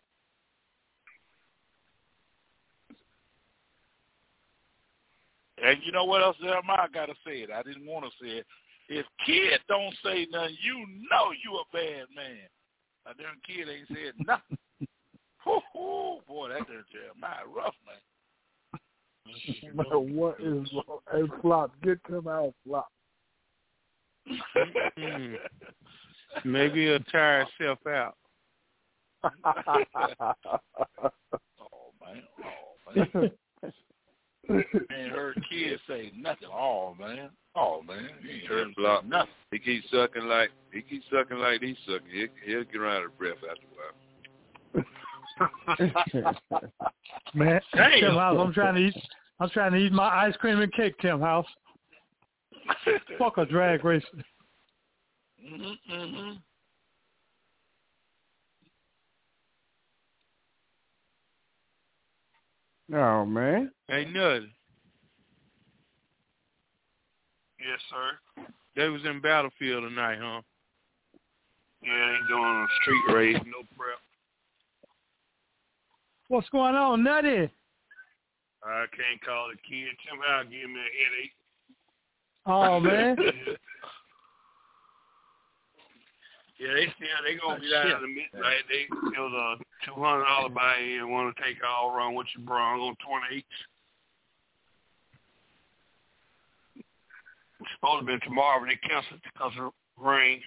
And you know what else, Jeremiah got to say it. I didn't want to say it. If kid don't say nothing, you know you a bad man. A damn kid ain't said nothing. Woo-hoo, boy, that damn Jeremiah rough, man. Man, what is wrong? Hey, Flop, get Tim House, Flop. Mm. Maybe he'll tire himself out. Oh, man. Oh, man. Ain't heard kids say nothing. Oh, man. Oh, man. He ain't heard him say nothing. He keeps sucking like he keeps sucking like he's sucking. He'll, he'll get around of breath after a while. Man, Damn. Tim House, I'm trying to eat. I'm trying to eat my ice cream and cake, Tim House. Fuck a drag racer. Mm-hmm, mm-hmm. Oh, man. Ain't nothing. Yes, sir. They was in Battlefield tonight, huh? Yeah, they doing a street race, no prep. What's going on, Nutty? I can't call the kid. Tim Howell give me a headache. Oh man. Yeah, they still they gonna be down in the midnight. They it was a two hundred dollar buy in. Want to take all run with your Bronx on twenty-eight. It's supposed to be tomorrow, but they canceled because of rain.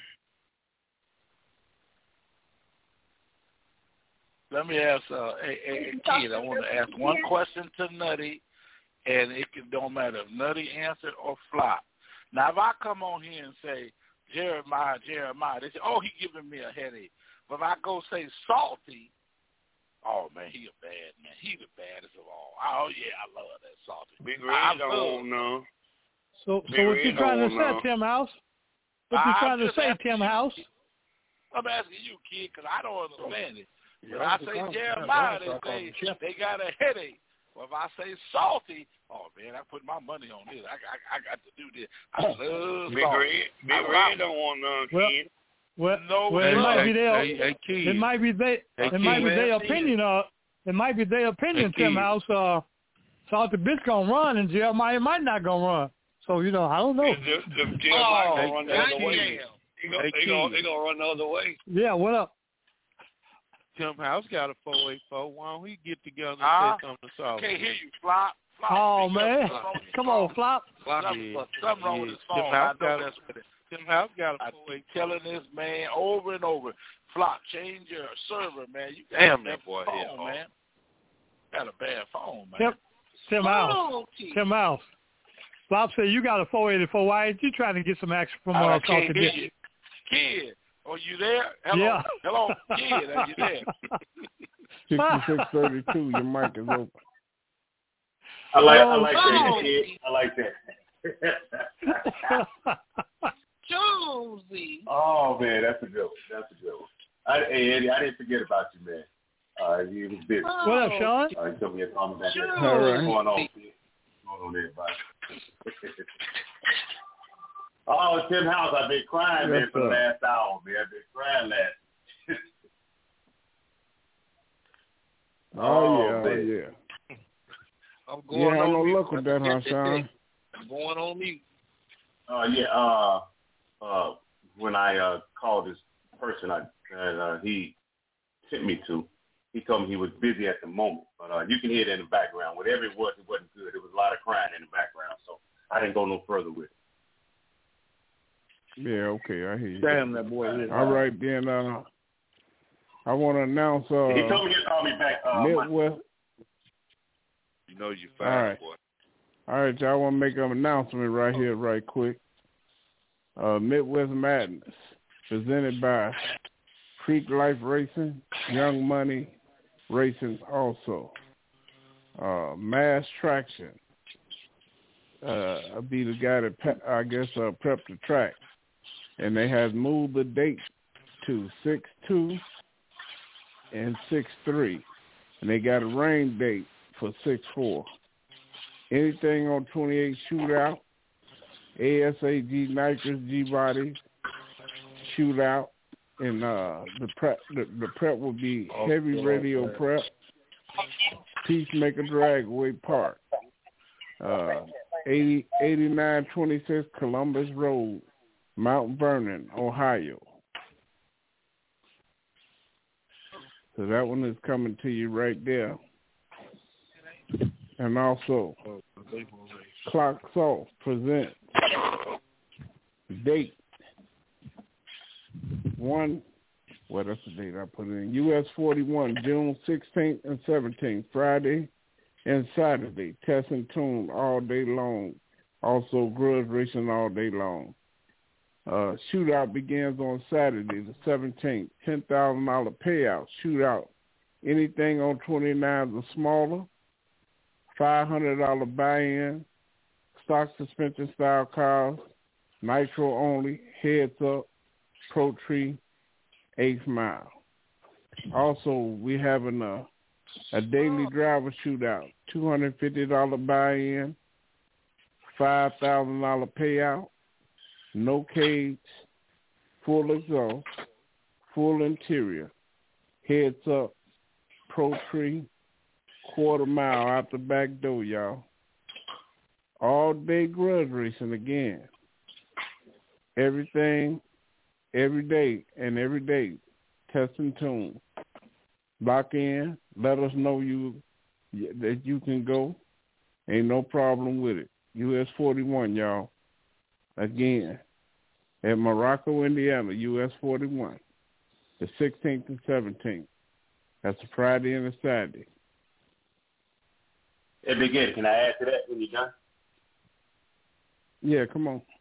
Let me ask uh, a, a, a kid. I want to ask one question to Nutty, and it can, don't matter if Nutty answered or flop. Now, if I come on here and say Jeremiah, Jeremiah, they say, "Oh, he giving me a headache." But if I go say Salty, oh man, he a bad man. He the baddest of all. Oh yeah, I love that Salty. Big Red don't know. So, so what you trying to say, Tim House? What you trying to say, Tim House? I'm asking you, kid, because I don't understand it. When I say Jeremiah, they say they got a headache. Well, if I say Salty, oh man, I put my money on this. I, I, I got to do this. I love Big Red. Big Red don't want none, kid. Well, no, well, it hey, might be their, hey, hey, kid. it might be they, hey, it might kid, be their man, opinion. Uh, it might be their opinion, hey, Tim House. Uh, Salty bitch gonna run, and Jeremiah might not gonna run. So you know, I don't know. The, the, the Jeremiah oh, gonna run the other way. He gonna, hey, they gonna, they gonna run the other way. Yeah, what up? Tim House got a four eight four. Why don't we get together and uh, say something to solve? Can't hear you, Flop. Flop. Oh man, come on, Flop. Flop. Something, yeah. something wrong yeah. with his phone. Tim House I know got that's a, with it. Tim House got a I four eight keep telling this man over and over, Flop, change your server, man. You got Damn a that bad boy phone, here, oh. man. Got a bad phone, man. Tim, Tim House. Oh, Tim House. Flop said you got a four eighty-four. Why ain't you trying to get some action from uh, Salty bitch? Kid, are you there? Hello, yeah. hello, kid, are you there? sixty-six thirty-two, your mic is open. I like, oh, I like oh. that, kid. I like that. Jonesy. Oh man, that's a good one. That's a good one. I, hey Eddie, I didn't forget about you, man. Uh, you was busy. Oh. What up, Sean? Uh, you told me to call me back. Sure. What's All right. going on? What's going on, everybody? Oh, Tim House, I've been crying, man, Yes, for the sir. last hour, man. I've been crying last. Oh, Oh, yeah, oh, man. yeah. I'm going Yeah, on I no mute. luck with that, huh, Sean? I'm going on mute. Uh, yeah. Uh, uh, when I uh called this person, I that uh, he sent me to, he told me he was busy at the moment. But uh, you can hear it in the background. Whatever it was, it wasn't good. It was a lot of crying in the background, so I didn't go no further with it. Yeah, okay, I hear you. Damn, that boy is. All right, then, uh, I want to announce uh, he told me to call me back. Uh, Midwest. You know you All fine, right. boy. All right, y'all, I want to make an announcement right here, right quick. Uh, Midwest Madness, presented by Creek Life Racing, Young Money Racing also. Uh, Mass Traction. Uh, I'll be the guy that, pe- I guess, uh, prepped the track. And they have moved the date to six two and six three. And they got a rain date for six four. Anything on twenty-eight Shootout, A S A G Nitrous G Bodies Shootout, and uh, the prep the, the prep will be Heavy Radio Prep, Peacemaker Dragway Park, uh, eighty, eighty-nine twenty-six Columbus Road, Mount Vernon, Ohio. So that one is coming to you right there. And also, Clocks Off presents date one, what is the date I put in? U S forty-one, June sixteenth and seventeenth, Friday and Saturday. Test and tune all day long. Also, grudge racing all day long. Uh, shootout begins on Saturday, the seventeenth. ten thousand dollars payout. Shootout. Anything on twenty-nines or smaller. five hundred dollars buy-in. Stock suspension style cars. Nitro only. Heads up. Pro Tree. Eighth Mile. Also, we having a, a daily driver shootout. two hundred fifty dollars buy-in. five thousand dollars payout. No cage, full exhaust, full interior, heads up, Pro Tree, quarter mile out the back door, y'all. All day grudge racing again. Everything, every day and every day. Test and tune. Lock in. Let us know you that you can go. Ain't no problem with it. U S forty-one, y'all. Again, at Morocco, Indiana, U S forty-one. The sixteenth and seventeenth. That's a Friday and a Saturday. Hey, Big Eddie, can I add to that when you're done? Yeah, come on.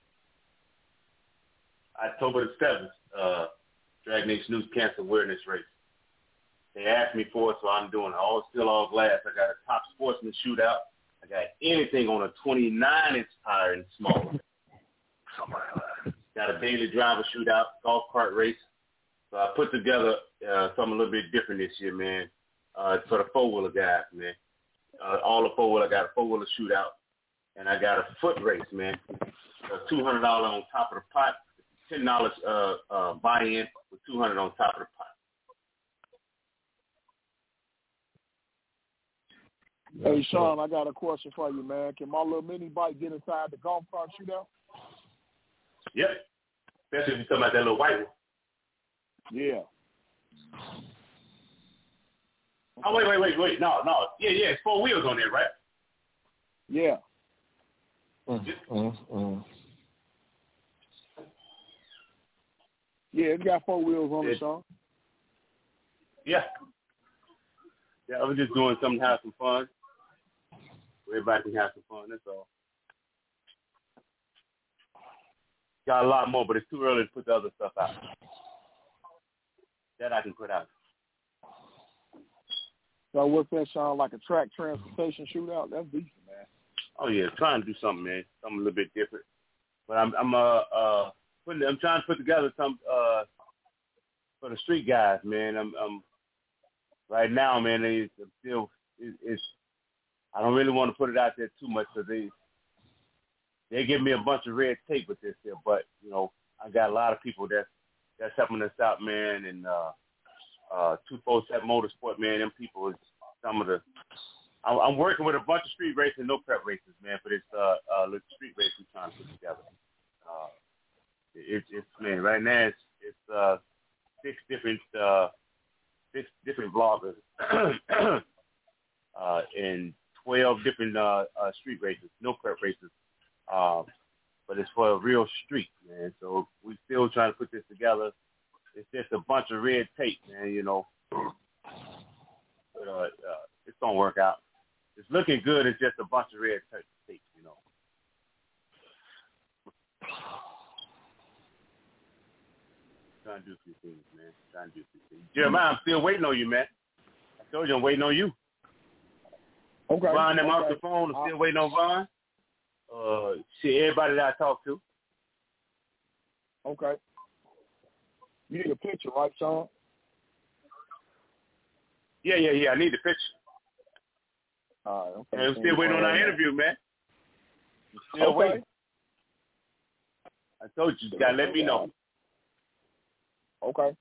October the seventh, uh, Drag Nation News Cancer Awareness Race. They asked me for it, so I'm doing it. All still all glass. I got a top sportsman shootout. I got anything on a twenty-nine inch tire and smaller. Got a daily driver shootout, golf cart race. So I put together uh, something a little bit different this year, man, uh, for the four-wheeler guys, man. Uh, all the four-wheeler, I got a four-wheeler shootout, and I got a foot race, man. Uh, two hundred dollars on top of the pot, ten dollars uh, uh, buy-in with two hundred dollars on top of the pot. Hey, Sean, I got a question for you, man. Can my little mini bike get inside the golf cart shootout? Yep. Especially if you're talking about that little white one. Yeah. Oh, wait, wait, wait, wait. No, no. Yeah, yeah, it's four wheels on there, right? Yeah. Mm, mm, mm. Yeah, it's got four wheels on it, Sean. Yeah. Yeah, I was just doing something to have some fun. Everybody can have some fun, that's all. Got a lot more, but it's too early to put the other stuff out. That I can put out. So what's that, Sean, like a track transportation shootout? That's decent, man. Oh, yeah, trying to do something, man. Something a little bit different. But I'm I'm uh uh putting I'm trying to put together some uh for the street guys, man. I'm I'm right now, man, it's still it, it's I don't really want to put it out there too much because they they give me a bunch of red tape with this here, but you know I got a lot of people that's that's helping us out, man, and uh, uh, two forty-seven Motorsport, man, them people is some of the. I'm, I'm working with a bunch of street racing, no prep races, man, for this uh, uh, little street race we're trying to put together. Uh, it's it's man, right now it's it's uh, six different uh, six different vloggers uh, and twelve different uh, uh, street races, no prep races. Uh, but it's for a real street, man. So we still trying to put this together. It's just a bunch of red tape, man, you know. But, uh, uh, it's going to work out. It's looking good. It's just a bunch of red tape, you know. Trying to do a few things, man. Trying to do a few things. Jeremiah, I'm still waiting on you, man. I told you I'm waiting on you. Okay. Vaughn, them okay. off the phone. I'm still waiting on Vaughn. Uh, see everybody that I talk to. Okay. You need a picture, right, Sean? Yeah, yeah, yeah. I need the picture. All right. Okay. And I'm still waiting on our interview, man. I'm still okay. waiting. I told you, you gotta let me know. Okay.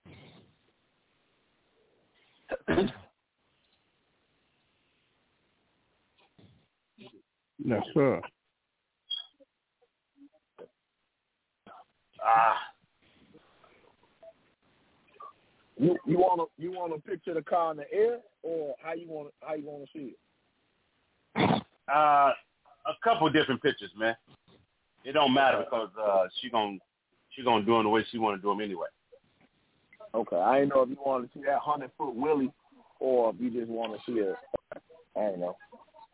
Yes, sir. Ah. You you want to you want to picture the car in the air, or how you want how you want to see it? Uh, a couple different pictures, man. It don't matter because uh, she gonna she gonna do them the way she want to do them anyway. Okay, I didn't know if you wanted to see that hundred foot wheelie, or if you just want to see it. I don't know.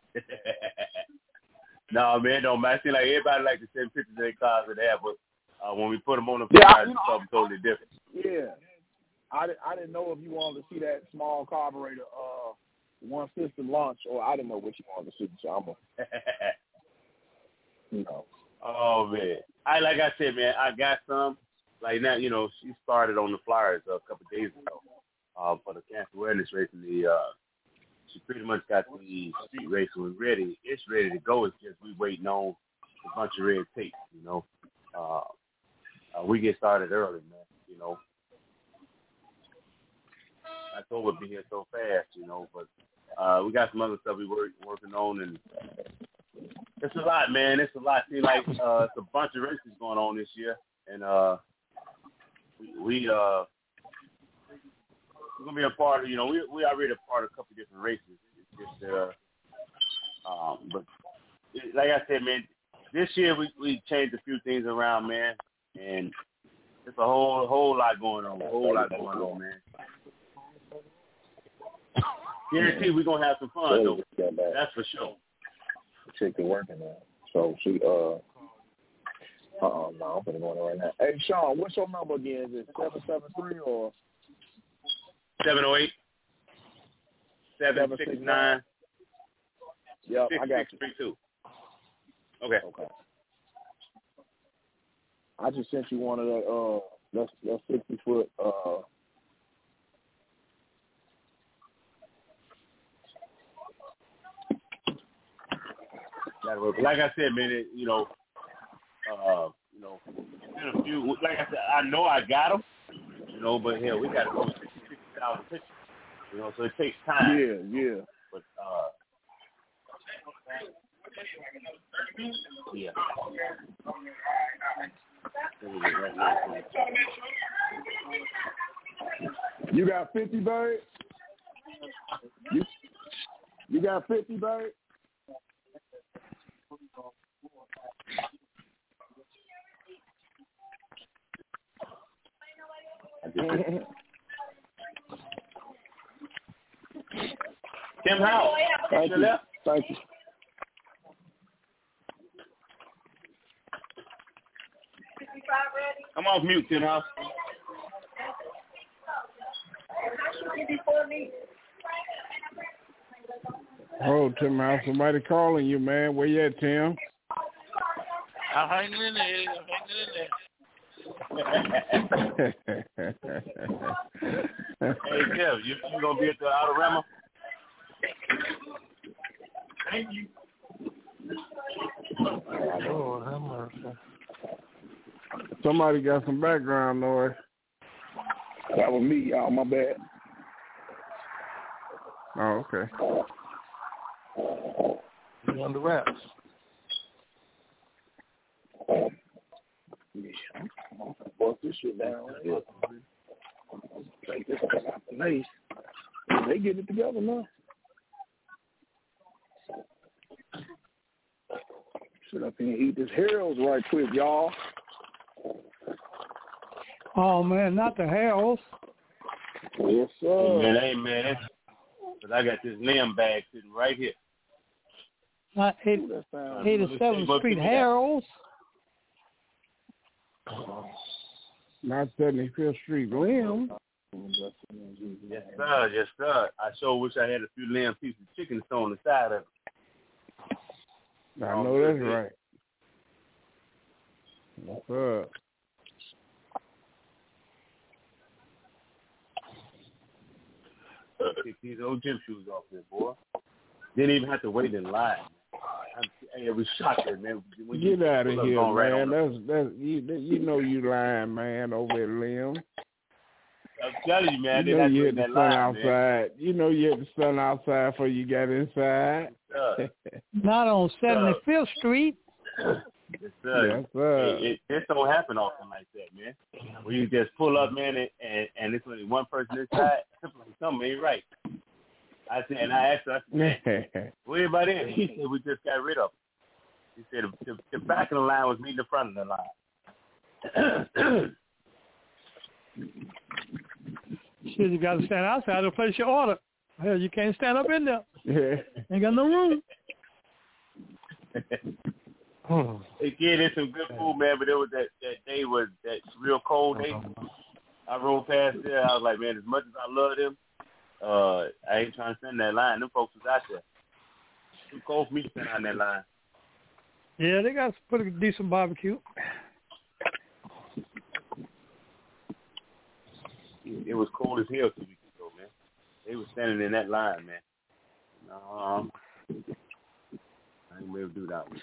No, man, don't matter. See, like everybody like to send pictures of their cars in the air, but uh, when we put them on the yeah, cars, it's something totally different. Yeah, I, I didn't know if you wanted to see that small carburetor, uh, one system launch, or I didn't know what you wanted to see. So I'm a, you know. Oh man, I like I said, man, I got some. Like now, you know, she started on the flyers a couple of days ago uh, for the cancer awareness race, and the uh, she pretty much got the street race was ready. It's ready to go. It's just we waiting on a bunch of red tape, you know. Uh, uh, we get started early, man. You know, I thought we'd be here so fast, you know, but uh, we got. got some other stuff we work working on, and it's a lot, man. It's a lot. See, like uh, it's a bunch of races going on this year, and uh, we, we uh, we're gonna be a part of. You know, we we already a part of a couple of different races. It's just, uh, um, but it, like I said, man, this year we we changed a few things around, man, and it's a whole whole lot going on. A whole lot going on, man. Guarantee we're gonna have some fun though. That's for sure. Chick is working on. So she uh uh no, I'm gonna go on right now. Hey Sean, what's your number again? Is it seven seven three or seven oh eight seven six nine Yeah, I got you. three two Okay. Okay. I just sent you one of that uh that's that's sixty foot uh Like I said, man, it, you know, uh, you know, it's been a few. Like I said, I know I got them, you know, but hell, we got to go sixty thousand pictures, you know, so it takes time. Yeah, yeah. But uh, yeah. You got fifty, Bird? You, you got fifty, Bird? Tim Howe. Thank you. Thank you. Come off mute, Tim House. Oh, Tim House, somebody calling you, man. Where you at, Tim? I'm hanging in there. I'm hanging in there. Hey, Tim, you, you going to be at the Autorama? Thank you. Lord have mercy. Somebody got some background noise. That was me, y'all. My bad. Oh, okay. You on the wraps. Yeah, I'm gonna bust this shit down. Take this stuff out the lace. They get it together now. Sit up here and eat this Harold's right quick, y'all. Oh man, not the Harold's. Yes, sir. Hey, man, hey, man. But I got this lamb bag sitting right here. Not eighty-seventh Street Harold's. Not seventy-fifth Street Lamb. Yes, sir. Yes, sir. I sure wish I had a few lamb pieces of chicken still on the side of it. I know that's right. Yes, sir. Take these old gym shoes off there, boy. Didn't even have to wait in line. Hey, it was shocking, man. When Get you, out of here, right man. That's that's you. You know you lying, man. Over at Lim. I'm telling you, man. You know you had the sun line, outside. Man. You know you had the sun outside before you got inside. Yes, Not on seventy-fifth Street. Yes, sir. Yes, sir. It, it, this don't happen often like that, man. Where you just pull up, man, and and, and it's only one person inside. Something ain't right. I said, and I asked her, I said, where everybody in? He said, we just got rid of him. He said, the, the back of the line was meeting the front of the line. Shit, you got to stand outside to place your order. Hell, you can't stand up in there. Yeah. Ain't got no room. Hey, kid, it's some good food, man, but it was that, that day was that real cold day. I rolled past there. I was like, man, as much as I love them, uh, I ain't trying to stand in that line. Them folks was out there. Too cold for me to stand on that line. Yeah, they got some pretty decent barbecue. It was cold as hell two weeks ago, man. They was standing in that line, man. Um, I ain't able to do that one.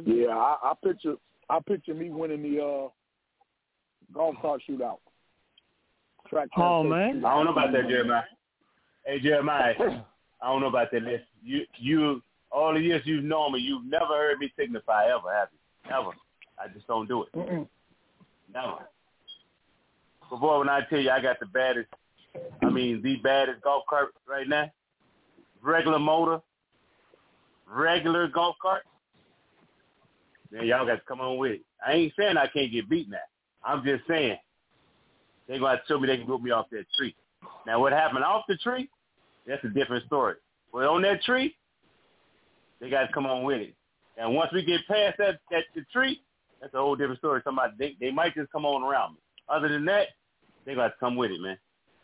Yeah, I, I picture I picture me winning the uh, golf cart shootout. Track oh man, shootout. I don't know about that, Jeremiah. Hey Jeremiah, I don't know about that. List. You you all the years you've known me, you've never heard me signify ever, have you? Ever. I just don't do it. Mm-mm. Never. But boy, when I tell you I got the baddest, I mean the baddest golf cart right now, regular motor, regular golf cart, man, y'all got to come on with it. I ain't saying I can't get beat now. I'm just saying they're going to show me they can whip me off that tree. Now, what happened off the tree, that's a different story. But on that tree, they got to come on with it. And once we get past that, that the tree, that's a whole different story. Somebody they, they might just come on around me. Other than that, they got to come with it, man.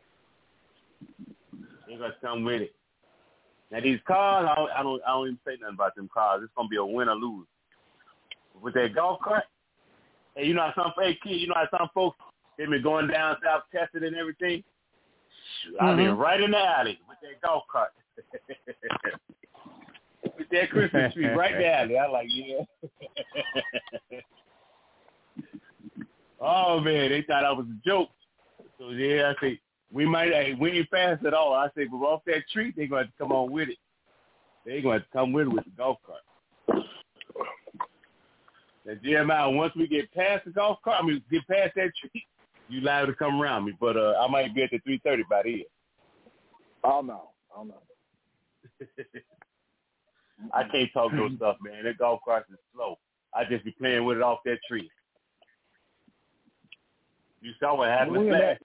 They got to come with it. Now these cars, I don't, I don't, I don't even say nothing about them cars. It's gonna be a win or lose. With that golf cart, hey, you know how some hey kid, you know how some folks they been going down south testing and everything. Mm-hmm. I've been right in the alley with that golf cart. With that Christmas tree right in the alley. I like, yeah. Oh man, they thought I was a joke. So yeah, I say we might hey, we ain't fast at all. I say, but off that tree, they're gonna have to come on with it. They're gonna have to come with it with the golf cart. Now Jeremiah, once we get past the golf cart, I mean get past that tree, you liable to come around me. But uh, I might be at the three thirty by then. Oh no, oh no. I can't talk no stuff, man. That golf cart is slow. I just be playing with it off that tree. You saw what happened last.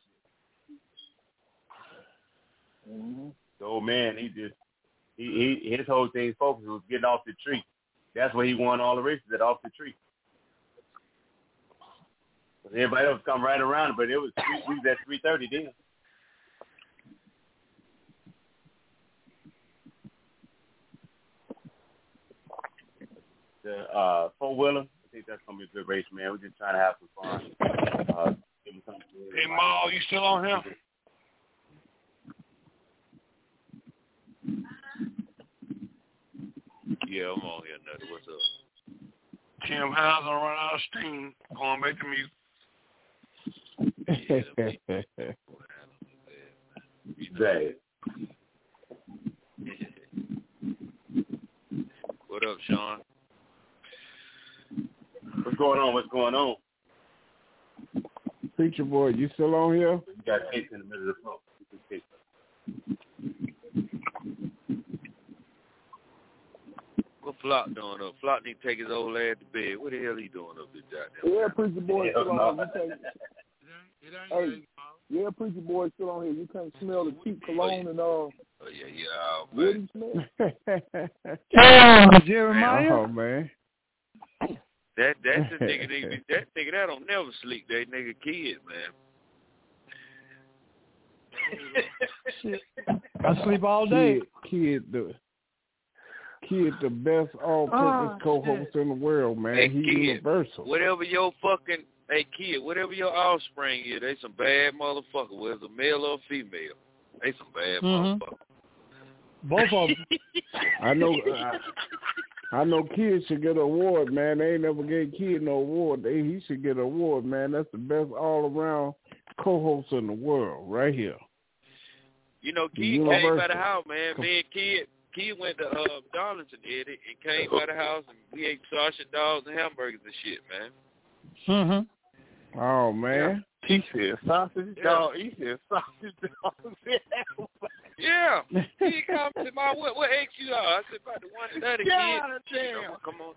Mm-hmm. So man, he just he, he his whole thing focus was getting off the tree. That's where he won all the races, at off the tree. But everybody else come right around it, but it was we was at three thirty then. The uh, four wheeler, I think that's gonna be a good race, man. We're just trying to have some fun. Uh, hey, Ma, you still on here? Yeah, I'm on here, Nutty. What's up? Tim House gonna run out of steam. Going back to mute. Bad. What up, Sean? What's going on? What's going on? Preacher boy, you still on here? You got case in the middle of the floor. What Flock doing up? Flock need to take his old ass to bed. What the hell he doing up this goddamn? Yeah, preacher boy still on here. You can't, hey, yeah, preacher boy still on here. You can't smell the cheap cologne and all. Oh yeah, yeah. What do you smell? Oh, Jeremiah. Oh man. That that's the nigga. That, that nigga that don't never sleep. That nigga kid, man. Shit. I sleep all day. Kid, kid the kid the best all-purpose oh, co-host shit. in the world, man. Hey, He's kid, universal. Whatever your fucking hey kid, whatever your offspring is, they some bad motherfucker. Whether it's a male or a female, they some bad mm-hmm. motherfuckers. Both of them. I know. I, I know kids should get an award, man. They ain't never gave kid no award. They, he should get an award, man. That's the best all-around co-host in the world, right here. You know, Kid came by the house, man. Me and Kid, Kid went to uh, Darlington, did it, and came by the house, and we ate sausage dogs and hamburgers and shit, man. Mm-hmm. Oh, man. He said sausage dog. He said sausage dog. Yeah. He come to my, what, what age you are? I said, about the one thirty, yeah, kid. Damn. You know, come on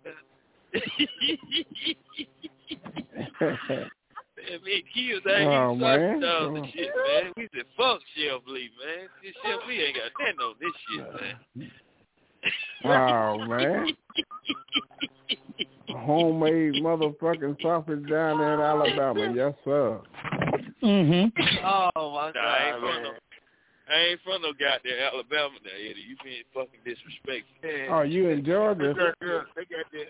down. Man, me and Kid was ain't oh, eating sausage dogs and shit, man. We said, fuck Chef Lee, man. This Chef Lee ain't got nothing on this shit, man. Oh, man. Homemade motherfucking sausage down there in Alabama. Yes, sir. Mm-hmm. Oh, my God, I ain't man. from no, I ain't from no goddamn Alabama now, Eddie. You being fucking disrespectful. Oh, you in Georgia? They got that.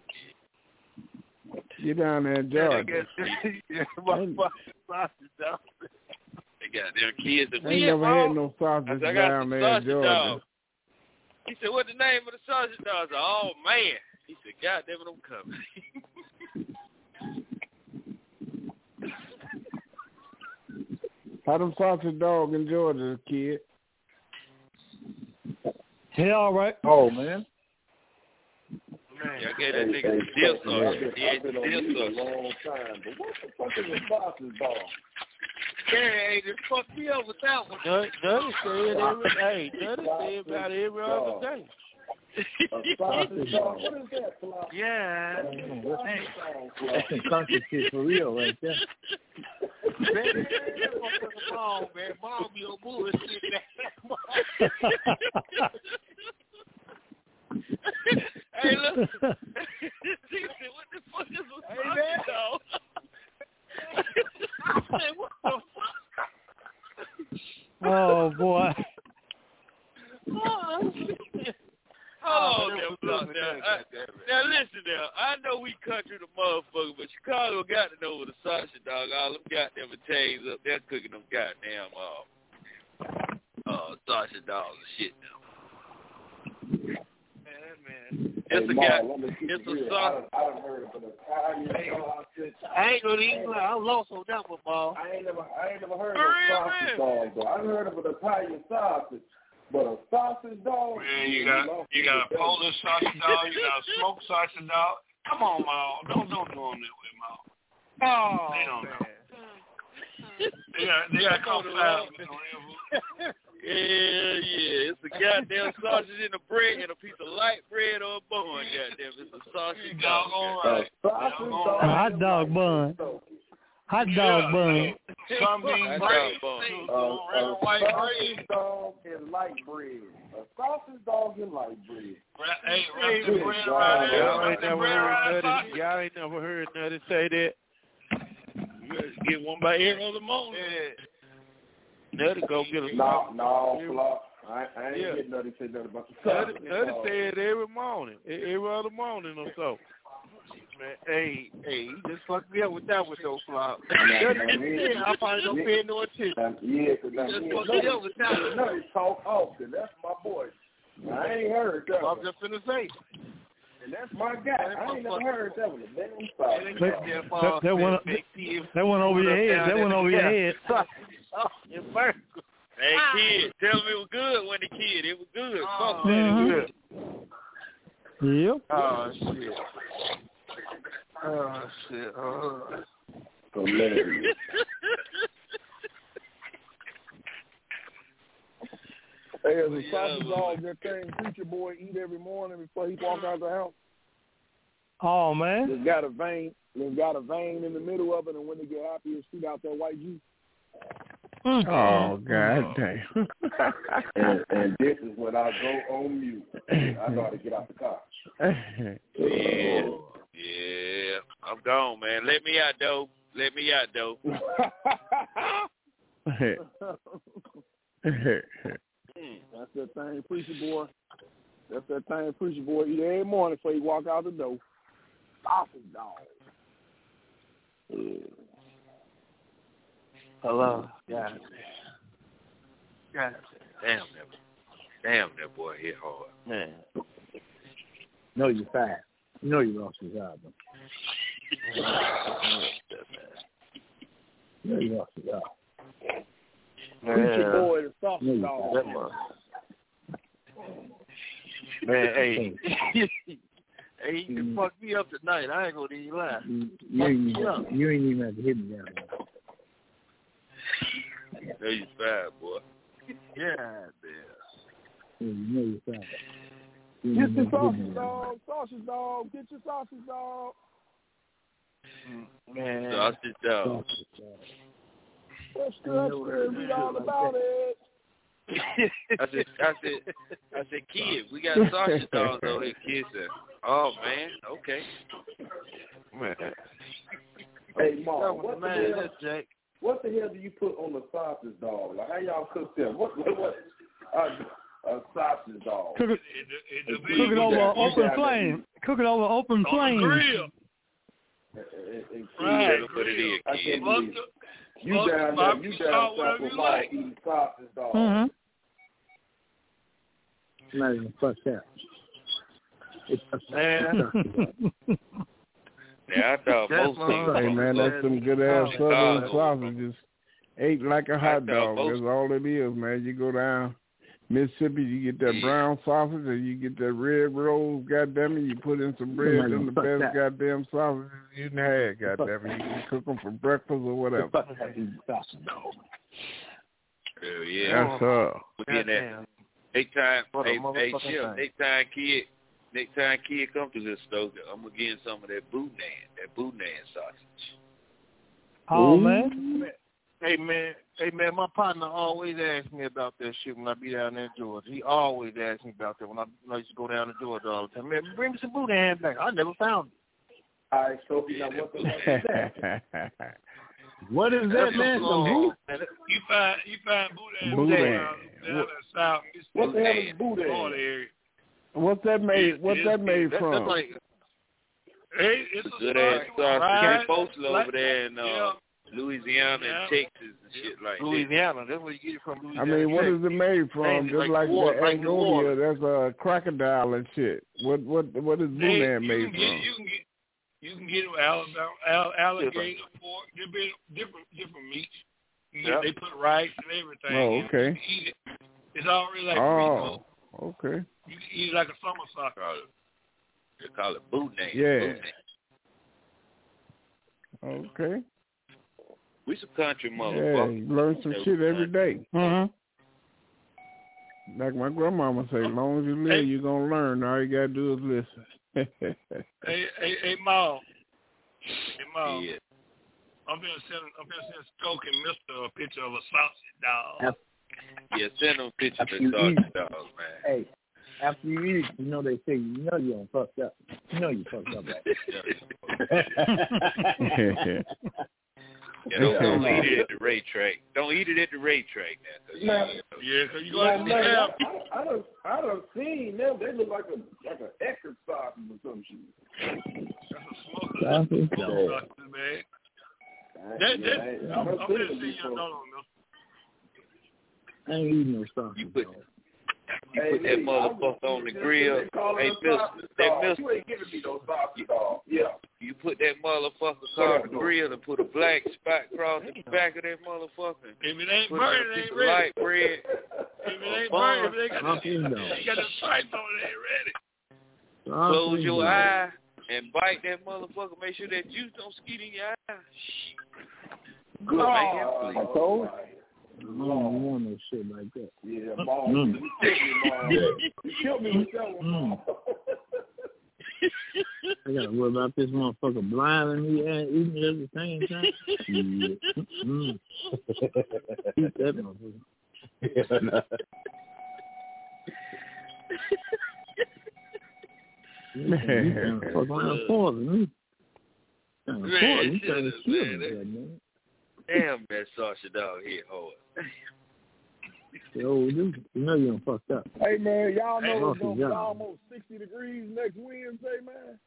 You down there in Georgia? Yeah, motherfucking sausage dog. They got their kids. I ain't never had no sausage I down there in Georgia. Dog. He said, "What the name of the sausage dog?" I said, "Oh man." He said, God damn it, I'm coming. How them sausage dog in Georgia, kid? He all right. Oh, man. Man, I gave that nigga some deal sauce. He ate the deal a sauce. long time, but what the fuck is a sausage dog? Yeah, hey, just fucked me up with that one. Nutty Nutty said every day. Nutty said about every other day. A sausage dog? What is that, Fly? Yeah. That's some country shit for real right there. Man, that motherfucker ball, man. Ball be on bullshit, man. Hey, look. What the fuck is a sausage dog? Hey, what the fuck? Oh, boy. Oh, shit. Oh, now, now, now, I, now listen now. I know we country the motherfucker, but Chicago got to know what a sausage dog. All them goddamn Italians up there cooking them goddamn uh, uh sausage dogs and shit now. Man, man, it's Hey, a Ma, guy. let me keep It's it a real. sausage. I done, I done heard of an Italian sausage. I ain't gonna even lie. I'm lost on that one, ball. I ain't never, I ain't never heard For of a real, sausage man. dog, though. I done heard of an Italian sausage, but a sausage dog. Man, you got you got a Polish sausage dog, you got a smoked sausage dog. Come on, Ma. Don't don't do them that way, Ma. Oh, They don't man. know. They got they got coffee out. Yeah, yeah. It's a goddamn sausage in a bread and a piece of light bread or a bun. Goddamn, it's a sausage dog. Doggone right. Sausage dog. Hot dog bun. Hot dog bun. Sunbeam bread. Uh, a White sausage bread. dog and light bread. A sausage dog and light bread. Hey, wrap the bread around there. Y'all Wrap ain't the never bread around heard the Nutty. sausage. Y'all ain't never heard Nutty say that. You better get one by every other morning. Nutty go get a No, no, Fluff. I, I ain't Yeah. getting nothing say nothing about the Nutty, sausage Nutty dog. said every morning, e- every other morning or so. Man, hey, hey, you just fucked me up with that one, though, Flop. Now, now, Yeah, me- I probably don't pay no attention. Now, yeah, because now Just me fucked and me up with that Nutty, one. Nutty talk often. That's my boy. I ain't heard that I'm one. just finna say. And that's my guy. I ain't never heard that one. That one sausage That, that, that went that went over your head. That went over your head. Hey, kid, tell him it was good when the kid. It was good. Fuck Mhm. that. Yep. Oh, shit. Oh, shit. Oh. Hilarious. Hey, is a sausage dog that thing preacher boy eat every morning before he walk out the house? Oh, man. It's got a vein. It's got a vein in the middle of it, and when they get happy, it shoot out that white juice. Oh, God damn. and, and this is when I go on mute. I know how to get out the car. Yeah. Yeah. I'm gone, man. Let me out, though. Let me out, though. That's that thing, preacher boy. That's that thing, preacher boy. Eat every morning before you walk out the door. Sausage dog. Yeah. Hello. Yeah. Yeah. Damn that, damn that boy hit hard. Man. No, you're fast. You know you lost your job, man. You know you lost your job. Preacher boy, the sausage No, you dog. fast. Man, hey. Hey, you can fuck me up tonight. I ain't gonna even lie. You, you, ain't even, you ain't even have to hit me down there. know you bad, boy. Yeah, man. Yeah, you know you're fast. You Get ain't your even hit sausage me down dog, sausage dog. Get your sausage dog. Man. Sausage dog. Extra, extra. Read all about it. I said, I said, I said, kid, we got sausage dogs over here. Kid said, oh man, okay. Man. Hey, Mom, That what was the man, hell? that's Jack. What the hell do you put on the sausage dog? Like, how y'all cook them? What? What? what uh, a sausage dog. Cook it, cook it over an open flame. Cook it over an open flame. Grill. Right. Put it in, I kid. can't believe it. You down there, you down south with Mom eating sausage dog. Mm-hmm. Not even fucked up. Man. Yeah, I thought most things. Hey man, that's some good ass southern sausages. Ate like a hot dog. That's all it is, man. You go down Mississippi, you get that brown sausage, and you get that red rose. Goddamn it, you put in some bread. Them the best that. goddamn sausages you can have. Goddamn it, you can cook them for breakfast or whatever. Hell yeah, that's uh. We get that. Next time, hey, hey, Chip, next time kid, next time kid come to this store, I'm gonna get some of that boudin, that boudin sausage. Oh man. Hey man, hey man, my partner always asks me about that shit when I be down there in Georgia. He always asks me about that when I, when I used to go down to Georgia all the time. Man, bring me some boudin back. I never found it. All right, Sophie, now what the fuck is that? What is that, man? Some You find you find boudin down down in the south. What the hell is boudin? What's that made? It, what's it, that made that's, from? That's like, hey, it's a good ass sausage. Postal like, over there in uh, yeah. Louisiana yeah. and Texas and shit like Louisiana, that's where you get it from. Louisiana. I mean, what is it made from? Mainly Just like like water, the like Angonia, that's a crocodile and shit. What what what is boudin hey, made get, from? You can get you can get it with Alabama, al, alligator, pork, different different different meats. You get, yep. They put rice and everything. Oh, in. okay. You can eat it. It's already like oh, okay. You can eat it like a summer sock. They call it boudin. Yeah. Boudin. Okay. We some country Yeah, motherfuckers. you learn some shit every day. Mm-hmm. Like my grandmama say, as long as you live, Hey. you're going to learn. All you got to do is listen. Hey, hey, hey, Ma. Hey, Ma. Yeah. I'm gonna send, I'm gonna send Stoke and Mister a picture of a sausage dog. Yeah, send them pictures of After you sausage eat. dogs, man. Hey, after you eat it, you know they say, you know you done fucked up. You know you fucked up, right? Yeah, don't, don't eat it at the racetrack. Don't eat it at the racetrack now. Cause Now, you, Yeah, cause you now, got to now, have. I, I done, I done seen them. They look like a like an exercise or some shit. That's a smoker. Sausage That's a dog. sausage, man. That, that, I'm, I'm gonna see you. No, no, no. I ain't eating no sausage. you put, dog. you Hey, put that Lee, motherfucker on the grill. They call it Hey, a mister, sausage that dog. mister, You ain't giving me no sausage dog. Yeah. you put that motherfucker on the grill and put a black spot across the back of that motherfucker. If it ain't Put burning, a it piece ain't of ready. light bread. If it ain't Bun. burning, if they got Sausage the, dog. you got the stripes on it, it ain't ready. Close Sausage your dog. eye and bite that motherfucker. Make sure that juice don't skeet in your eye. Good man, I please. told you. I don't want no shit like that. Yeah, Mom. Mm. You killed me, Mom. You killed me with that one, Mom. I gotta worry about this motherfucker blinding me and eating it at the same time. Yeah. Mm. Eat that motherfucker. You trying to fuck around for me. Trying to Man, fuck, you trying to shit, kill man. me, man. Damn, that sausage dog hit hard. Yo, dude, you know you done fucked up. Hey, man, y'all know Hey, it's going to be yeah. almost sixty degrees next Wednesday, man.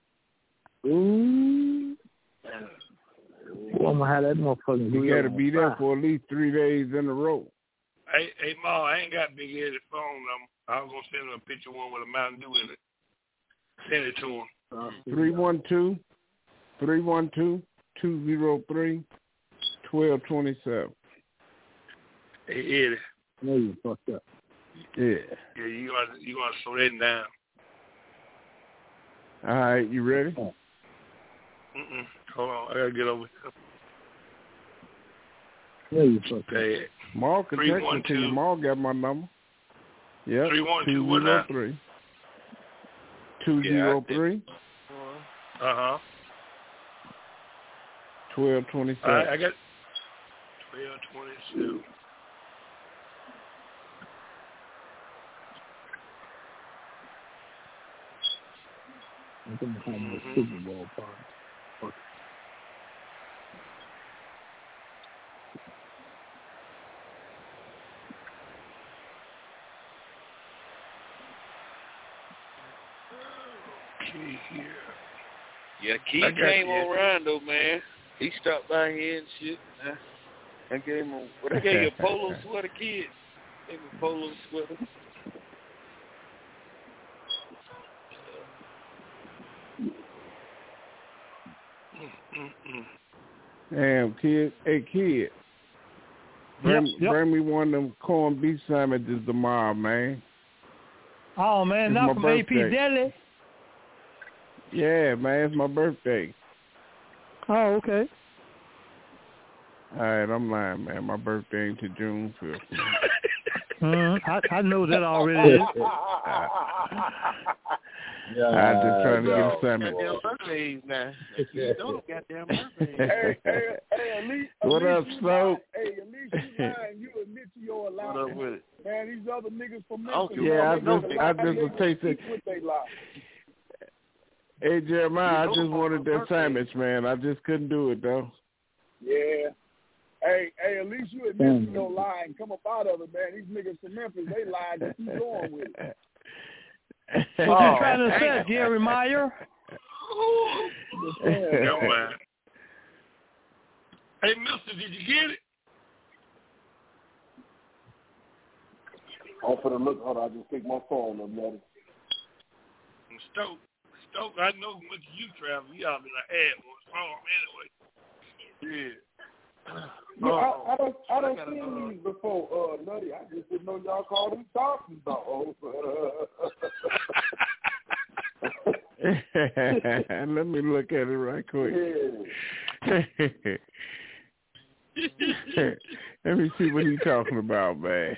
Ooh. Well, I'm gonna have that motherfucker. You got to be there for at least three days in a row. Hey, hey, Ma, I ain't got big-headed phone number. I was gonna send him a picture of one with a Mountain Dew in it. Send it to him. three one two, three one two, two zero three, one two two seven. Hey, Eddie. No, you fucked up. Yeah. Yeah, you gonna you gonna slow that down. All right, you ready? Mm-mm. Hold on, I gotta get over here. No, you fucked up. Hey, Mark can text it to you. Mark got my number. Yep. Three one two two what zero now? three. Two zero three. Uh huh. Twelve twenty All right, seven. I got twelve twenty two. I'm gonna have my Super Bowl party. Fuck. Okay, here. Yeah, Keith I got came you. on around though, man. He stopped by here and shit. I, I gave him a, what I gave you a polo sweater, kid. Gave him a polo sweater. Damn, kid. Hey, kid. Bring, Yep, yep. bring me one of them corned beef sandwiches tomorrow, man. Oh, man, It's not my from A P birthday. Deli. Yeah, man, it's my birthday. Oh, okay. All right, I'm lying, man. My birthday ain't to June fifth. Mm, I, I know that already. Yeah, I'm just trying to no, get a sandwich. Goddamn birthdays now. You don't goddamn birthdays. Hey, hey, hey, at least, at What least up, you Snow? lying. Hey, at least you lying. You admit to your What lie. up with it? Man, these other niggas from I don't Memphis. give Yeah, I a fuck. just, I just was tasting. What they lie. Hey, Jeremiah, I You know just about wanted my that birthday. sandwich, man. I just couldn't do it, though. Yeah. Hey, hey, at least you admit to your lie and come up out of it, man. These niggas from Memphis, they lied to keep going with it. What Oh, you trying to say, Jeremiah? Never mind. Hey, mister, did you get it? I'm for the look. Hold on, I just picked my phone up, buddy. Stoke. Stoke, I know much you travel. You all been ahead for anyway. Yeah. Yeah, I, I don't, I don't seen these before, uh, Nutty. I just didn't know y'all called them Thompson dogs. Let me look at it right quick. Let me see what he's talking about, man.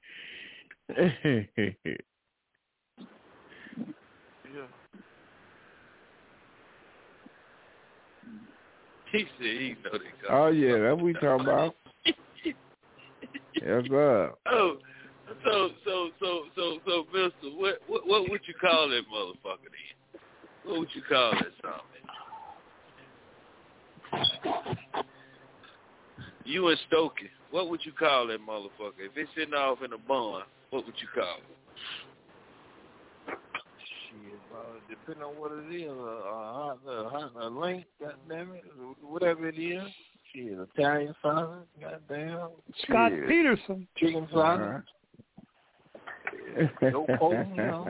He said he know they come. Oh yeah, that's what we talking about. Yes, sir. Oh, so so so so so, Mister, what what what would you call that motherfucker then? What would you call that something? You and Stokey, what would you call that motherfucker? If it's sitting off in a barn, what would you call it? Shit, uh, depending on what it is, a uh, uh, uh, a link, goddamn it, whatever it is. Shit, Italian sausage, goddamn. Scott Shit. Peterson. Chicken sausage. No pork, you know.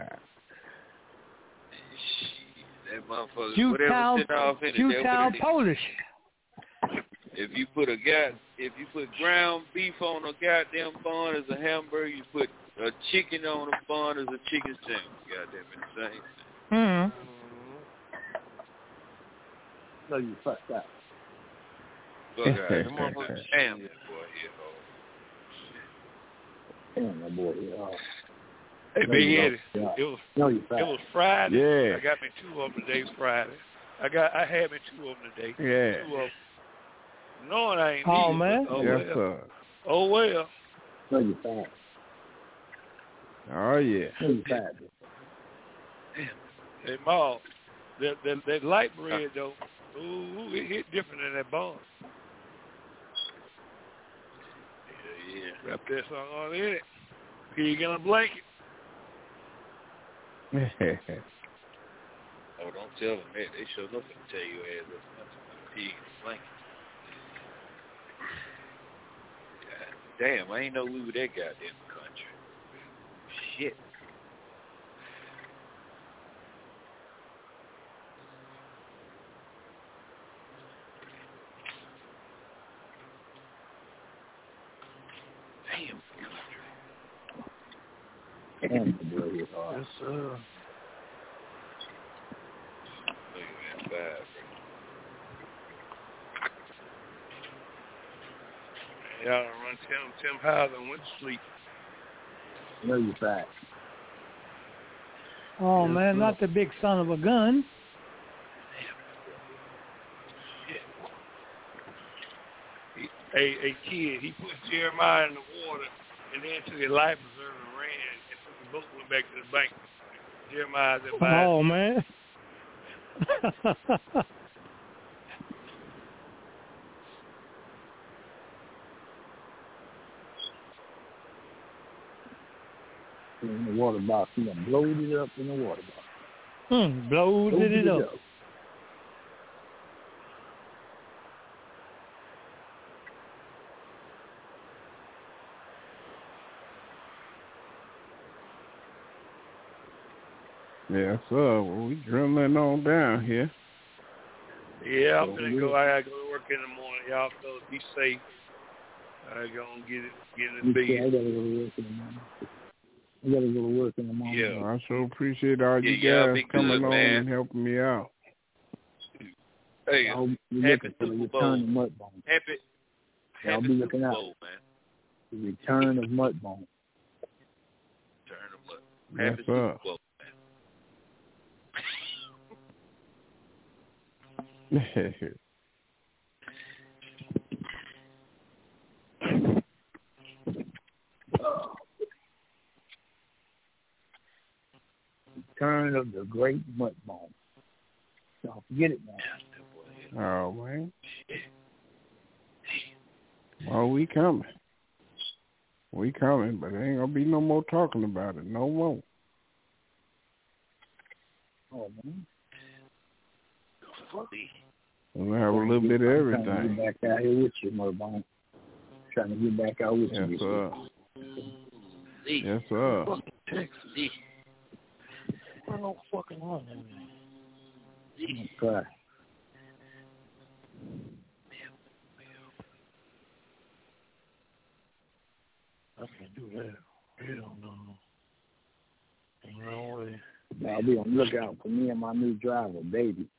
That motherfucker, Jewtown, whatever sitting off in it, Jewtown that's what it is. Polish. If you put a god, if you put ground beef on a goddamn bun as a hamburger, you put a chicken on a bun as a chicken sandwich. Goddamn it, the same thing. Mm. No, you fucked up. Fuck out, the motherfucker damn that boy here, Damn, that boy. Yeah. Hey, No, Big you Eddie, don't. Yeah. it was No, you it fat. was Friday. Yeah. I got me two of them today. Friday. I got I had me two of them today. Yeah. Two of them. Knowing I ain't Oh, need man. it, but oh Yes, well. sir. Oh well. No, you fat. Oh yeah. No, you fat. Hey, Ma, that that that light bread though, ooh, it hit different than that bun. Yeah, yeah. Wrap that song on in it. Pig in a blanket. Oh, don't tell them that. They sure enough gonna tell you ass up a pig in a blanket. God damn, I ain't know we were that goddamn country. Shit. Damn, Damn, the boy is hard. Yes, sir. look at that vibe, Y'all done run Tim Tim Howard and went to sleep. No, you fat. Oh, Yes, man, sir. not the big son of a gun. He, a, a kid, he put Jeremiah in the water and then took his life preserver and ran and took the boat and went back to the bank. Jeremiah's at by Oh, man. In the water box. He done blowed it up in the water box. Hmm, blowed Blowed it up. Yes, sir. Well, we drilling on down here. Yeah, I'm gonna go. I gotta go to work in the morning. Y'all fellas be safe. I go and get it, get it big. I gotta go to work in the morning. I gotta go to work in the morning. Yeah. I sure appreciate all you Yeah, guys be coming good, on man. and helping me out. Hey, I'll be happy looking for the Super return of Bowl. Mudbone. Happy, I'll happy be Super looking out. Bowl, man. The return of Mudbone. Return of Mud. Yes, Happy sir. Super Bowl, Return of the great Mudbone. Don't forget it, man. Oh, man. Well, we coming. We coming, but there ain't going to be no more talking about it. No more. Oh, man. We're going to have a little bit of everything. Trying to get back out here with you, Mudbone. Trying to get back out with yes, you. Sir. Yes, sir. Texas. I don't fucking want that, man. God. I can't do that. Hell no. Ain't no way. I'll be on the lookout for me and my new driver, baby.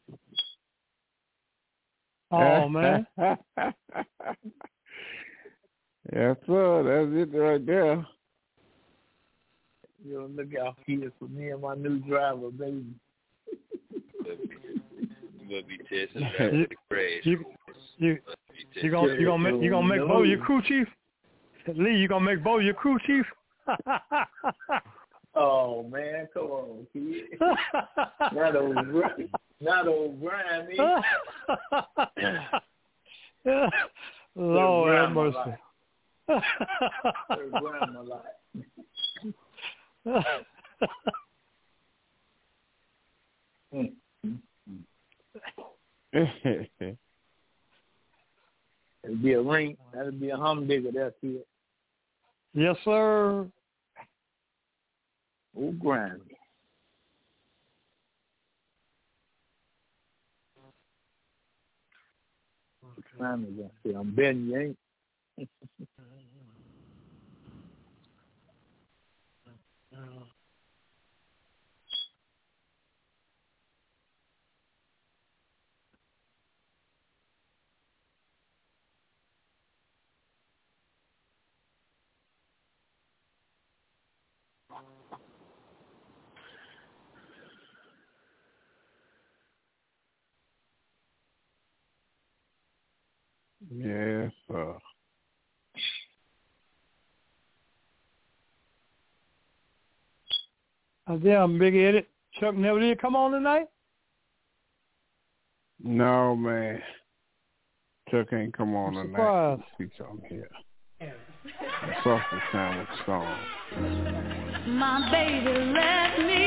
Oh, man. Yes, sir. That's it right there. You're on the lookout here for me and my new driver, baby. We'll be testing that with the crash. You, you, you gonna you gonna make you gonna make Bo your crew chief? Lee, you gonna make Bo your crew chief? Oh man, come on, kid. Not old, not old Brian, man. Lord have mercy. Brian, my life. It'll be a ring. That'll be a humdinger. That's it. Yes, sir. Oh, Grammy. Grammy's gonna say, I'm betting you ain't. Yes, sir. Uh, damn, Big Eddie. Chuck never did come on tonight? No, man. Chuck ain't come on I'm tonight. surprised. Speaks on here. The sausage sandwich song. My baby left me,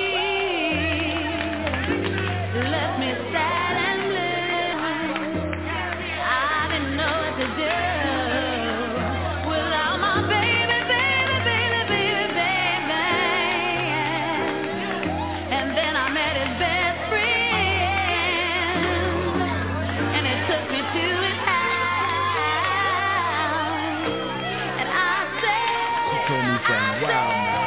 left me sad and blue. I didn't know what to do without my baby, baby, baby, baby, baby. And then I met his best friend, and it took me to his house, and I said, he told me something wild, man.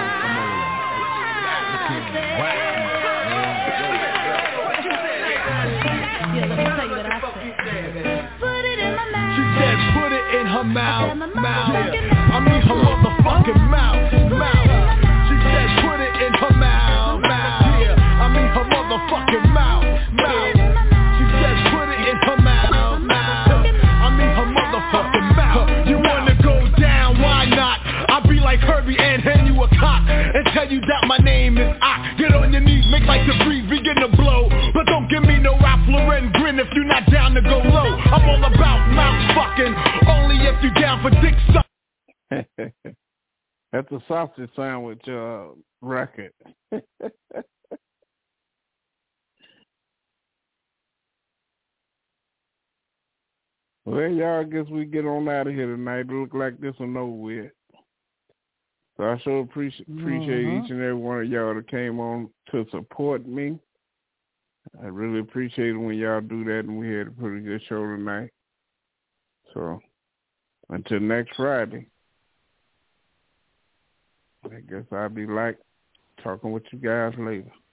Mouth, mouth, I mean her motherfucking mouth, mouth. She said put it in her mouth, mouth. Yeah, I mean her motherfucking mouth, mouth. She said put it in her mouth, mouth. I mean her motherfucking mouth. You wanna go down? Why not? I'll be like Herbie and hand you a cock and tell you that my name is Ock. Get on your knees, make like the breeze begin to blow, but don't give me no Ralph Lauren grin if you're not down to go low. I'm all about mouth fucking. If you down for dick suck. That's a sausage sandwich uh, record. Well, y'all, I guess we get on out of here tonight. It look like this one over with. So I so appreciate appreciate Mhm. each and every one of y'all that came on to support me. I really appreciate it when y'all do that, and we had a pretty good show tonight. So until next Friday, I guess I'll be like talking with you guys later.